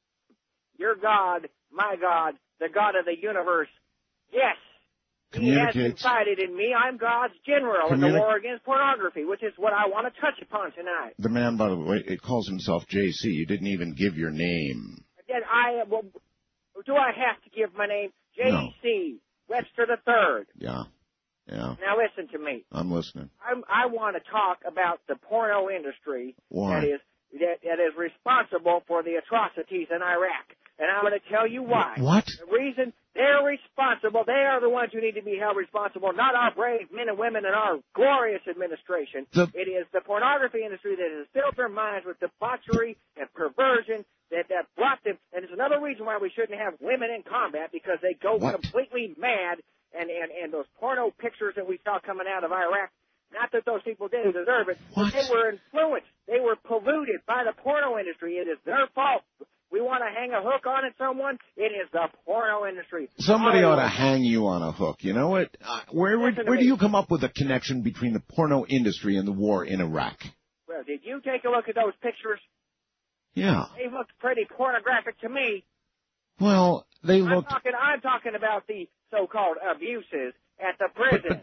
Your God, my God, the God of the universe, yes, He has Communicates. confided in me. I'm God's general in Communi- the war against pornography, which is what I want to touch upon tonight. The man, by the way, it calls himself J C. You didn't even give your name. Then I, well, do I have to give my name? J C Webster the Third. Yeah, yeah. Now listen to me. I'm listening. I'm, I want to talk about the porno industry Why? that is that, that is responsible for the atrocities in Iraq, and I'm going to tell you why. What? The reason they're responsible, they are the ones who need to be held responsible, not our brave men and women in our glorious administration. The- It is the pornography industry that has filled their minds with debauchery and perversion that, that brought them, and it's another reason why we shouldn't have women in combat, because they go What? completely mad, and, and, and those porno pictures that we saw coming out of Iraq, not that those people didn't deserve it, What? but they were influenced. They were polluted by the porno industry. It is their fault. We want to hang a hook on it, someone? It is the porno industry. Somebody ought to Hollywood. hang you on a hook. You know what? Uh, where where, Listen to where do me. you come up with a connection between the porno industry and the war in Iraq? Well, did you take a look at those pictures? Yeah. They looked pretty pornographic to me. Well, they I'm looked. talking, I'm talking about the so-called abuses at the prison.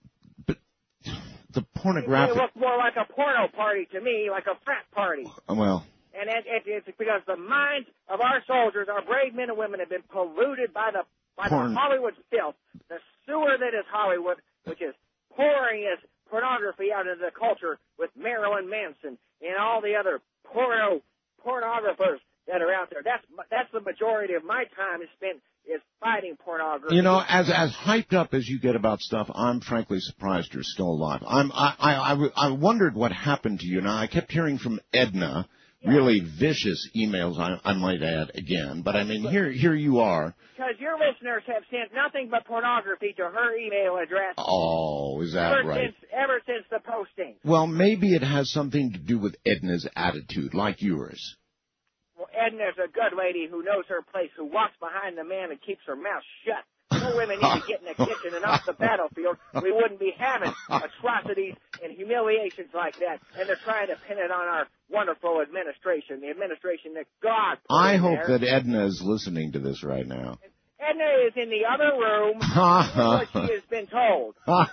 The They pornographic. look more like a porno party to me, like a frat party. Well, And it, it, it's because the minds of our soldiers, our brave men and women, have been polluted by the by Porn. the Hollywood filth, the sewer that is Hollywood, which is pouring its pornography out into the culture with Marilyn Manson and all the other porno pornographers that are out there. That's that's the majority of my time is spent is fighting pornography. You know, as as hyped up as you get about stuff, I'm frankly surprised you're still alive. I'm I I I, I wondered what happened to you. Now I kept hearing from Edna, yeah. really vicious emails. I, I might add again, but I mean here here you are. Because your listeners have sent nothing but pornography to her email address. Oh, is that ever right? Since, ever since the posting. Well, maybe it has something to do with Edna's attitude, like yours. Well, Edna's a good lady who knows her place, who walks behind the man and keeps her mouth shut. No women need to get in the kitchen and off the battlefield. We wouldn't be having atrocities and humiliations like that. And they're trying to pin it on our wonderful administration, the administration that God put I in hope there. that Edna is listening to this right now. Edna is in the other room. What she has been told.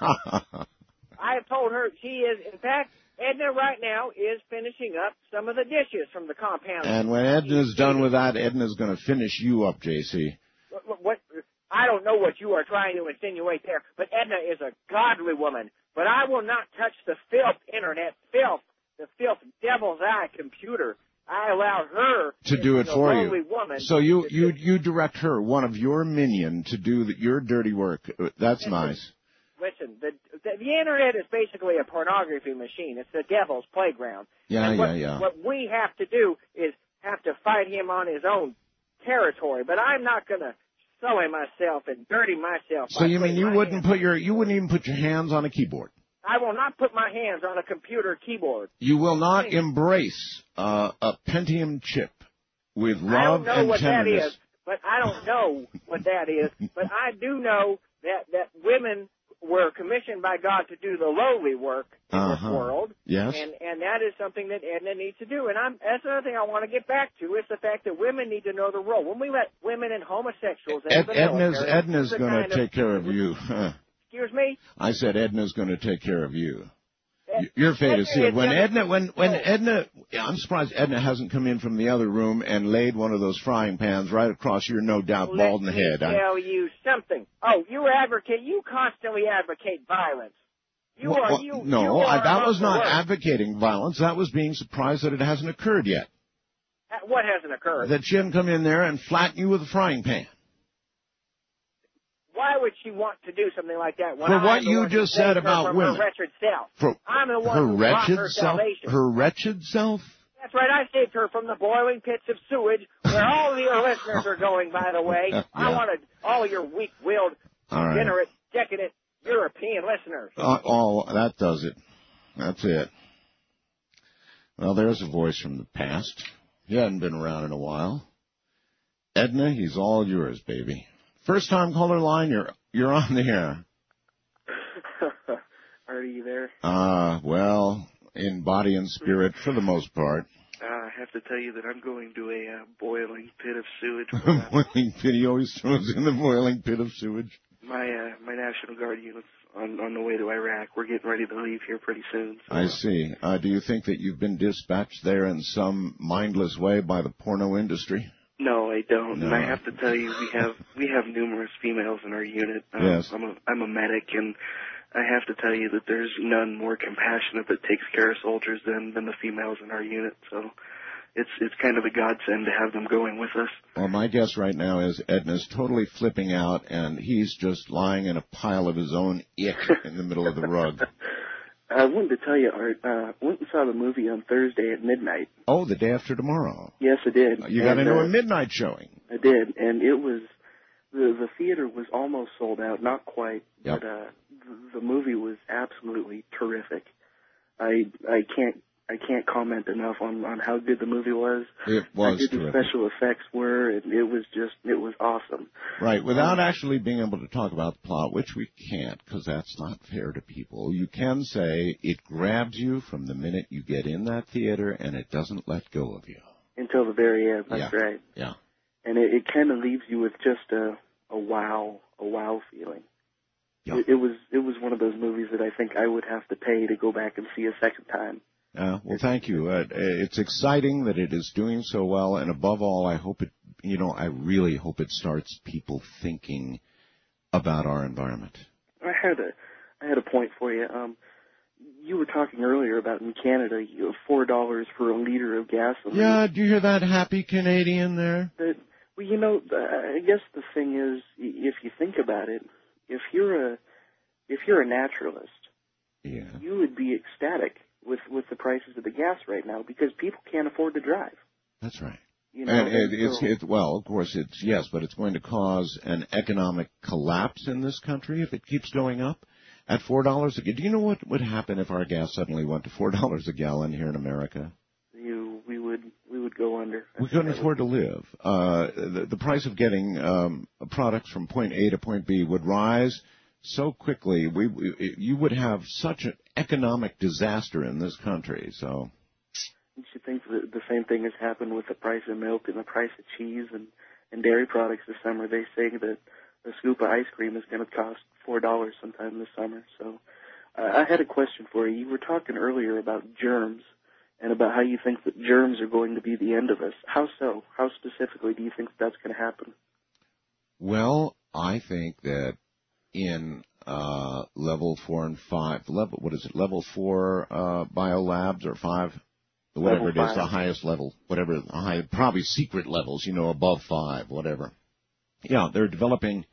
I have told her she is, in fact, Edna right now is finishing up some of the dishes from the compound. And when Edna's done with that, Edna's going to finish you up, J C. What, what? I don't know what you are trying to insinuate there, but Edna is a godly woman. But I will not touch the filth, internet filth, the filth, devil's eye computer. I allowed her to do it for you. Woman so you you you direct her, one of your minion, to do the, your dirty work. That's nice. Listen, the, the the internet is basically a pornography machine. It's the devil's playground. Yeah, and what, yeah, yeah. What we have to do is have to fight him on his own territory. But I'm not going to sully myself and dirty myself. So you mean you wouldn't put your you wouldn't even put your hands on a keyboard? I will not put my hands on a computer keyboard. You will not embrace uh, a Pentium chip with love I don't know and what tenderness. that is, but I don't know what that is. But I do know that that women were commissioned by God to do the lowly work in uh-huh. this world. Yes. And and that is something that Edna needs to do. And I'm that's another thing I want to get back to is the fact that women need to know the role. When we let women and homosexuals Ed, into the Edna's military, Edna's it's a going kind to of- take care of you. Excuse me? I said Edna's going to take care of you. Ed- Your fate is Edna sealed. When gonna- Edna, when when Edna, I'm surprised Edna hasn't come in from the other room and laid one of those frying pans right across your no doubt Let bald me head. I- tell you something. Oh, you advocate. You constantly advocate violence. You Well, are well, you. no, you I, are that of was the not worst. advocating violence. That was being surprised that it hasn't occurred yet. Uh, What hasn't occurred? That she hadn't come in there and flatten you with a frying pan. Why would she want to do something like that? When For I'm what the you one who just saved said her about from women. Her wretched self. For I'm the one her who brought wretched her self. salvation. Her wretched self. That's right. I saved her from the boiling pits of sewage, where all of your listeners are going. By the way, Yeah. I wanted all your weak-willed, All right. degenerate, decadent European listeners. Uh, oh, that does it. That's it. Well, there's a voice from the past. He hadn't been around in a while. Edna, he's all yours, baby. First time caller line, you're you're on the air. Are you there? Uh, well, in body and spirit for the most part. Uh, I have to tell you that I'm going to a uh, boiling pit of sewage. boiling pit, he always throws in the boiling pit of sewage. my uh, my National Guard unit's on on the way to Iraq. We're getting ready to leave here pretty soon. So. I see. Uh, do you think that you've been dispatched there in some mindless way by the porno industry? No, I don't. No. And I have to tell you, we have we have numerous females in our unit. Um, Yes. I'm a I'm a medic, and I have to tell you that there's none more compassionate that takes care of soldiers than than the females in our unit. So it's it's kind of a godsend to have them going with us. Well, my guess right now is Edna's totally flipping out, and he's just lying in a pile of his own ick in the middle of the rug. I wanted to tell you, Art, uh, went and saw the movie on Thursday at midnight. Oh, the day after tomorrow. Yes, I did. You got And, into uh, a midnight showing. I did, and it was the the theater was almost sold out, not quite, Yep. but uh, the, the movie was absolutely terrific. I I can't I can't comment enough on on how good the movie was. It how was good the terrific. special effects were, and it was just it was awesome. Right, without actually being able to talk about the plot, which we can't, because that's not fair to people. You can say it grabs you from the minute you get in that theater, and it doesn't let go of you. Until the very end, that's Yeah. right. Yeah. And it, it kind of leaves you with just a a wow a wow feeling. Yeah. It, it was it was one of those movies that I think I would have to pay to go back and see a second time. Uh, well, thank you. Uh, it's exciting that it is doing so well, and above all, I hope it, you know, I really hope it starts people thinking about our environment. I had a I had a point for you. Um, you were talking earlier about in Canada, you have four dollars for a liter of gasoline. Yeah, do you hear that happy Canadian there? That Well, you know, I guess the thing is, if you think about it, if you're a if you're a naturalist, yeah. you would be ecstatic with with the prices of the gas right now because people can't afford to drive. That's right. You know, and and it, it's, so- it's well, of course, it's yes, but it's going to cause an economic collapse in this country if it keeps going up at four dollars a gallon. Do you know what would happen if our gas suddenly went to four dollars a gallon here in America? you we would we would go under. We couldn't afford to live. Uh, the, the price of getting um, products from point A to point B would rise so quickly. We, we you would have such an economic disaster in this country. So. Don't you think the, the same thing has happened with the price of milk and the price of cheese and, and dairy products this summer? They say that a scoop of ice cream is going to cost four dollars sometime this summer. So uh, I had a question for you. You were talking earlier about germs and about how you think that germs are going to be the end of us. How so? How specifically do you think that's going to happen? Well, I think that in uh, level four and five, level what is it? Level four uh, biolabs or five? Whatever Level it is, five. the highest level, whatever, the high, probably secret levels, you know, above five, whatever. Yeah, they're developing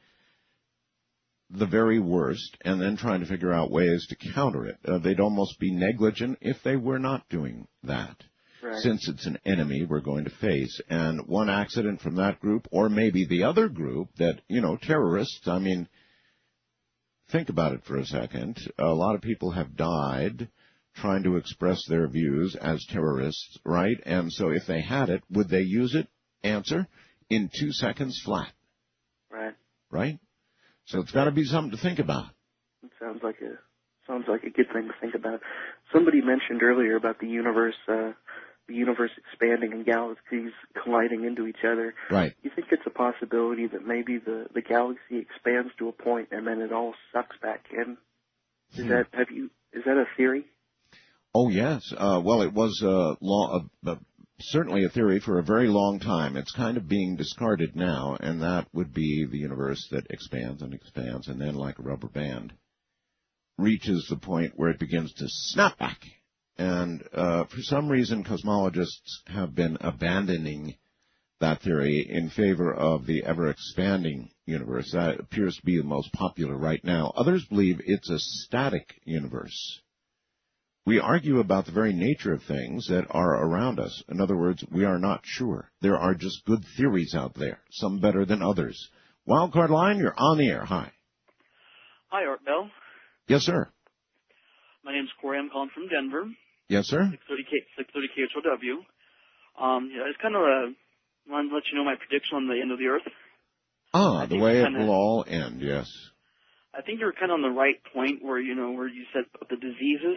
the very worst and then trying to figure out ways to counter it. Uh, they'd almost be negligent if they were not doing that. Right. Since it's an enemy we're going to face. And one accident from that group, or maybe the other group that, you know, terrorists, I mean, think about it for a second. A lot of people have died trying to express their views as terrorists, right? And so if they had it, would they use it? Answer, in two seconds flat, Right. right? So it's got to be something to think about. It sounds like a sounds like a good thing to think about. Somebody mentioned earlier about the universe, uh, the universe expanding and galaxies colliding into each other. Right. You think it's a possibility that maybe the, the galaxy expands to a point and then it all sucks back in? Is Hmm. that have you? Is that a theory? Oh, yes. Uh, well, it was uh, long, uh, uh, certainly a theory for a very long time. It's kind of being discarded now, and that would be the universe that expands and expands, and then, like a rubber band, reaches the point where it begins to snap back. And uh, for some reason, cosmologists have been abandoning that theory in favor of the ever-expanding universe. That appears to be the most popular right now. Others believe it's a static universe. We argue about the very nature of things that are around us. In other words, we are not sure. There are just good theories out there, some better than others. Wildcard line, you're on the air. Hi. Hi, Art Bell. Yes, sir. My name's Corey. I'm calling from Denver. Yes, sir. six thirty K, six thirty K H O W. Um, yeah, I just kind of uh, wanted to let you know my prediction on the end of the Earth. Ah, the think way it kinda- will all end, yes. I think you're kind of on the right point where, you know, where you said about the diseases.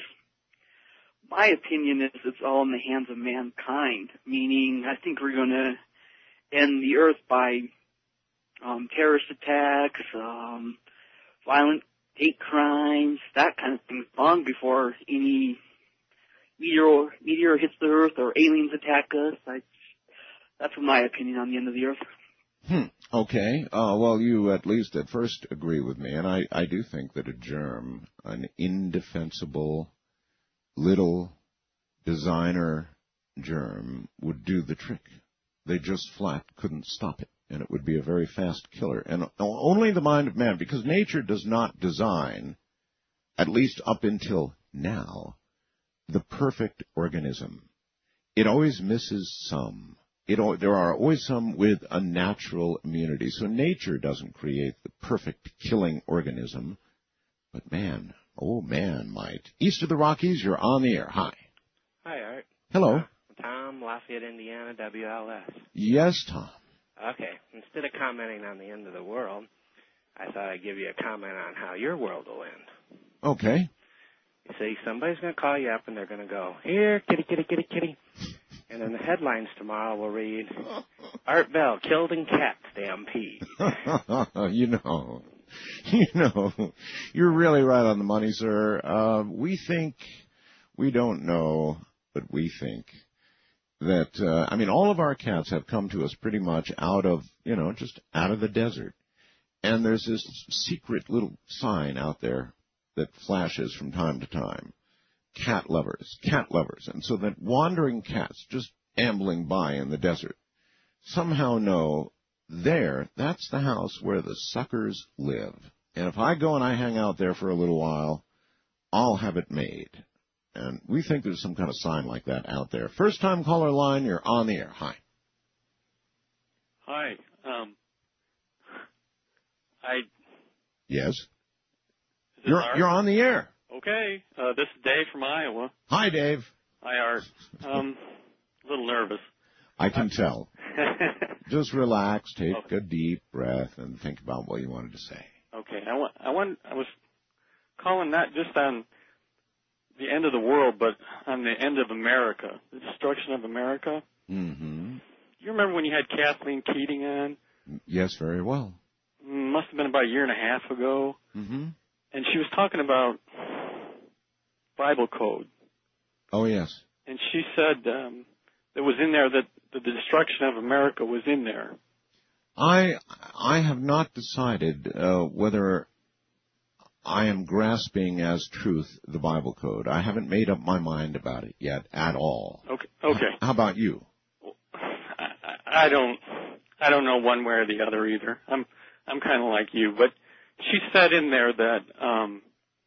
My opinion is it's all in the hands of mankind, meaning I think we're going to end the Earth by um, terrorist attacks, um, violent hate crimes, that kind of thing, long before any meteor, meteor hits the Earth or aliens attack us. I, that's my opinion on the end of the Earth. Hmm. Okay. Uh, well, you at least at first agree with me, and I, I do think that a germ, an indefensible little designer germ, would do the trick. They just flat couldn't stop it, and it would be a very fast killer. And only the mind of man, because nature does not design, at least up until now, the perfect organism. It always misses some. It, there are always some with a natural immunity. So nature doesn't create the perfect killing organism, but man, oh man might. East of the Rockies, you're on the air. Hi. Hi, Art. Hello. Uh, Tom, Lafayette, Indiana, W L S. Yes, Tom. Okay. Instead of commenting on the end of the world, I thought I'd give you a comment on how your world will end. Okay. You see, somebody's going to call you up and they're going to go, here, kitty, kitty, kitty, kitty. And then the headlines tomorrow will read, Art Bell killed in cat stampede. you know, you know, you're really right on the money, sir. Uh, we think, we don't know, but we think that, uh, I mean, all of our cats have come to us pretty much out of, you know, just out of the desert. And there's this secret little sign out there that flashes from time to time. Cat lovers, cat lovers. And so that wandering cats just ambling by in the desert somehow know there, that's the house where the suckers live. And if I go and I hang out there for a little while, I'll have it made. And we think there's some kind of sign like that out there. First time caller line, you're on the air. Hi. Hi. Um, I. Yes. You're Art? You're on the air. Okay. Uh, this is Dave from Iowa. Hi, Dave. Hi, Art. Um, a little nervous. I can I, tell. Just relax, take okay. a deep breath, and think about what you wanted to say. Okay. I want. I want. I was calling not just on the end of the world, but on the end of America, the destruction of America. Mm-hmm. You remember when you had Kathleen Keating on? Yes, very well. Must have been about a year and a half ago. Mm-hmm. And she was talking about Bible code. Oh, yes. And she said um, it was in there that the destruction of America was in there. I I have not decided uh, whether I am grasping as truth the Bible code. I haven't made up my mind about it yet at all. Okay. Okay. How about you? I, I don't. I don't know one way or the other either. I'm. I'm kind of like you, but she said in there that um,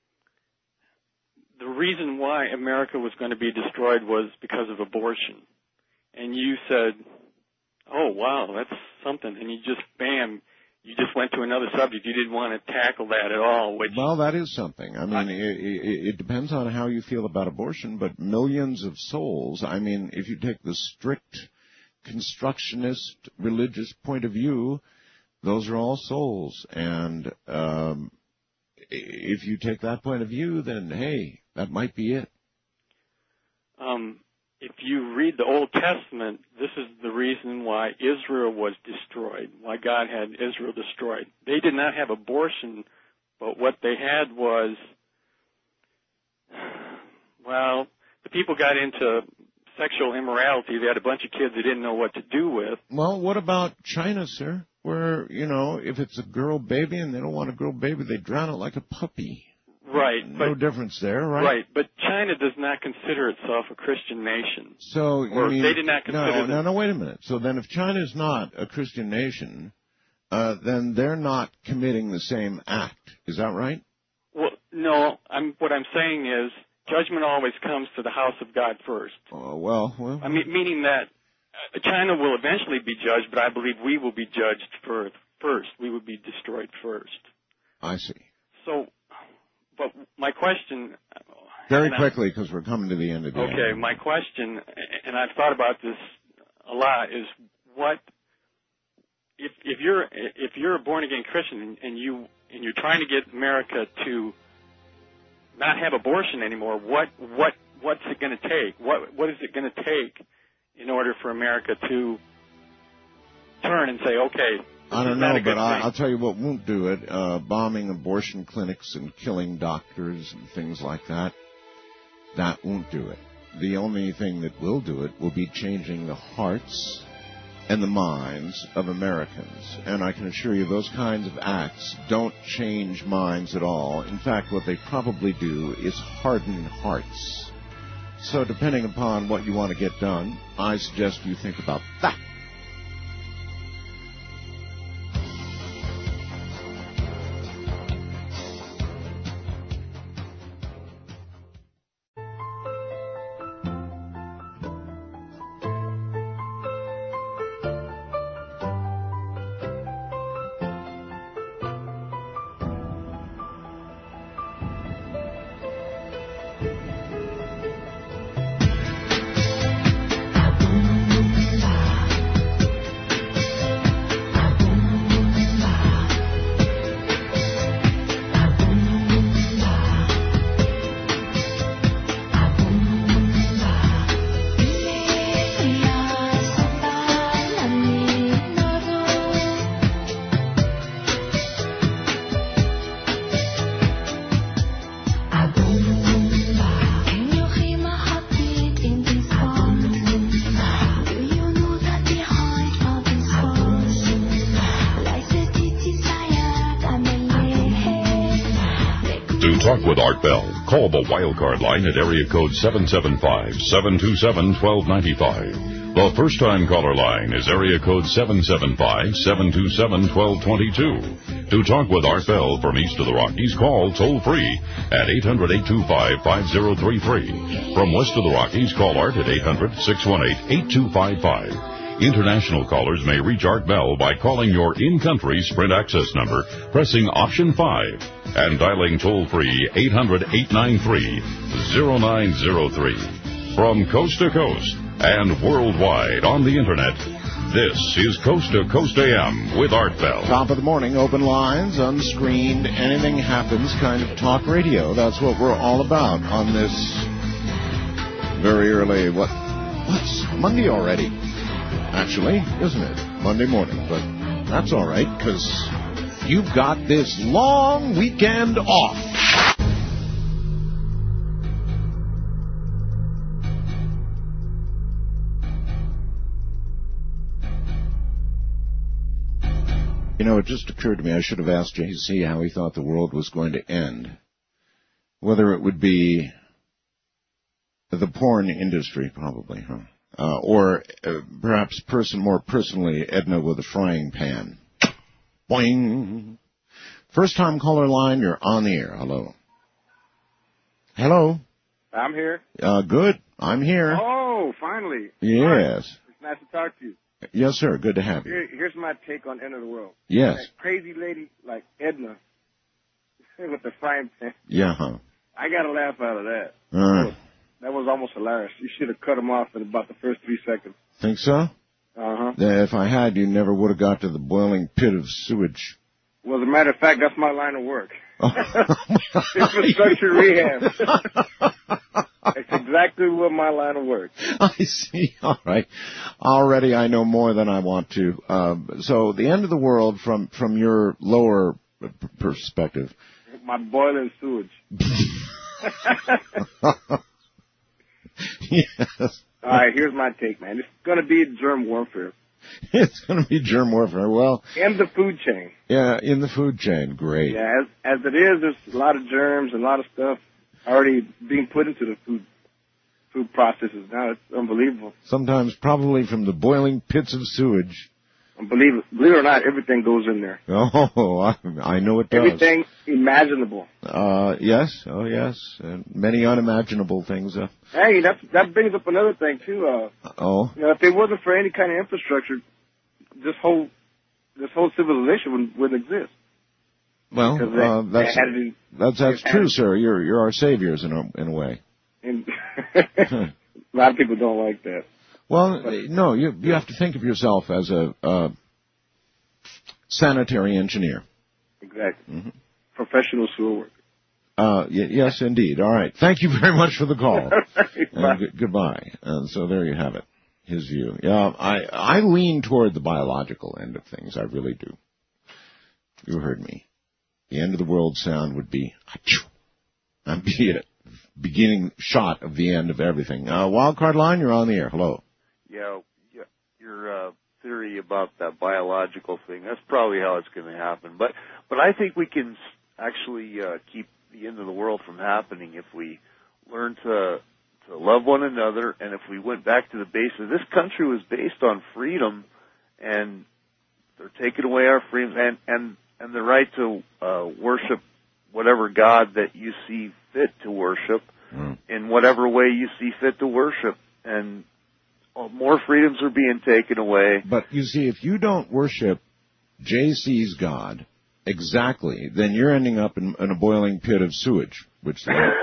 the reason why America was going to be destroyed was because of abortion, and you said, "Oh wow, that's something," and you just bam. You just went to another subject. You didn't want to tackle that at all. Which well, that is something. I mean, it, it, it depends on how you feel about abortion, but millions of souls. I mean, if you take the strict constructionist religious point of view, those are all souls. And um, if you take that point of view, then, hey, that might be it. Um, if you read the Old Testament, this is the reason why Israel was destroyed, why God had Israel destroyed. They did not have abortion, but what they had was, well, the people got into sexual immorality. They had a bunch of kids they didn't know what to do with. Well, what about China, sir? Where, you know, if it's a girl baby and they don't want a girl baby, they drown it like a puppy. Right. No but, difference there, right? Right, but China does not consider itself a Christian nation. So, you or mean, they did not consider no, no, no, wait a minute. So then if China is not a Christian nation, uh, then they're not committing the same act. Is that right? Well, no, I'm, what I'm saying is judgment always comes to the house of God first. Oh, well, well. I mean, meaning that China will eventually be judged, but I believe we will be judged first. First, we will be destroyed first. I see. So, but my question... Very quickly, because we're coming to the end of the Okay, end. my question, and I've thought about this a lot, is what... If, if you're if you're a born-again Christian and, you, and you're trying to get America to not have abortion anymore, what what what's it going to take? What what is it going to take in order for America to turn and say, okay, I don't know, but I, I'll tell you what won't do it. Uh, bombing abortion clinics and killing doctors and things like that, that won't do it. The only thing that will do it will be changing the hearts and the minds of Americans. And I can assure you those kinds of acts don't change minds at all. In fact, what they probably do is harden hearts. So depending upon what you want to get done, I suggest you think about that. Talk with Art Bell. Call the Wildcard line at area code seven seven five, seven two seven, one two nine five. The first-time caller line is area code seven seven five, seven two seven, one two two two. To talk with Art Bell from east of the Rockies, call toll-free at eight hundred, eight two five, five zero three three. From west of the Rockies, call Art at eight hundred, six one eight, eight two five five. International callers may reach Art Bell by calling your in-country Sprint access number, pressing option five, and dialing toll-free eight hundred, eight nine three, zero nine zero three. From coast to coast and worldwide on the Internet, this is Coast to Coast A M with Art Bell. Top of the morning, open lines, unscreened, anything happens kind of talk radio. That's what we're all about on this very early, what, what's Monday already? Actually, isn't it? Monday morning, but that's all right, because you've got this long weekend off. You know, it just occurred to me, I should have asked J C how he thought the world was going to end. Whether it would be the porn industry, probably, huh? Uh, or uh, perhaps person more personally, Edna with a frying pan. Boing! First-time caller line, you're on the air. Hello. Hello. I'm here. Uh, good. I'm here. Oh, finally. Yes. It's nice to talk to you. Yes, sir. Good to have you. Here, here's my take on End of the World. Yes. That crazy lady like Edna with the frying pan. Yeah, huh? I got a laugh out of that. All right. That was almost hilarious. You should have cut him off in about the first three seconds. Think so? Uh-huh. Yeah, if I had, you never would have got to the boiling pit of sewage. Well, as a matter of fact, that's my line of work. Infrastructure rehab. That's exactly what my line of work. I see. All right. Already I know more than I want to. Uh, so the end of the world from, from your lower p- perspective. My boiling sewage. Yes. All right, here's my take, man. It's going to be germ warfare. It's going to be germ warfare. Well, in the food chain. Yeah, in the food chain. Great. Yeah, as, as it is, there's a lot of germs and a lot of stuff already being put into the food food processes now. It's unbelievable. Sometimes probably from the boiling pits of sewage. Believe it, believe it or not, everything goes in there. Oh, I, I know it does. Everything imaginable. Uh, yes. Oh, yes. And many unimaginable things. Uh, Hey, that that brings up another thing too. Uh, oh. You know, if it wasn't for any kind of infrastructure, this whole this whole civilization wouldn't, wouldn't exist. Well, they, uh, that's they had to, that's that's true, sir. You're you're our saviors in a in a way. And a lot of people don't like that. Well, no, you you have to think of yourself as a uh, sanitary engineer. Exactly. Mm-hmm. Professional sewer worker. Uh, y- yes, indeed. All right. Thank you very much for the call. Right. And g- goodbye. And so there you have it. His view. Yeah, I I lean toward the biological end of things. I really do. You heard me. The end of the world sound would be achoo. And be it beginning shot of the end of everything. Uh, Wildcard line, you're on the air. Hello. Yeah, yeah, your uh, theory about that biological thing, that's probably how it's going to happen. But but I think we can actually uh, keep the end of the world from happening if we learn to to love one another, and if we went back to the basis. This country was based on freedom, and they're taking away our freedom and and, and the right to uh, worship whatever God that you see fit to worship mm. in whatever way you see fit to worship. And well, more freedoms are being taken away. But you see, if you don't worship J C's God exactly, then you're ending up in, in a boiling pit of sewage, which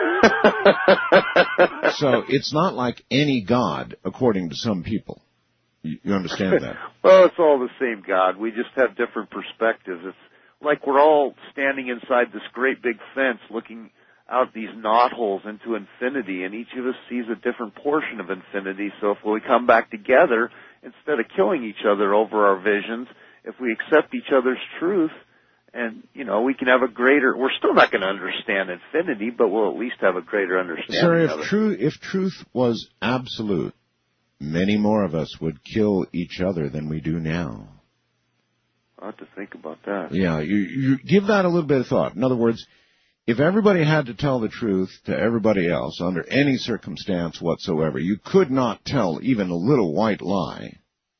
so it's not like any God, according to some people. You, you understand that? Well, it's all the same God. We just have different perspectives. It's like we're all standing inside this great big fence looking out these knotholes into infinity, and each of us sees a different portion of infinity. So if we come back together, instead of killing each other over our visions, if we accept each other's truth, and, you know, we can have a greater, we're still not going to understand infinity, but we'll at least have a greater understanding Sir, if of it. True, if truth was absolute, many more of us would kill each other than we do now. I'll have to think about that. Yeah, you, you give that a little bit of thought. In other words, If everybody had to tell the truth to everybody else under any circumstance whatsoever, you could not tell even a little white lie,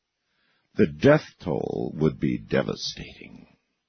the death toll would be devastating.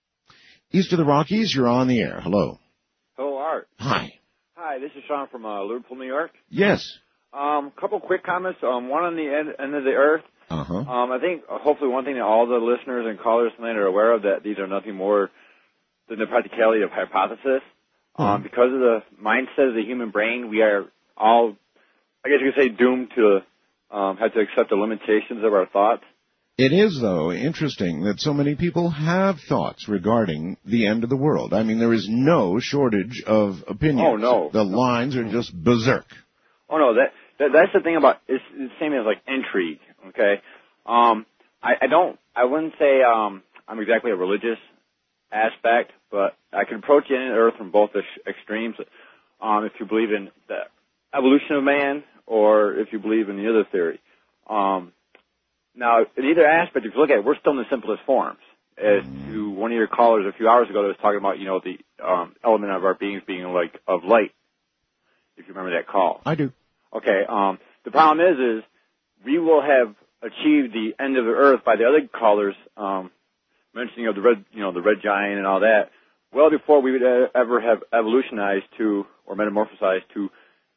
East of the Rockies, you're on the air. Hello. Hello, Art. Hi. Hi, this is Sean from uh, Liverpool, New York. Yes. Um, couple quick comments. Um, one on the end, end of the earth. Uh-huh. Um, I think uh, hopefully one thing that all the listeners and callers tonight are aware of, that these are nothing more than the practicality of hypothesis. Um, because of the mindset of the human brain, we are all, I guess you could say, doomed to um, have to accept the limitations of our thoughts. It is, though, interesting that so many people have thoughts regarding the end of the world. I mean, there is no shortage of opinions. Oh, no. The lines are just berserk. Oh, no, that, that that's the thing about, it's the same as, like, intrigue, okay? Um, I, I don't, I wouldn't say um, I'm exactly a religious aspect, but I can approach the end of the earth from both ex- extremes. Um, if you believe in the evolution of man, or if you believe in the other theory. Um, now, in either aspect, if you look at it, we're still in the simplest forms. As to one of your callers a few hours ago that was talking about, you know, the um, element of our beings being like of light. If you remember that call. I do. Okay. Um, the problem is, is we will have achieved the end of the earth by the other callers. Um, mentioning of the red, you know, the red giant and all that, well before we would uh, ever have evolutionized to, or metamorphosized to,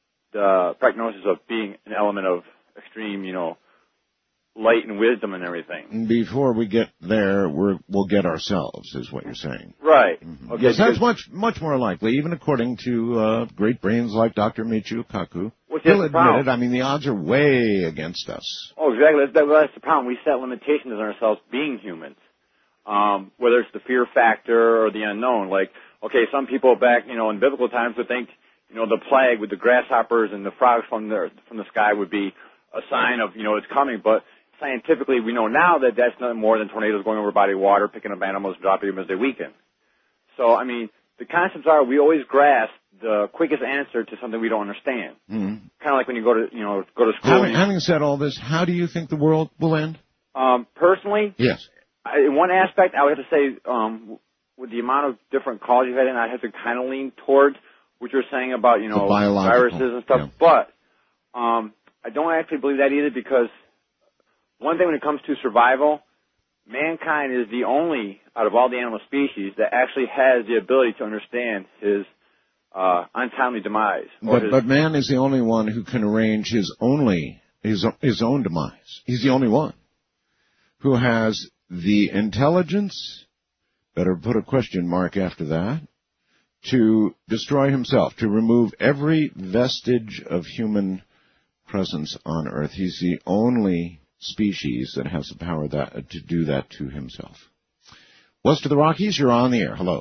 the prognosis of being an element of extreme, you know, light and wisdom and everything. Before we get there, we're, we'll get ourselves, is what you're saying. Right. Mm-hmm. Okay, yes, that's because, much much more likely, even according to uh, great brains like Doctor Michio Kaku. Which He'll is the admit problem. it. I mean, the odds are way against us. Oh, exactly. That's, that, that's the problem. We set limitations on ourselves being humans. Um, whether it's the fear factor or the unknown. Like, okay, some people back, you know, in biblical times would think, you know, the plague with the grasshoppers and the frogs from the from the sky would be a sign of, you know, it's coming. But scientifically, we know now that that's nothing more than tornadoes going over body of water, picking up animals, dropping them as they weaken. So, I mean, the concepts are we always grasp the quickest answer to something we don't understand. Mm-hmm. Kind of like when you go to, you know, go to school. Having, having said all this, how do you think the world will end? Um, personally, yes. I, in one aspect, I would have to say, um, with the amount of different calls you've had in, I have to kind of lean towards what you're saying about, you know, viruses and stuff. Yeah. But um, I don't actually believe that either, because one thing when it comes to survival, mankind is the only, out of all the animal species, that actually has the ability to understand his uh, untimely demise. But, his, but man is the only one who can arrange his only his his own demise. He's the only one who has the intelligence, better put a question mark after that, to destroy himself, to remove every vestige of human presence on Earth. He's the only species that has the power that, to do that to himself. West of the Rockies, you're on the air. Hello.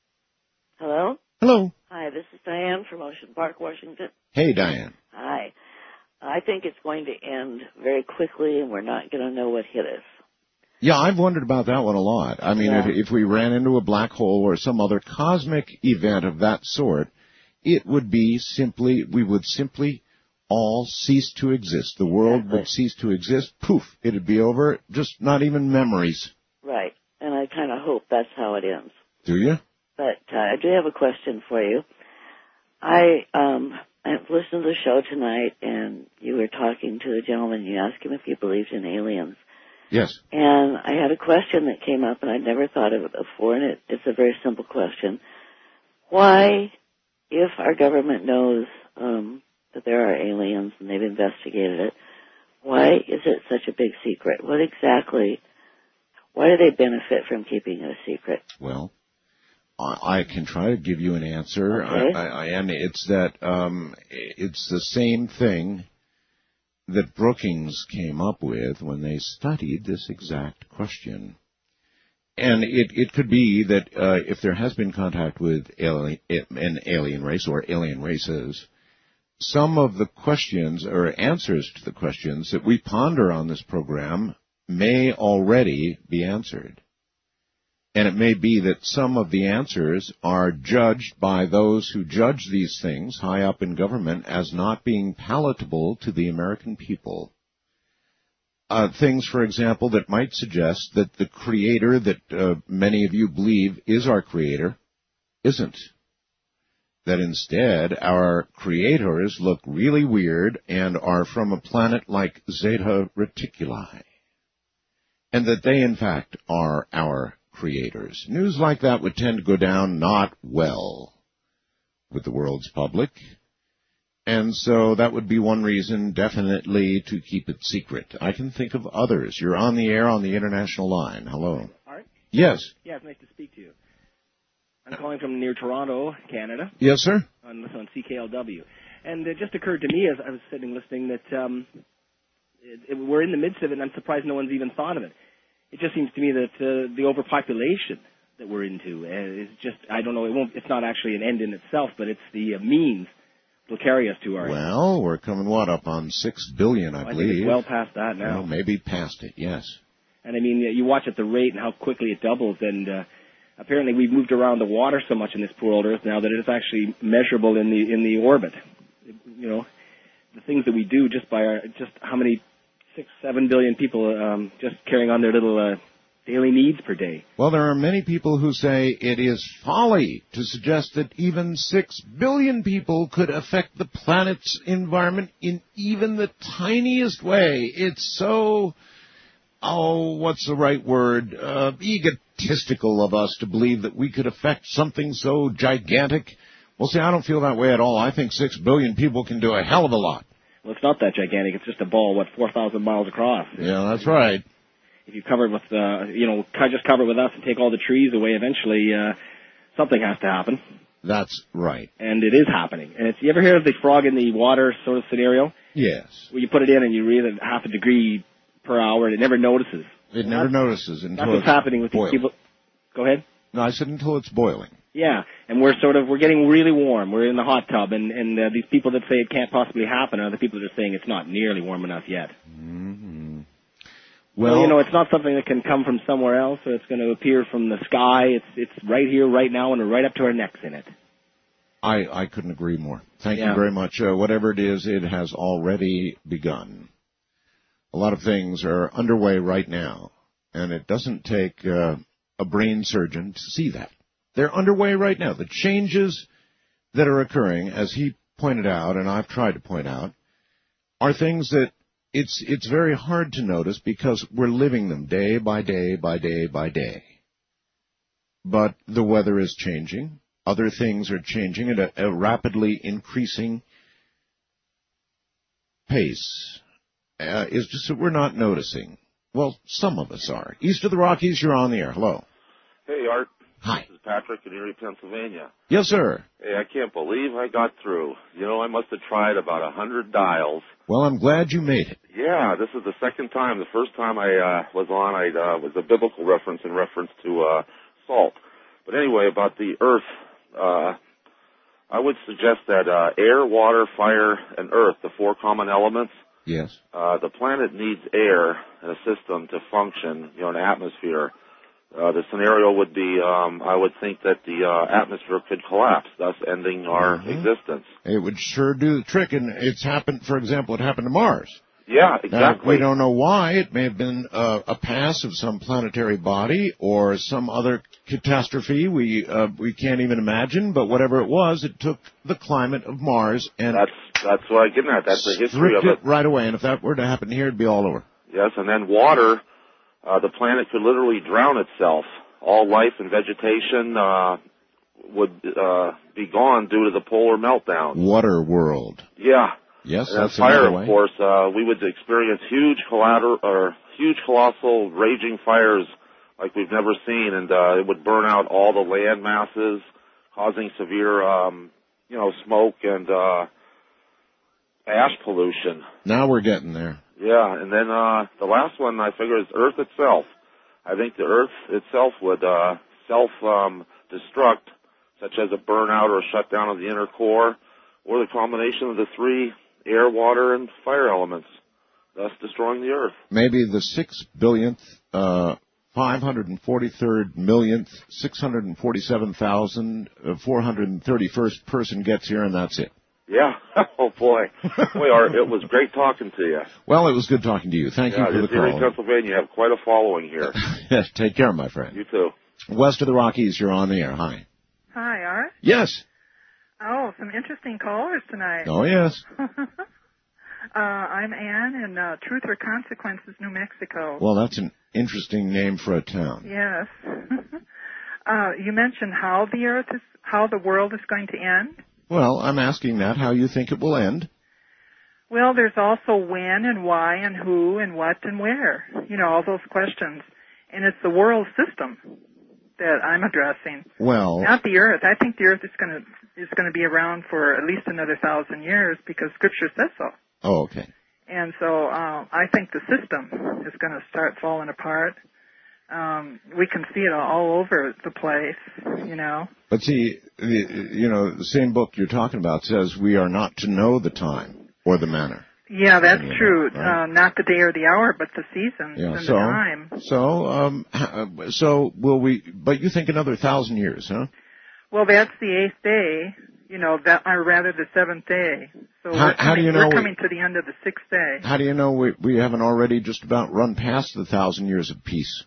Hello? Hello. Hi, this is Diane from Ocean Park, Washington. Hey, Diane. Hi. I think it's going to end very quickly, and we're not going to know what hit us. Yeah, I've wondered about that one a lot. I mean, Yeah. if, if we ran into a black hole or some other cosmic event of that sort, it would be simply, we would simply all cease to exist. The world Exactly. would cease to exist. Poof, it'd be over. Just not even memories. Right. And I kind of hope that's how it ends. Do you? But uh, I do have a question for you. I um I've listened to the show tonight, and you were talking to a gentleman. You asked him if he believed in aliens. Yes. And I had a question that came up, and I'd never thought of it before, and it, it's a very simple question. Why, if our government knows um, that there are aliens and they've investigated it, why is it such a big secret? What exactly, why do they benefit from keeping it a secret? Well, I, I can try to give you an answer, Okay. I, I, and it's that um, it's the same thing that Brookings came up with when they studied this exact question. And it, it could be that uh, if there has been contact with alien, an alien race or alien races, some of the questions or answers to the questions that we ponder on this program may already be answered. And it may be that some of the answers are judged by those who judge these things high up in government as not being palatable to the American people. Uh, things, for example, that might suggest that the creator that uh, many of you believe is our creator isn't. that instead our creators look really weird and are from a planet like Zeta Reticuli, and that they, in fact, are our creators. News like that would tend to go down not well with the world's public, and so that would be one reason definitely to keep it secret. I can think of others. You're on the air on the international line. Hello. Art? Yes. Yeah, it's nice to speak to you. I'm calling from near Toronto, Canada. Yes, sir. On, on C K L W. And it just occurred to me as I was sitting listening that um, it, it, we're in the midst of it, and I'm surprised no one's even thought of it. It just seems to me that uh, the overpopulation that we're into uh, is just, I don't know, it won't, it's not actually an end in itself, but it's the uh, means that will carry us to our Well, we're coming, what, up on six billion, I I believe. think it's well past that now. Well, maybe past it, yes. And I mean, you watch at the rate and how quickly it doubles, and uh, apparently we've moved around the water so much in this poor old Earth now that it is actually measurable in the in the orbit. You know, the things that we do just by our, just how many six, seven billion people um, just carrying on their little uh, daily needs per day. Well, there are many people who say it is folly to suggest that even six billion people could affect the planet's environment in even the tiniest way. It's so, oh, what's the right word, uh, egotistical of us to believe that we could affect something so gigantic. Well, see, I don't feel that way at all. I think six billion people can do a hell of a lot. Well, it's not that gigantic. It's just a ball, what, four thousand miles across. Yeah, that's right. If you cover it with, uh, you know, just cover it with us and take all the trees away, eventually uh, something has to happen. That's right. And it is happening. And it's, you ever hear of the frog in the water sort of scenario? Yes. Where you put it in and you read it half a degree per hour and it never notices. It never that's, notices until That's what's it's happening with boiling. these people. Go ahead. No, I said until it's boiling. Yeah, and we're sort of, we're getting really warm. We're in the hot tub, and, and uh, these people that say it can't possibly happen are the people that are saying it's not nearly warm enough yet. Mm-hmm. Well, Well, you know, it's not something that can come from somewhere else, or it's going to appear from the sky. It's it's right here, right now, and we're right up to our necks in it. I, I couldn't agree more. Thank Yeah. you very much. Uh, whatever it is, it has already begun. A lot of things are underway right now, and it doesn't take uh, a brain surgeon to see that. They're underway right now. The changes that are occurring, as he pointed out, and I've tried to point out, are things that it's it's very hard to notice because we're living them day by day by day by day. But the weather is changing. Other things are changing at a, a rapidly increasing pace. Uh, it's just that we're not noticing. Well, some of us are. East of the Rockies, you're on the air. Hello. Hey, Art. Hi. This is Patrick in Erie, Pennsylvania. Yes, sir. Hey, I can't believe I got through. You know, I must have tried about a hundred dials. Well, I'm glad you made it. Yeah, this is the second time. The first time I uh, was on, I uh, was a biblical reference in reference to uh, salt. But anyway, about the Earth, uh, I would suggest that uh, air, water, fire, and earth, the four common elements, Yes. uh, the planet needs air and a system to function, you know, an atmosphere. Uh, the scenario would be, um, I would think that the uh, atmosphere could collapse, thus ending our Mhm. existence. It would sure do the trick, and it's happened, for example, it happened to Mars. Yeah, Now, exactly. we don't know why. It may have been uh, a pass of some planetary body or some other catastrophe we uh, we can't even imagine, but whatever it was, it took the climate of Mars and That's that's what I'm getting at. That's the history of stripped it. it right away, and if that were to happen here, it'd be all over. Yes, and then water, uh, the planet could literally drown itself. All life and vegetation uh, would uh, be gone due to the polar meltdown. Water world. Yeah. Yes, And then that's fire, another way. of course, uh, we would experience huge collateral or huge, colossal, raging fires like we've never seen, and uh, it would burn out all the land masses, causing severe, um, you know, smoke and uh, ash pollution. Now we're getting there. Yeah, and then uh, the last one I figure is Earth itself. I think the Earth itself would uh, self-destruct, such as a burnout or a shutdown of the inner core, or the combination of the three air, water, and fire elements, thus destroying the Earth. Maybe the six billionth, uh, five hundred forty-third millionth, six hundred forty-seven thousand, four hundred thirty-first person gets here, and that's it. Yeah. Oh, boy. Boy, Art, it was great talking to you. Well, it was good talking to you. Thank yeah, you for the this Erie, call. Pennsylvania, you have quite a following here. Take care, my friend. You too. West of the Rockies, you're on the air. Hi. Hi, Art. Yes. Oh, some interesting callers tonight. Oh, yes. uh, I'm Ann in uh, Truth or Consequences, New Mexico. Well, that's an interesting name for a town. Yes. uh, you mentioned how the earth is, how the world is going to end. Well, I'm asking that, how you think it will end. Well, there's also when and why and who and what and where. You know, all those questions. And it's the world system that I'm addressing. Well, not the earth. I think the earth is going to is going to be around for at least another thousand years because Scripture says so. Oh, okay. And so uh, I think the system is going to start falling apart. Um, we can see it all over the place, you know. But see, the, you know, the same book you're talking about says we are not to know the time or the manner. Yeah, that's you know, true. right? Uh, not the day or the hour, but the season Yeah, and so, the time. So, um, so will we? But you think another thousand years, huh? Well, that's the eighth day. You know, that or rather the seventh day. So How- we're coming, how do you know we're we- coming to the end of the sixth day. How do you know we we haven't already just about run past the thousand years of peace?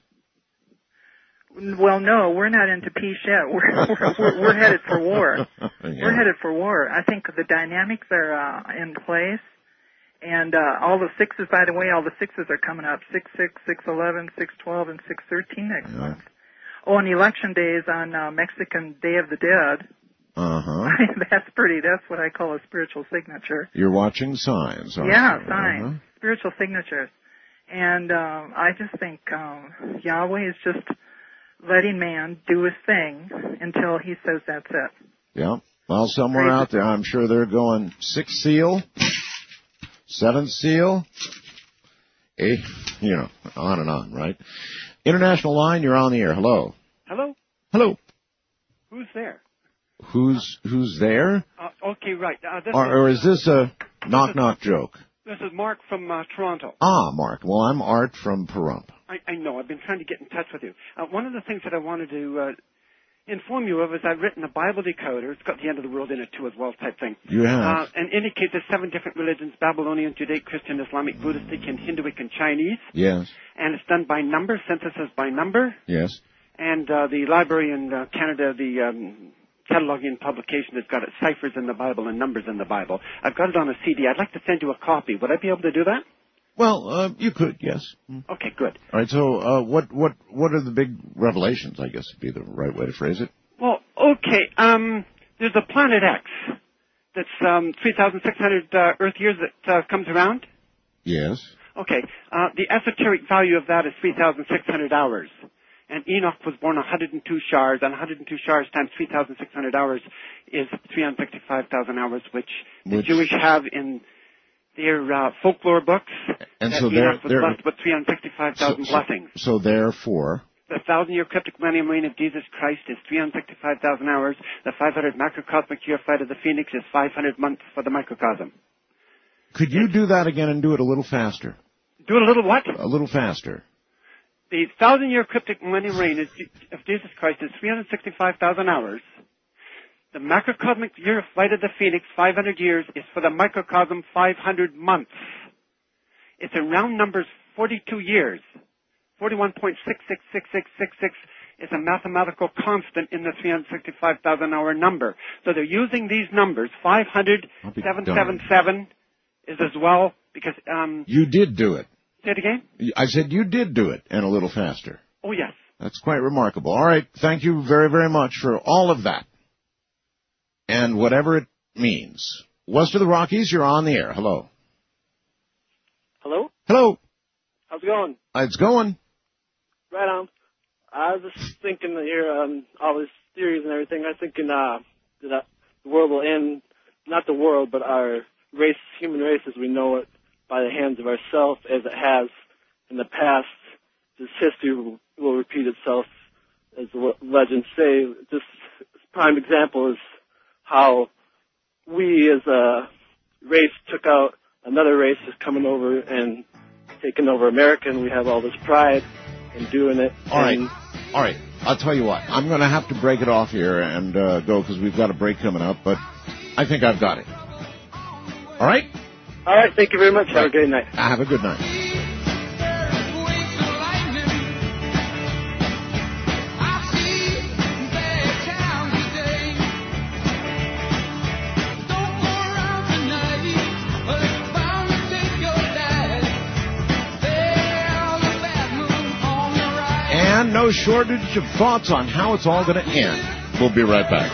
Well, no, we're not into peace yet. We're we're, we're, we're headed for war. Yeah. We're headed for war. I think the dynamics are uh, in place, and uh, all the sixes. By the way, all the sixes are coming up: six six, six eleven, six twelve, and six thirteen next Yeah. month. Oh, and election day is on uh, Mexican Day of the Dead. Uh huh. That's pretty. That's what I call a spiritual signature. You're watching signs, aren't Yeah, you? signs, Uh-huh. spiritual signatures, and um, I just think um, Yahweh is just letting man do his thing until he says that's it. Yeah. Well, somewhere out there, I'm sure they're going sixth seal, seventh seal, eight, you know, on and on, right? International line, you're on the air. Hello. Hello? Hello. Who's there? Who's who's there? Uh, okay, right. Uh, this, Or, or is, is this a knock knock joke? this is Mark from uh, Toronto. Ah, Mark. Well, I'm Art from Pahrump. I, I know. I've been trying to get in touch with you. Uh, one of the things that I wanted to uh, inform you of is I've written a Bible decoder. It's got the end of the world in it, too, as well, type thing. You have. Uh, and indicate there's seven different religions: Babylonian, Judaic, Christian, Islamic, Buddhistic, and Hinduic, and Chinese. Yes. And it's done by number, synthesis by number. Yes. And uh, the library in uh, Canada, the um, cataloging publication, has got it ciphers in the Bible and numbers in the Bible. I've got it on a C D. I'd like to send you a copy. Would I be able to do that? Well, uh, you could, yes. Okay, good. All right. So, uh, what what what are the big revelations? I guess would be the right way to phrase it. Well, okay. Um, there's a planet X that's um, three thousand six hundred uh, Earth years that uh, comes around. Yes. Okay. Uh, the esoteric value of that is three thousand six hundred hours. And Enoch was born one hundred two shars, and one hundred two shars times three thousand six hundred hours is three hundred sixty-five thousand hours, which, the Which- Jewish have in their uh, folklore books. And that so they're- Enoch was they're- blessed with three hundred sixty-five thousand So- blessings. So therefore, The thousand-year cryptic millennium reign of Jesus Christ is three hundred sixty-five thousand hours. The five hundred macrocosmic year flight of the Phoenix is five hundred months for the microcosm. could you do that again and do it a little faster? Do it a little what? A little faster. The thousand-year cryptic millennium reign is, of Jesus Christ is three hundred sixty-five thousand hours. The macrocosmic year of flight of the Phoenix, five hundred years, is for the microcosm, five hundred months. It's in round numbers, forty-two years. forty-one point six six six six six six is a mathematical constant in the three hundred sixty-five thousand hour number. So they're using these numbers. five hundred, seven seven seven is as well, because, um, You did do it. say it again? I said you did do it, and a little faster. Oh, yes. That's quite remarkable. All right. Thank you very, very much for all of that. And whatever it means. West of the Rockies, you're on the air. Hello. Hello? Hello. How's it going? It's going. Right on. I was just thinking that here, um, all these theories and everything, I was thinking, uh, that uh, the world will end, not the world, but our race, human race as we know it, by the hands of ourselves as it has in the past. This history will, will repeat itself, as the legends say. This prime example is how we as a race took out another race that's coming over and taking over America, and we have all this pride in doing it. All right. And All right. I'll tell you what. I'm going to have to break it off here and uh, go because we've got a break coming up, but I think I've got it. All right? all right, thank you very much. Have a good night. Have a good night. and no shortage of thoughts on how it's all going to end. We'll be right back.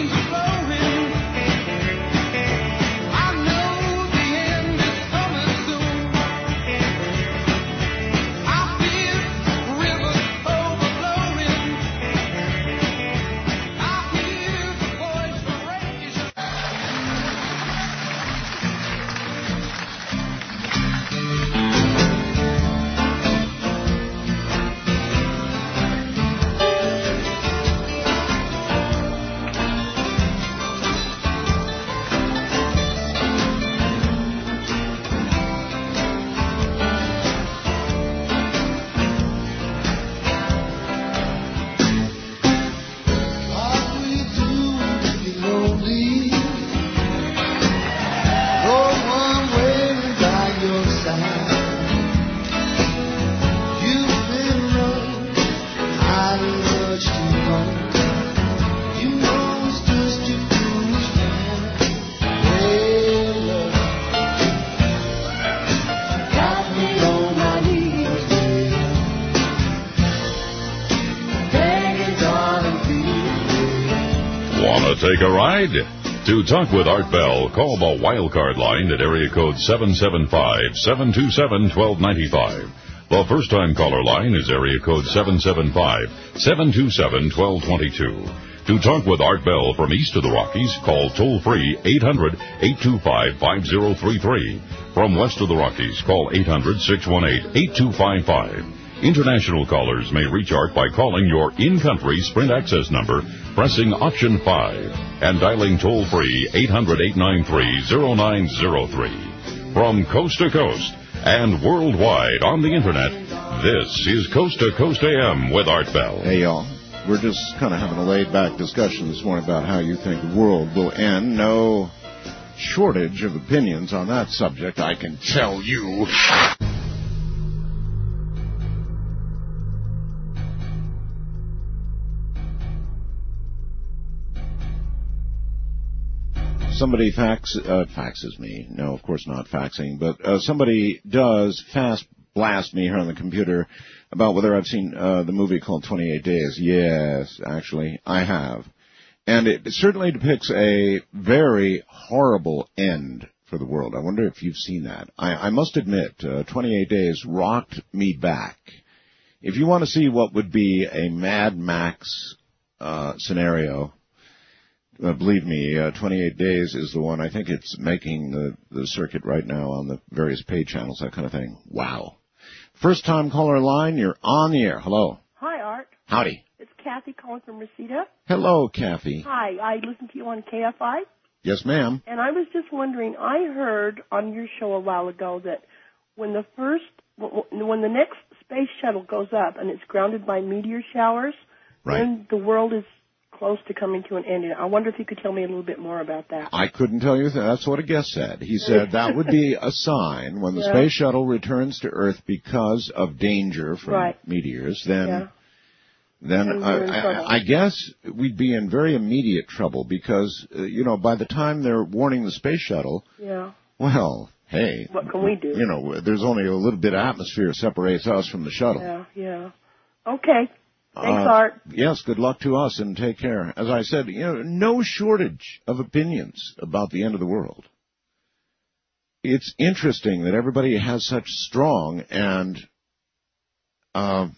Take a ride? To talk with Art Bell, call the Wildcard line at area code seven seven five, seven two seven, one two nine five. The first-time caller line is area code seven seven five, seven two seven, one two two two. To talk with Art Bell from east of the Rockies, call toll-free eight hundred, eight two five, five zero three three. From west of the Rockies, call eight hundred, six one eight, eight two five five. International callers may reach Art by calling your in-country Sprint access number, pressing option five, and dialing toll-free eight hundred, eight nine three, zero nine zero three. From coast to coast and worldwide on the Internet, this is Coast to Coast A M with Art Bell. Hey, y'all. We're just kind of having a laid-back discussion this morning about how you think the world will end. No shortage of opinions on that subject, I can tell you. Somebody fax, uh, faxes me. No, of course not faxing, but uh, somebody does fast blast me here on the computer about whether I've seen uh, the movie called twenty-eight days. Yes, actually, I have. And it certainly depicts a very horrible end for the world. I wonder if you've seen that. I, I must admit, uh, twenty-eight days rocked me back. If you want to see what would be a Mad Max uh, scenario, Uh, believe me, uh, twenty-eight days is the one. I think it's making the, the circuit right now on the various pay channels, that kind of thing. Wow. First time caller line, you're on the air. Hello. Hi, Art. Howdy. It's Kathy calling from Reseda. Hello, Kathy. Hi, I listened to you on K F I. Yes, ma'am. And I was just wondering, I heard on your show a while ago that when the first, when the next space shuttle goes up and it's grounded by meteor showers, right, then the world is close to coming to an end. I wonder if you could tell me a little bit more about that. I couldn't tell you that. That's what a guest said. He said that would be a sign when the yeah. space shuttle returns to Earth because of danger from right. meteors. Then, yeah. then I, I, I guess we'd be in very immediate trouble because, uh, you know, by the time they're warning the space shuttle, yeah. well, hey, what can we do? You know, there's only a little bit of atmosphere separates us from the shuttle. Yeah, yeah. Okay. Thanks, uh, Art. Yes, good luck to us and take care. As I said, you know, no shortage of opinions about the end of the world. It's interesting that everybody has such strong and uh,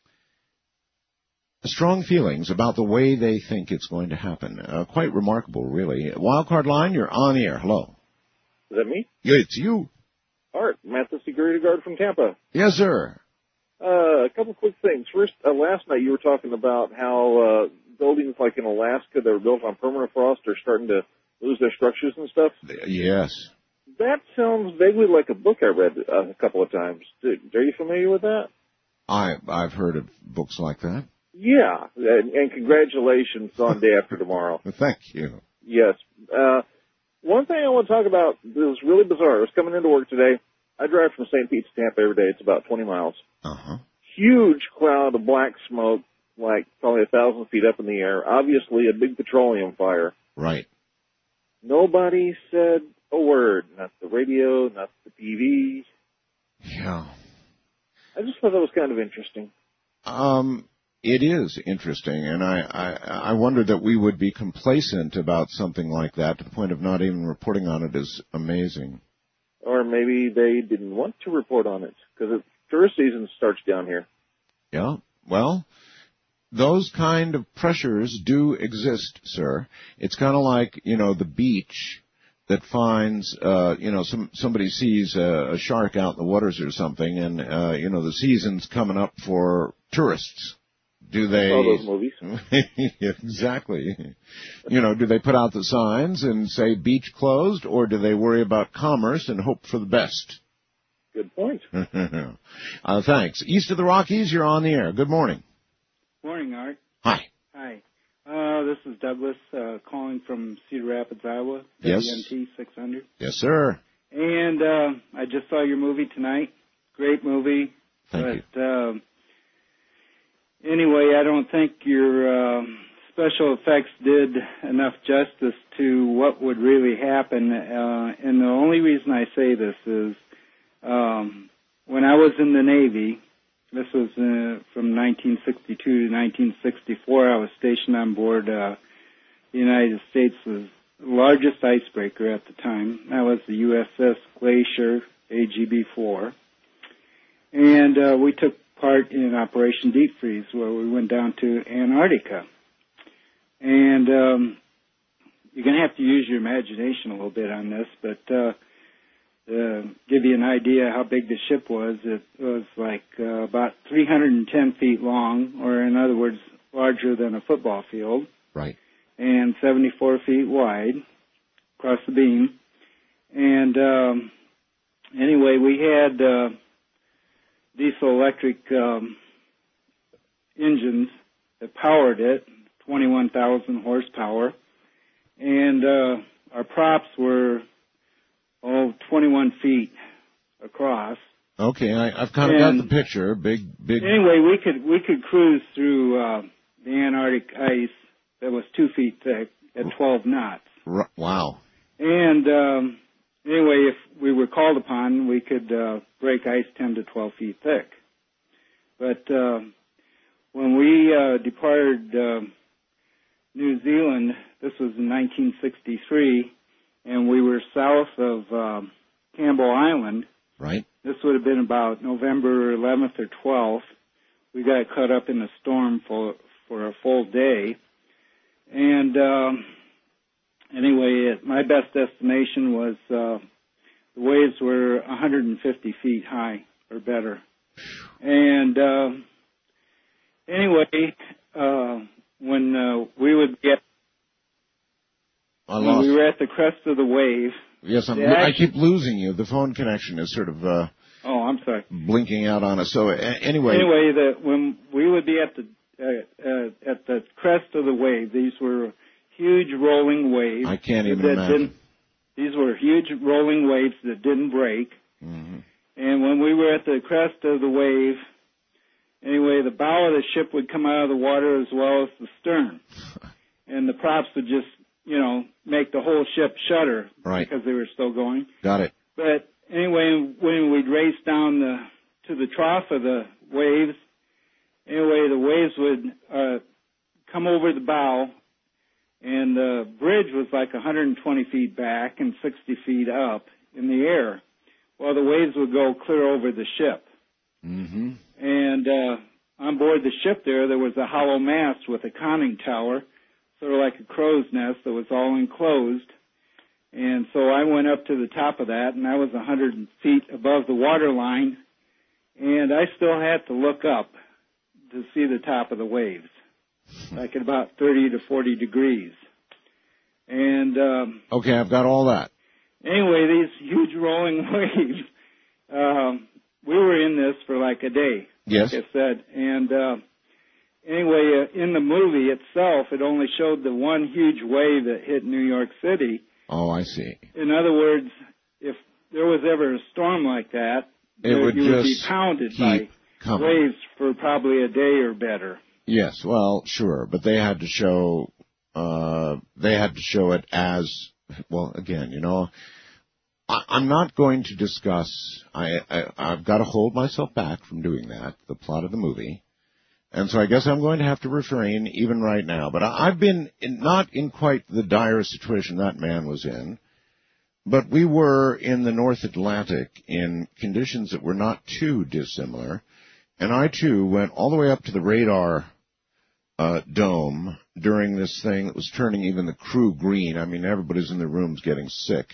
strong feelings about the way they think it's going to happen. Uh, quite remarkable, really. Wildcard line, you're on the air. Hello. Is that me? Yeah, it's you. Art, Matt the security guard from Tampa. Yes, sir. Uh, a couple quick things. First, uh, last night you were talking about how uh, buildings like in Alaska that were built on permafrost are starting to lose their structures and stuff. Yes. That sounds vaguely like a book I read uh, a couple of times. Are you familiar with that? I, I've heard of books like that. Yeah, and, and congratulations on Day After Tomorrow. Thank you. Yes. Uh, one thing I want to talk about that was really bizarre. I was coming into work today. I drive from Saint Pete to Tampa every day. It's about twenty miles. Uh-huh. Huge cloud of black smoke, like probably a thousand feet up in the air. Obviously a big petroleum fire. Right. Nobody said a word. Not the radio, not the T V. Yeah. I just thought that was kind of interesting. Um, it is interesting, and I, I, I wonder that we would be complacent about something like that to the point of not even reporting on it is amazing. Or maybe they didn't want to report on it because tourist season starts down here. Yeah, well, those kind of pressures do exist, sir. It's kind of like, you know, the beach that finds, uh, you know, some somebody sees a, a shark out in the waters or something, and, uh, you know, the season's coming up for tourists. Do they... All those movies. Exactly. You know, do they put out the signs and say beach closed, or do they worry about commerce and hope for the best? Good point. uh, thanks. East of the Rockies, you're on the air. Good morning. Morning, Art. Hi. Hi. Uh, this is Douglas uh, calling from Cedar Rapids, Iowa. Yes. W N T six hundred. Yes, sir. And uh, I just saw your movie tonight. Great movie. Thank but, you. Uh, anyway, I don't think your uh, special effects did enough justice to what would really happen. Uh, and the only reason I say this is um, when I was in the Navy, this was uh, from nineteen sixty-two to nineteen sixty-four, I was stationed on board uh, the United States' largest icebreaker at the time. That was the U S S Glacier A G B four. And uh, we took part in Operation Deep Freeze, where we went down to Antarctica. And um, you're going to have to use your imagination a little bit on this, but uh, to give you an idea how big the ship was, it was like uh, about three hundred ten feet long, or in other words, larger than a football field. Right. And seventy-four feet wide across the beam. And um, anyway, we had uh, diesel-electric um, engines that powered it, twenty-one thousand horsepower. And uh, our props were, oh, twenty-one feet across. Okay, I, I've kind of And got the picture. Big, big. Anyway, we could we could cruise through uh, the Antarctic ice that was two feet thick at twelve knots. R- wow. And um, anyway, if we were called upon, we could uh, break ice ten to twelve feet thick. But uh, when we uh, departed uh, New Zealand, this was in nineteen sixty-three, and we were south of uh, Campbell Island. Right. This would have been about November eleventh or twelfth. We got caught up in a storm for for a full day. And um, anyway, it, my best estimation was uh, the waves were one hundred fifty feet high or better. And uh, anyway, uh, when uh, we would get I when lost. we were at the crest of the wave. Yes, I'm, the I action- keep losing you. The phone connection is sort of uh, Oh, I'm sorry. blinking out on us. So a- anyway. Anyway, the, when we would be at the uh, uh, at the crest of the wave, these were huge rolling waves. I can't even that imagine. didn't- These were huge rolling waves that didn't break. Mm-hmm. And when we were at the crest of the wave, anyway, the bow of the ship would come out of the water as well as the stern. And the props would just, you know, make the whole ship shudder Right. because they were still going. Got it. But anyway, when we'd race down the to the trough of the waves, anyway, the waves would uh, come over the bow, and the bridge was like one hundred twenty feet back and sixty feet up in the air, while the waves would go clear over the ship. Mm-hmm. And uh, on board the ship there, there was a hollow mast with a conning tower, sort of like a crow's nest that was all enclosed. And so I went up to the top of that, and I was one hundred feet above the water line, and I still had to look up to see the top of the waves, like at about thirty to forty degrees. And um, Okay, I've got all that. anyway, these huge rolling waves, um, we were in this for like a day, Yes. like I said. And uh, anyway, uh, in the movie itself, it only showed the one huge wave that hit New York City. Oh, I see. In other words, if there was ever a storm like that, It there- would you would be just pounded keep by coming. waves for probably a day or better. Yes, well, sure, but they had to show, uh, they had to show it as, well, again, you know, I, I'm not going to discuss, I, I, I've got to hold myself back from doing that, the plot of the movie, And so I guess I'm going to have to refrain even right now. But I, I've been in, not in quite the dire situation that man was in, but we were in the North Atlantic in conditions that were not too dissimilar. And I, too, went all the way up to the radar uh, dome during this thing that was turning even the crew green. I mean, everybody's in their rooms getting sick.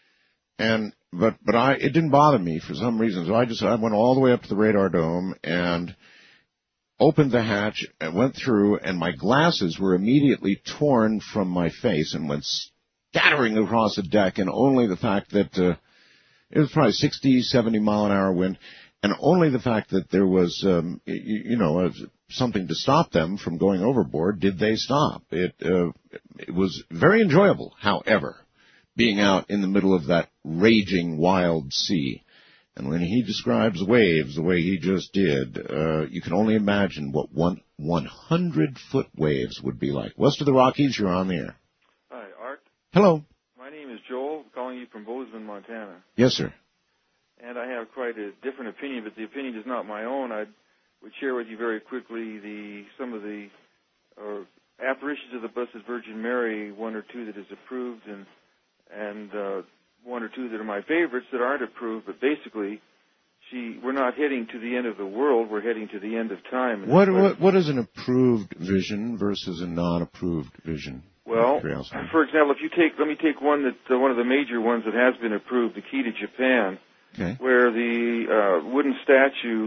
And but but I it didn't bother me for some reason. So I just I went all the way up to the radar dome and opened the hatch and went through, and my glasses were immediately torn from my face and went scattering across the deck, and only the fact that uh, it was probably sixty, seventy mile an hour wind, and only the fact that there was, um, you, you know, uh, something to stop them from going overboard did they stop. It, uh, it was very enjoyable, however, being out in the middle of that raging wild sea. And when he describes waves the way he just did, uh, you can only imagine what one one hundred foot waves would be like. West of the Rockies, you're on the air. Hi, Art. Hello. My name is Joel, calling you from Bozeman, Montana. Yes, sir. And I have quite a different opinion, but the opinion is not my own. I would share with you very quickly the some of the uh, apparitions of the Blessed Virgin Mary, one or two that is approved, and and uh, one or two that are my favorites that aren't approved, but basically, she we're not heading to the end of the world, we're heading to the end of time. What, what what is an approved vision versus a non-approved vision? Well, for example, if you take, let me take one that uh, one of the major ones that has been approved, the key to Japan, okay, where the uh, wooden statue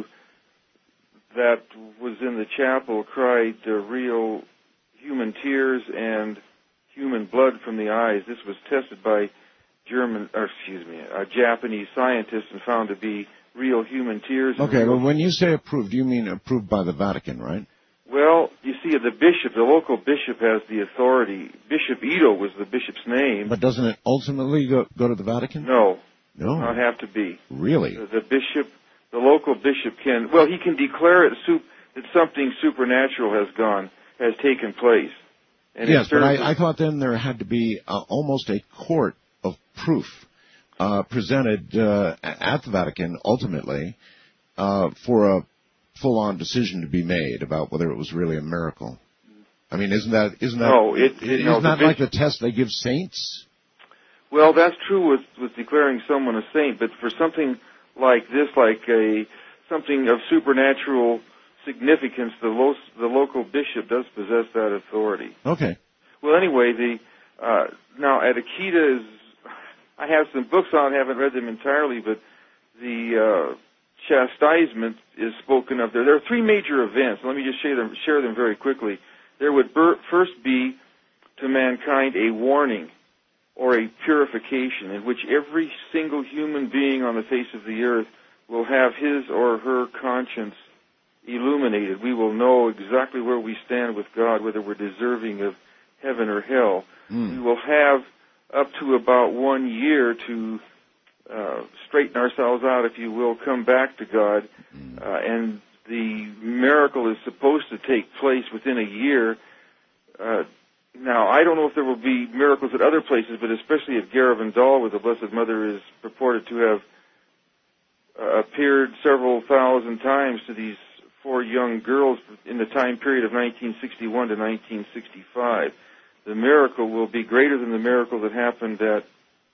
that was in the chapel cried uh, real human tears and human blood from the eyes. This was tested by German, or excuse me, uh, Japanese scientists and found to be real human tears. Okay, real... well, when you say approved, you mean approved by the Vatican, right? Well, you see, the bishop, the local bishop has the authority. Bishop Ito was the bishop's name. But doesn't it ultimately go, go to the Vatican? No. No. Not have to be. Really? The, the bishop, the local bishop can, well, he can declare it sup, that something supernatural has gone, has taken place. And yes, but as... I, I thought then there had to be uh, almost a court of proof uh, presented uh, at the Vatican, ultimately, uh, for a full-on decision to be made about whether it was really a miracle. I mean, isn't that isn't that no, it, it, isn't no, that the like the test they give saints? Well, that's true with with declaring someone a saint, but for something like this, like a something of supernatural significance, the lo- the local bishop does possess that authority. Okay. Well, anyway, the uh, now at Akita is, I have some books on, haven't read them entirely, but the uh, chastisement is spoken of there. There are three major events. Let me just share them, share them very quickly. There would ber- first be to mankind a warning or a purification in which every single human being on the face of the earth will have his or her conscience illuminated. We will know exactly where we stand with God, whether we're deserving of heaven or hell. Mm. We will have up to about one year to uh, straighten ourselves out, if you will, come back to God. Mm. Uh, and the miracle is supposed to take place within a year. Uh, now, I don't know if there will be miracles at other places, but especially at Garabandal, where the Blessed Mother is purported to have uh, appeared several thousand times to these four young girls in the time period of nineteen sixty-one to nineteen sixty-five. The miracle will be greater than the miracle that happened at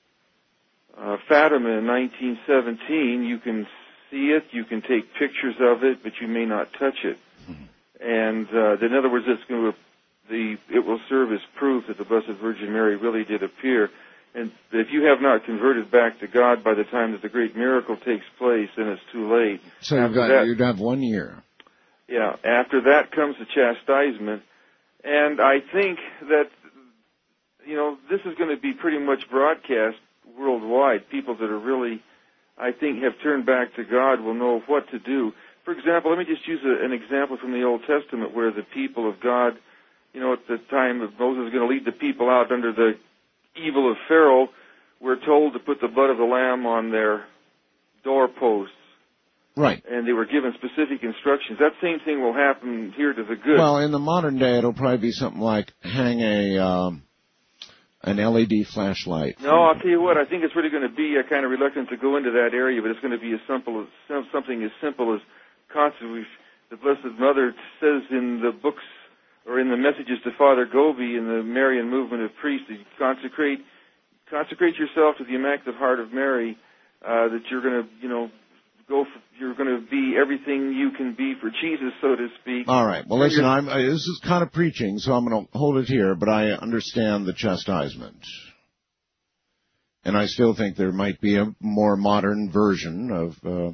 uh, Fatima in nineteen seventeen. You can see it, you can take pictures of it, but you may not touch it. Mm-hmm. And uh, in other words, it's going to the it will serve as proof that the Blessed Virgin Mary really did appear. And if you have not converted back to God by the time that the great miracle takes place, then it's too late. So you've got, that, you'd have one year. Yeah. After that comes the chastisement. And I think that, you know, this is going to be pretty much broadcast worldwide. People that are really, I think, have turned back to God will know what to do. For example, let me just use a, an example from the Old Testament where the people of God, you know, at the time of Moses was going to lead the people out under the evil of Pharaoh, were told to put the blood of the lamb on their doorposts. Right. And they were given specific instructions. That same thing will happen here to the good. Well, in the modern day, it'll probably be something like hang a um, an L E D flashlight. No, I'll tell you what. I think it's really going to be uh, kind of reluctant to go into that area, but it's going to be as simple as something as simple as constantly the Blessed Mother says in the books or in the messages to Father Gobi in the Marian movement of priests, that you consecrate consecrate yourself to the Immaculate Heart of Mary, uh, that you're going to, you know, go. For, you're going to be everything you can be for Jesus, so to speak. All right. Well, listen, I'm, uh, this is kind of preaching, so I'm going to hold it here, but I understand the chastisement. And I still think there might be a more modern version of uh,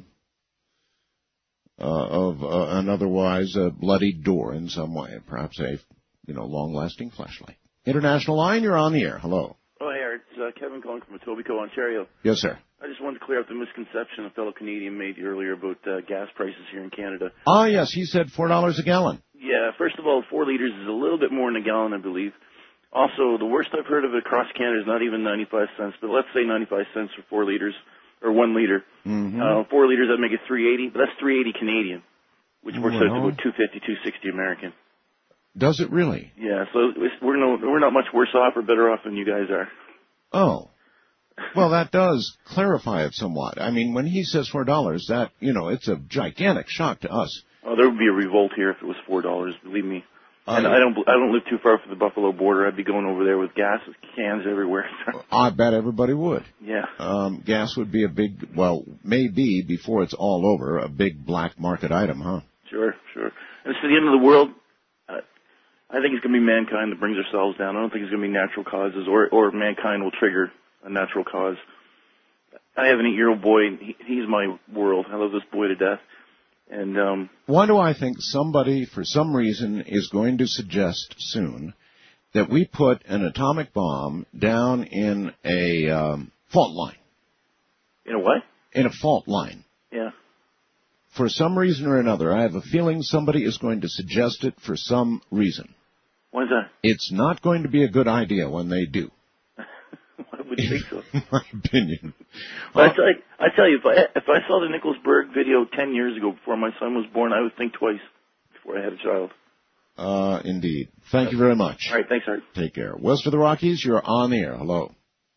uh, of uh, an otherwise uh, bloodied door in some way, perhaps a, you know, long-lasting flashlight. International line, you're on the air. Hello. Oh, hey, Art. It's uh, Kevin calling from Etobicoke, Ontario. Yes, sir. I just wanted to clear up the misconception a fellow Canadian made earlier about uh, gas prices here in Canada. Ah, yes, he said four dollars a gallon. Yeah, first of all, four liters is a little bit more than a gallon, I believe. Also, the worst I've heard of it across Canada is not even ninety-five cents, but let's say ninety-five cents for four liters, or one liter. Mm-hmm. Uh, four liters, that'd make it three eighty, but that's three eighty Canadian, which works out to Well. about two fifty, two sixty American. Does it really? Yeah, so it's, we're no, we're not much worse off or better off than you guys are. Oh. Well, that does clarify it somewhat. I mean, when he says four dollars, that, you know, it's a gigantic shock to us. Oh, there would be a revolt here if it was four dollars. Believe me. Uh, and I don't, I don't live too far from the Buffalo border. I'd be going over there with gas with cans everywhere. I bet everybody would. Yeah. Um, gas would be a big, well, maybe before it's all over, a big black market item, huh? Sure, sure. And it's to the end of the world. Uh, I think it's going to be mankind that brings ourselves down. I don't think it's going to be natural causes, or or mankind will trigger a natural cause. I have an eight-year-old boy. And he, he's my world. I love this boy to death. And um, why do I think somebody, for some reason, is going to suggest soon that we put an atomic bomb down in a um, fault line? In a what? In a fault line. Yeah. For some reason or another, I have a feeling somebody is going to suggest it for some reason. Why's that? It's not going to be a good idea when they do. Why would you think so? In my opinion. But I tell you, I tell you, if I if I saw the Nicholsburg video ten years ago before my son was born, I would think twice before I had a child. Uh, indeed. Thank you very much. All right, thanks, Art. Take care. West of the Rockies, you're on the air. Hello.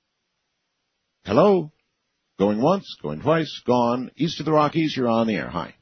Hello. Going once, going twice, gone. East of the Rockies, you're on the air. Hi.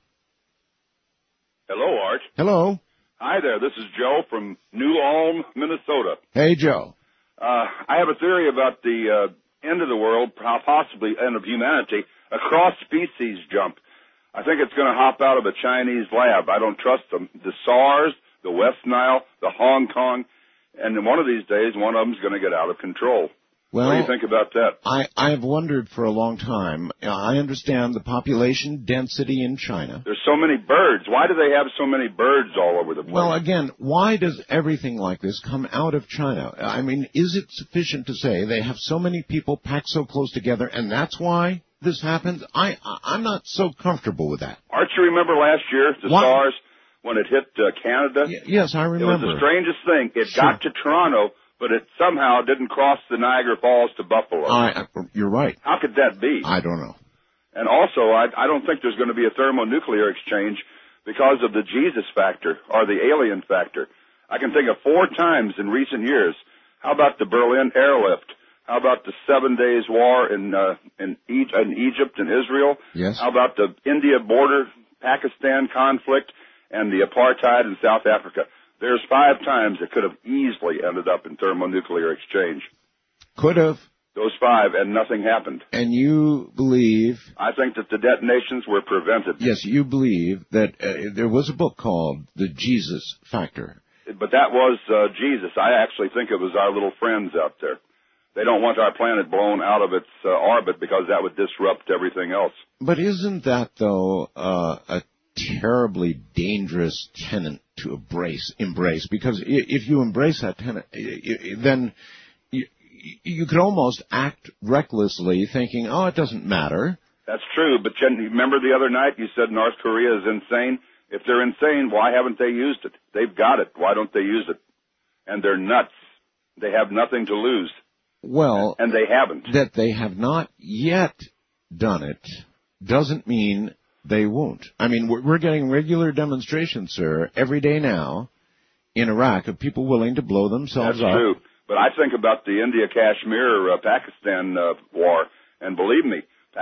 Hello, Art. Hello. Hi there. This is Joe from New Ulm, Minnesota. Hey, Joe. Uh, I have a theory about the uh, end of the world, possibly end of humanity, a cross-species jump. I think it's going to hop out of a Chinese lab. I don't trust them. The SARS, the West Nile, the Hong Kong, and one of these days, one of them's going to get out of control. Well, what do you think about that? I, I've wondered for a long time. I understand the population density in China. There's so many birds. Why do they have so many birds all over the place? Well, again, why does everything like this come out of China? I mean, is it sufficient to say they have so many people packed so close together, and that's why this happens? I, I'm not so comfortable with that. Art, you remember last year, the What? SARS, when it hit uh, Canada? Y- yes, I It was remember. the strangest thing. It Sure. got to Toronto, but it somehow didn't cross the Niagara Falls to Buffalo. I, you're right. How could that be? I don't know. And also, I, I don't think there's going to be a thermonuclear exchange because of the Jesus factor or the alien factor. I can think of four times in recent years. How about the Berlin airlift? How about the Seven Days War in uh, in, e- in Egypt and Israel? Yes. How about the India border Pakistan conflict and the apartheid in South Africa? There's five times it could have easily ended up in thermonuclear exchange. Could have. Those five, and nothing happened. And you believe, I think that the detonations were prevented. yes, you believe that uh, there was a book called The Jesus Factor. But that was uh, Jesus. I actually think it was our little friends out there. They don't want our planet blown out of its uh, orbit because that would disrupt everything else. But isn't that, though, uh, a terribly dangerous tenet to embrace? Embrace because i- if you embrace that tenet, i- i- then you, you could almost act recklessly, thinking, "Oh, it doesn't matter." That's true. But Jen, remember the other night you said North Korea is insane? If they're insane, why haven't they used it? They've got it. Why don't they use it? And they're nuts. They have nothing to lose. Well, And they haven't. that they have not yet done it doesn't mean they won't. I mean, we're, we're getting regular demonstrations, sir, every day now in Iraq of people willing to blow themselves That's up. true. But I think about the India-Kashmir, uh, Pakistan uh, war, and believe me, Pakistan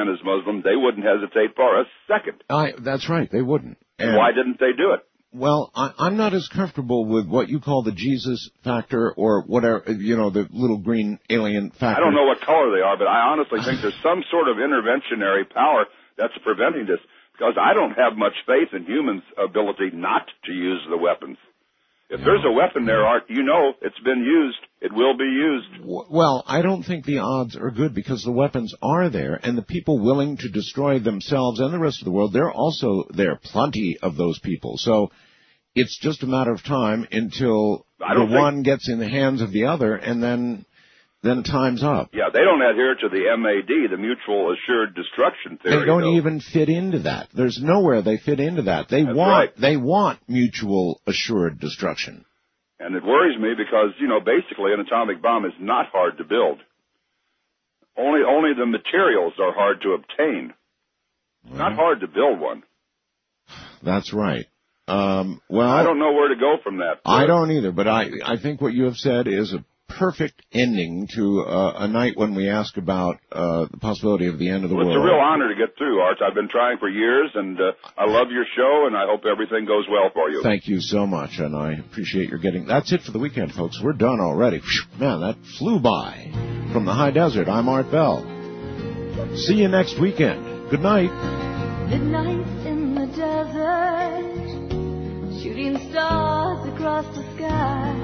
man is Muslim, they wouldn't hesitate for a second. I, that's right, they wouldn't. And why didn't they do it? Well, I, I'm not as comfortable with what you call the Jesus factor or whatever, you know, the little green alien factor. I don't know what color they are, but I honestly think there's some sort of interventionary power that's preventing this, because I don't have much faith in humans' ability not to use the weapons. If yeah. there's a weapon there, Art, you know it's been used. It will be used. Well, I don't think the odds are good because the weapons are there, and the people willing to destroy themselves and the rest of the world, they're also there. Plenty of those people. So it's just a matter of time until the one gets in the hands of the other, and then then time's up. Yeah, they don't adhere to the M A D, the Mutual Assured Destruction Theory. They don't though. even fit into that. There's nowhere they fit into that. They That's want right. they want mutual assured destruction. And it worries me because, you know, basically an atomic bomb is not hard to build. Only only the materials are hard to obtain. It's not hard to build one. That's right. Um, well, I don't know where to go from that. I don't either, but I, I think what you have said is a perfect ending to uh, a night when we ask about uh, the possibility of the end of the well, world. It's a real honor to get through, Art. I've been trying for years, and uh, I love your show, and I hope everything goes well for you. Thank you so much, and I appreciate your getting... That's it for the weekend, folks. We're done already. Man, that flew by. From the high desert, I'm Art Bell. See you next weekend. Good night. Midnight in the desert, shooting stars across the sky.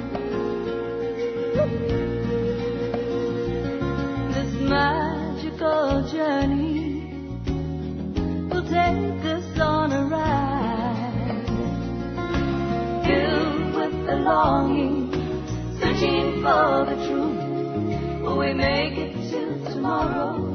This magical journey will take us on a ride, filled with the longing, searching for the truth. Will we make it till tomorrow?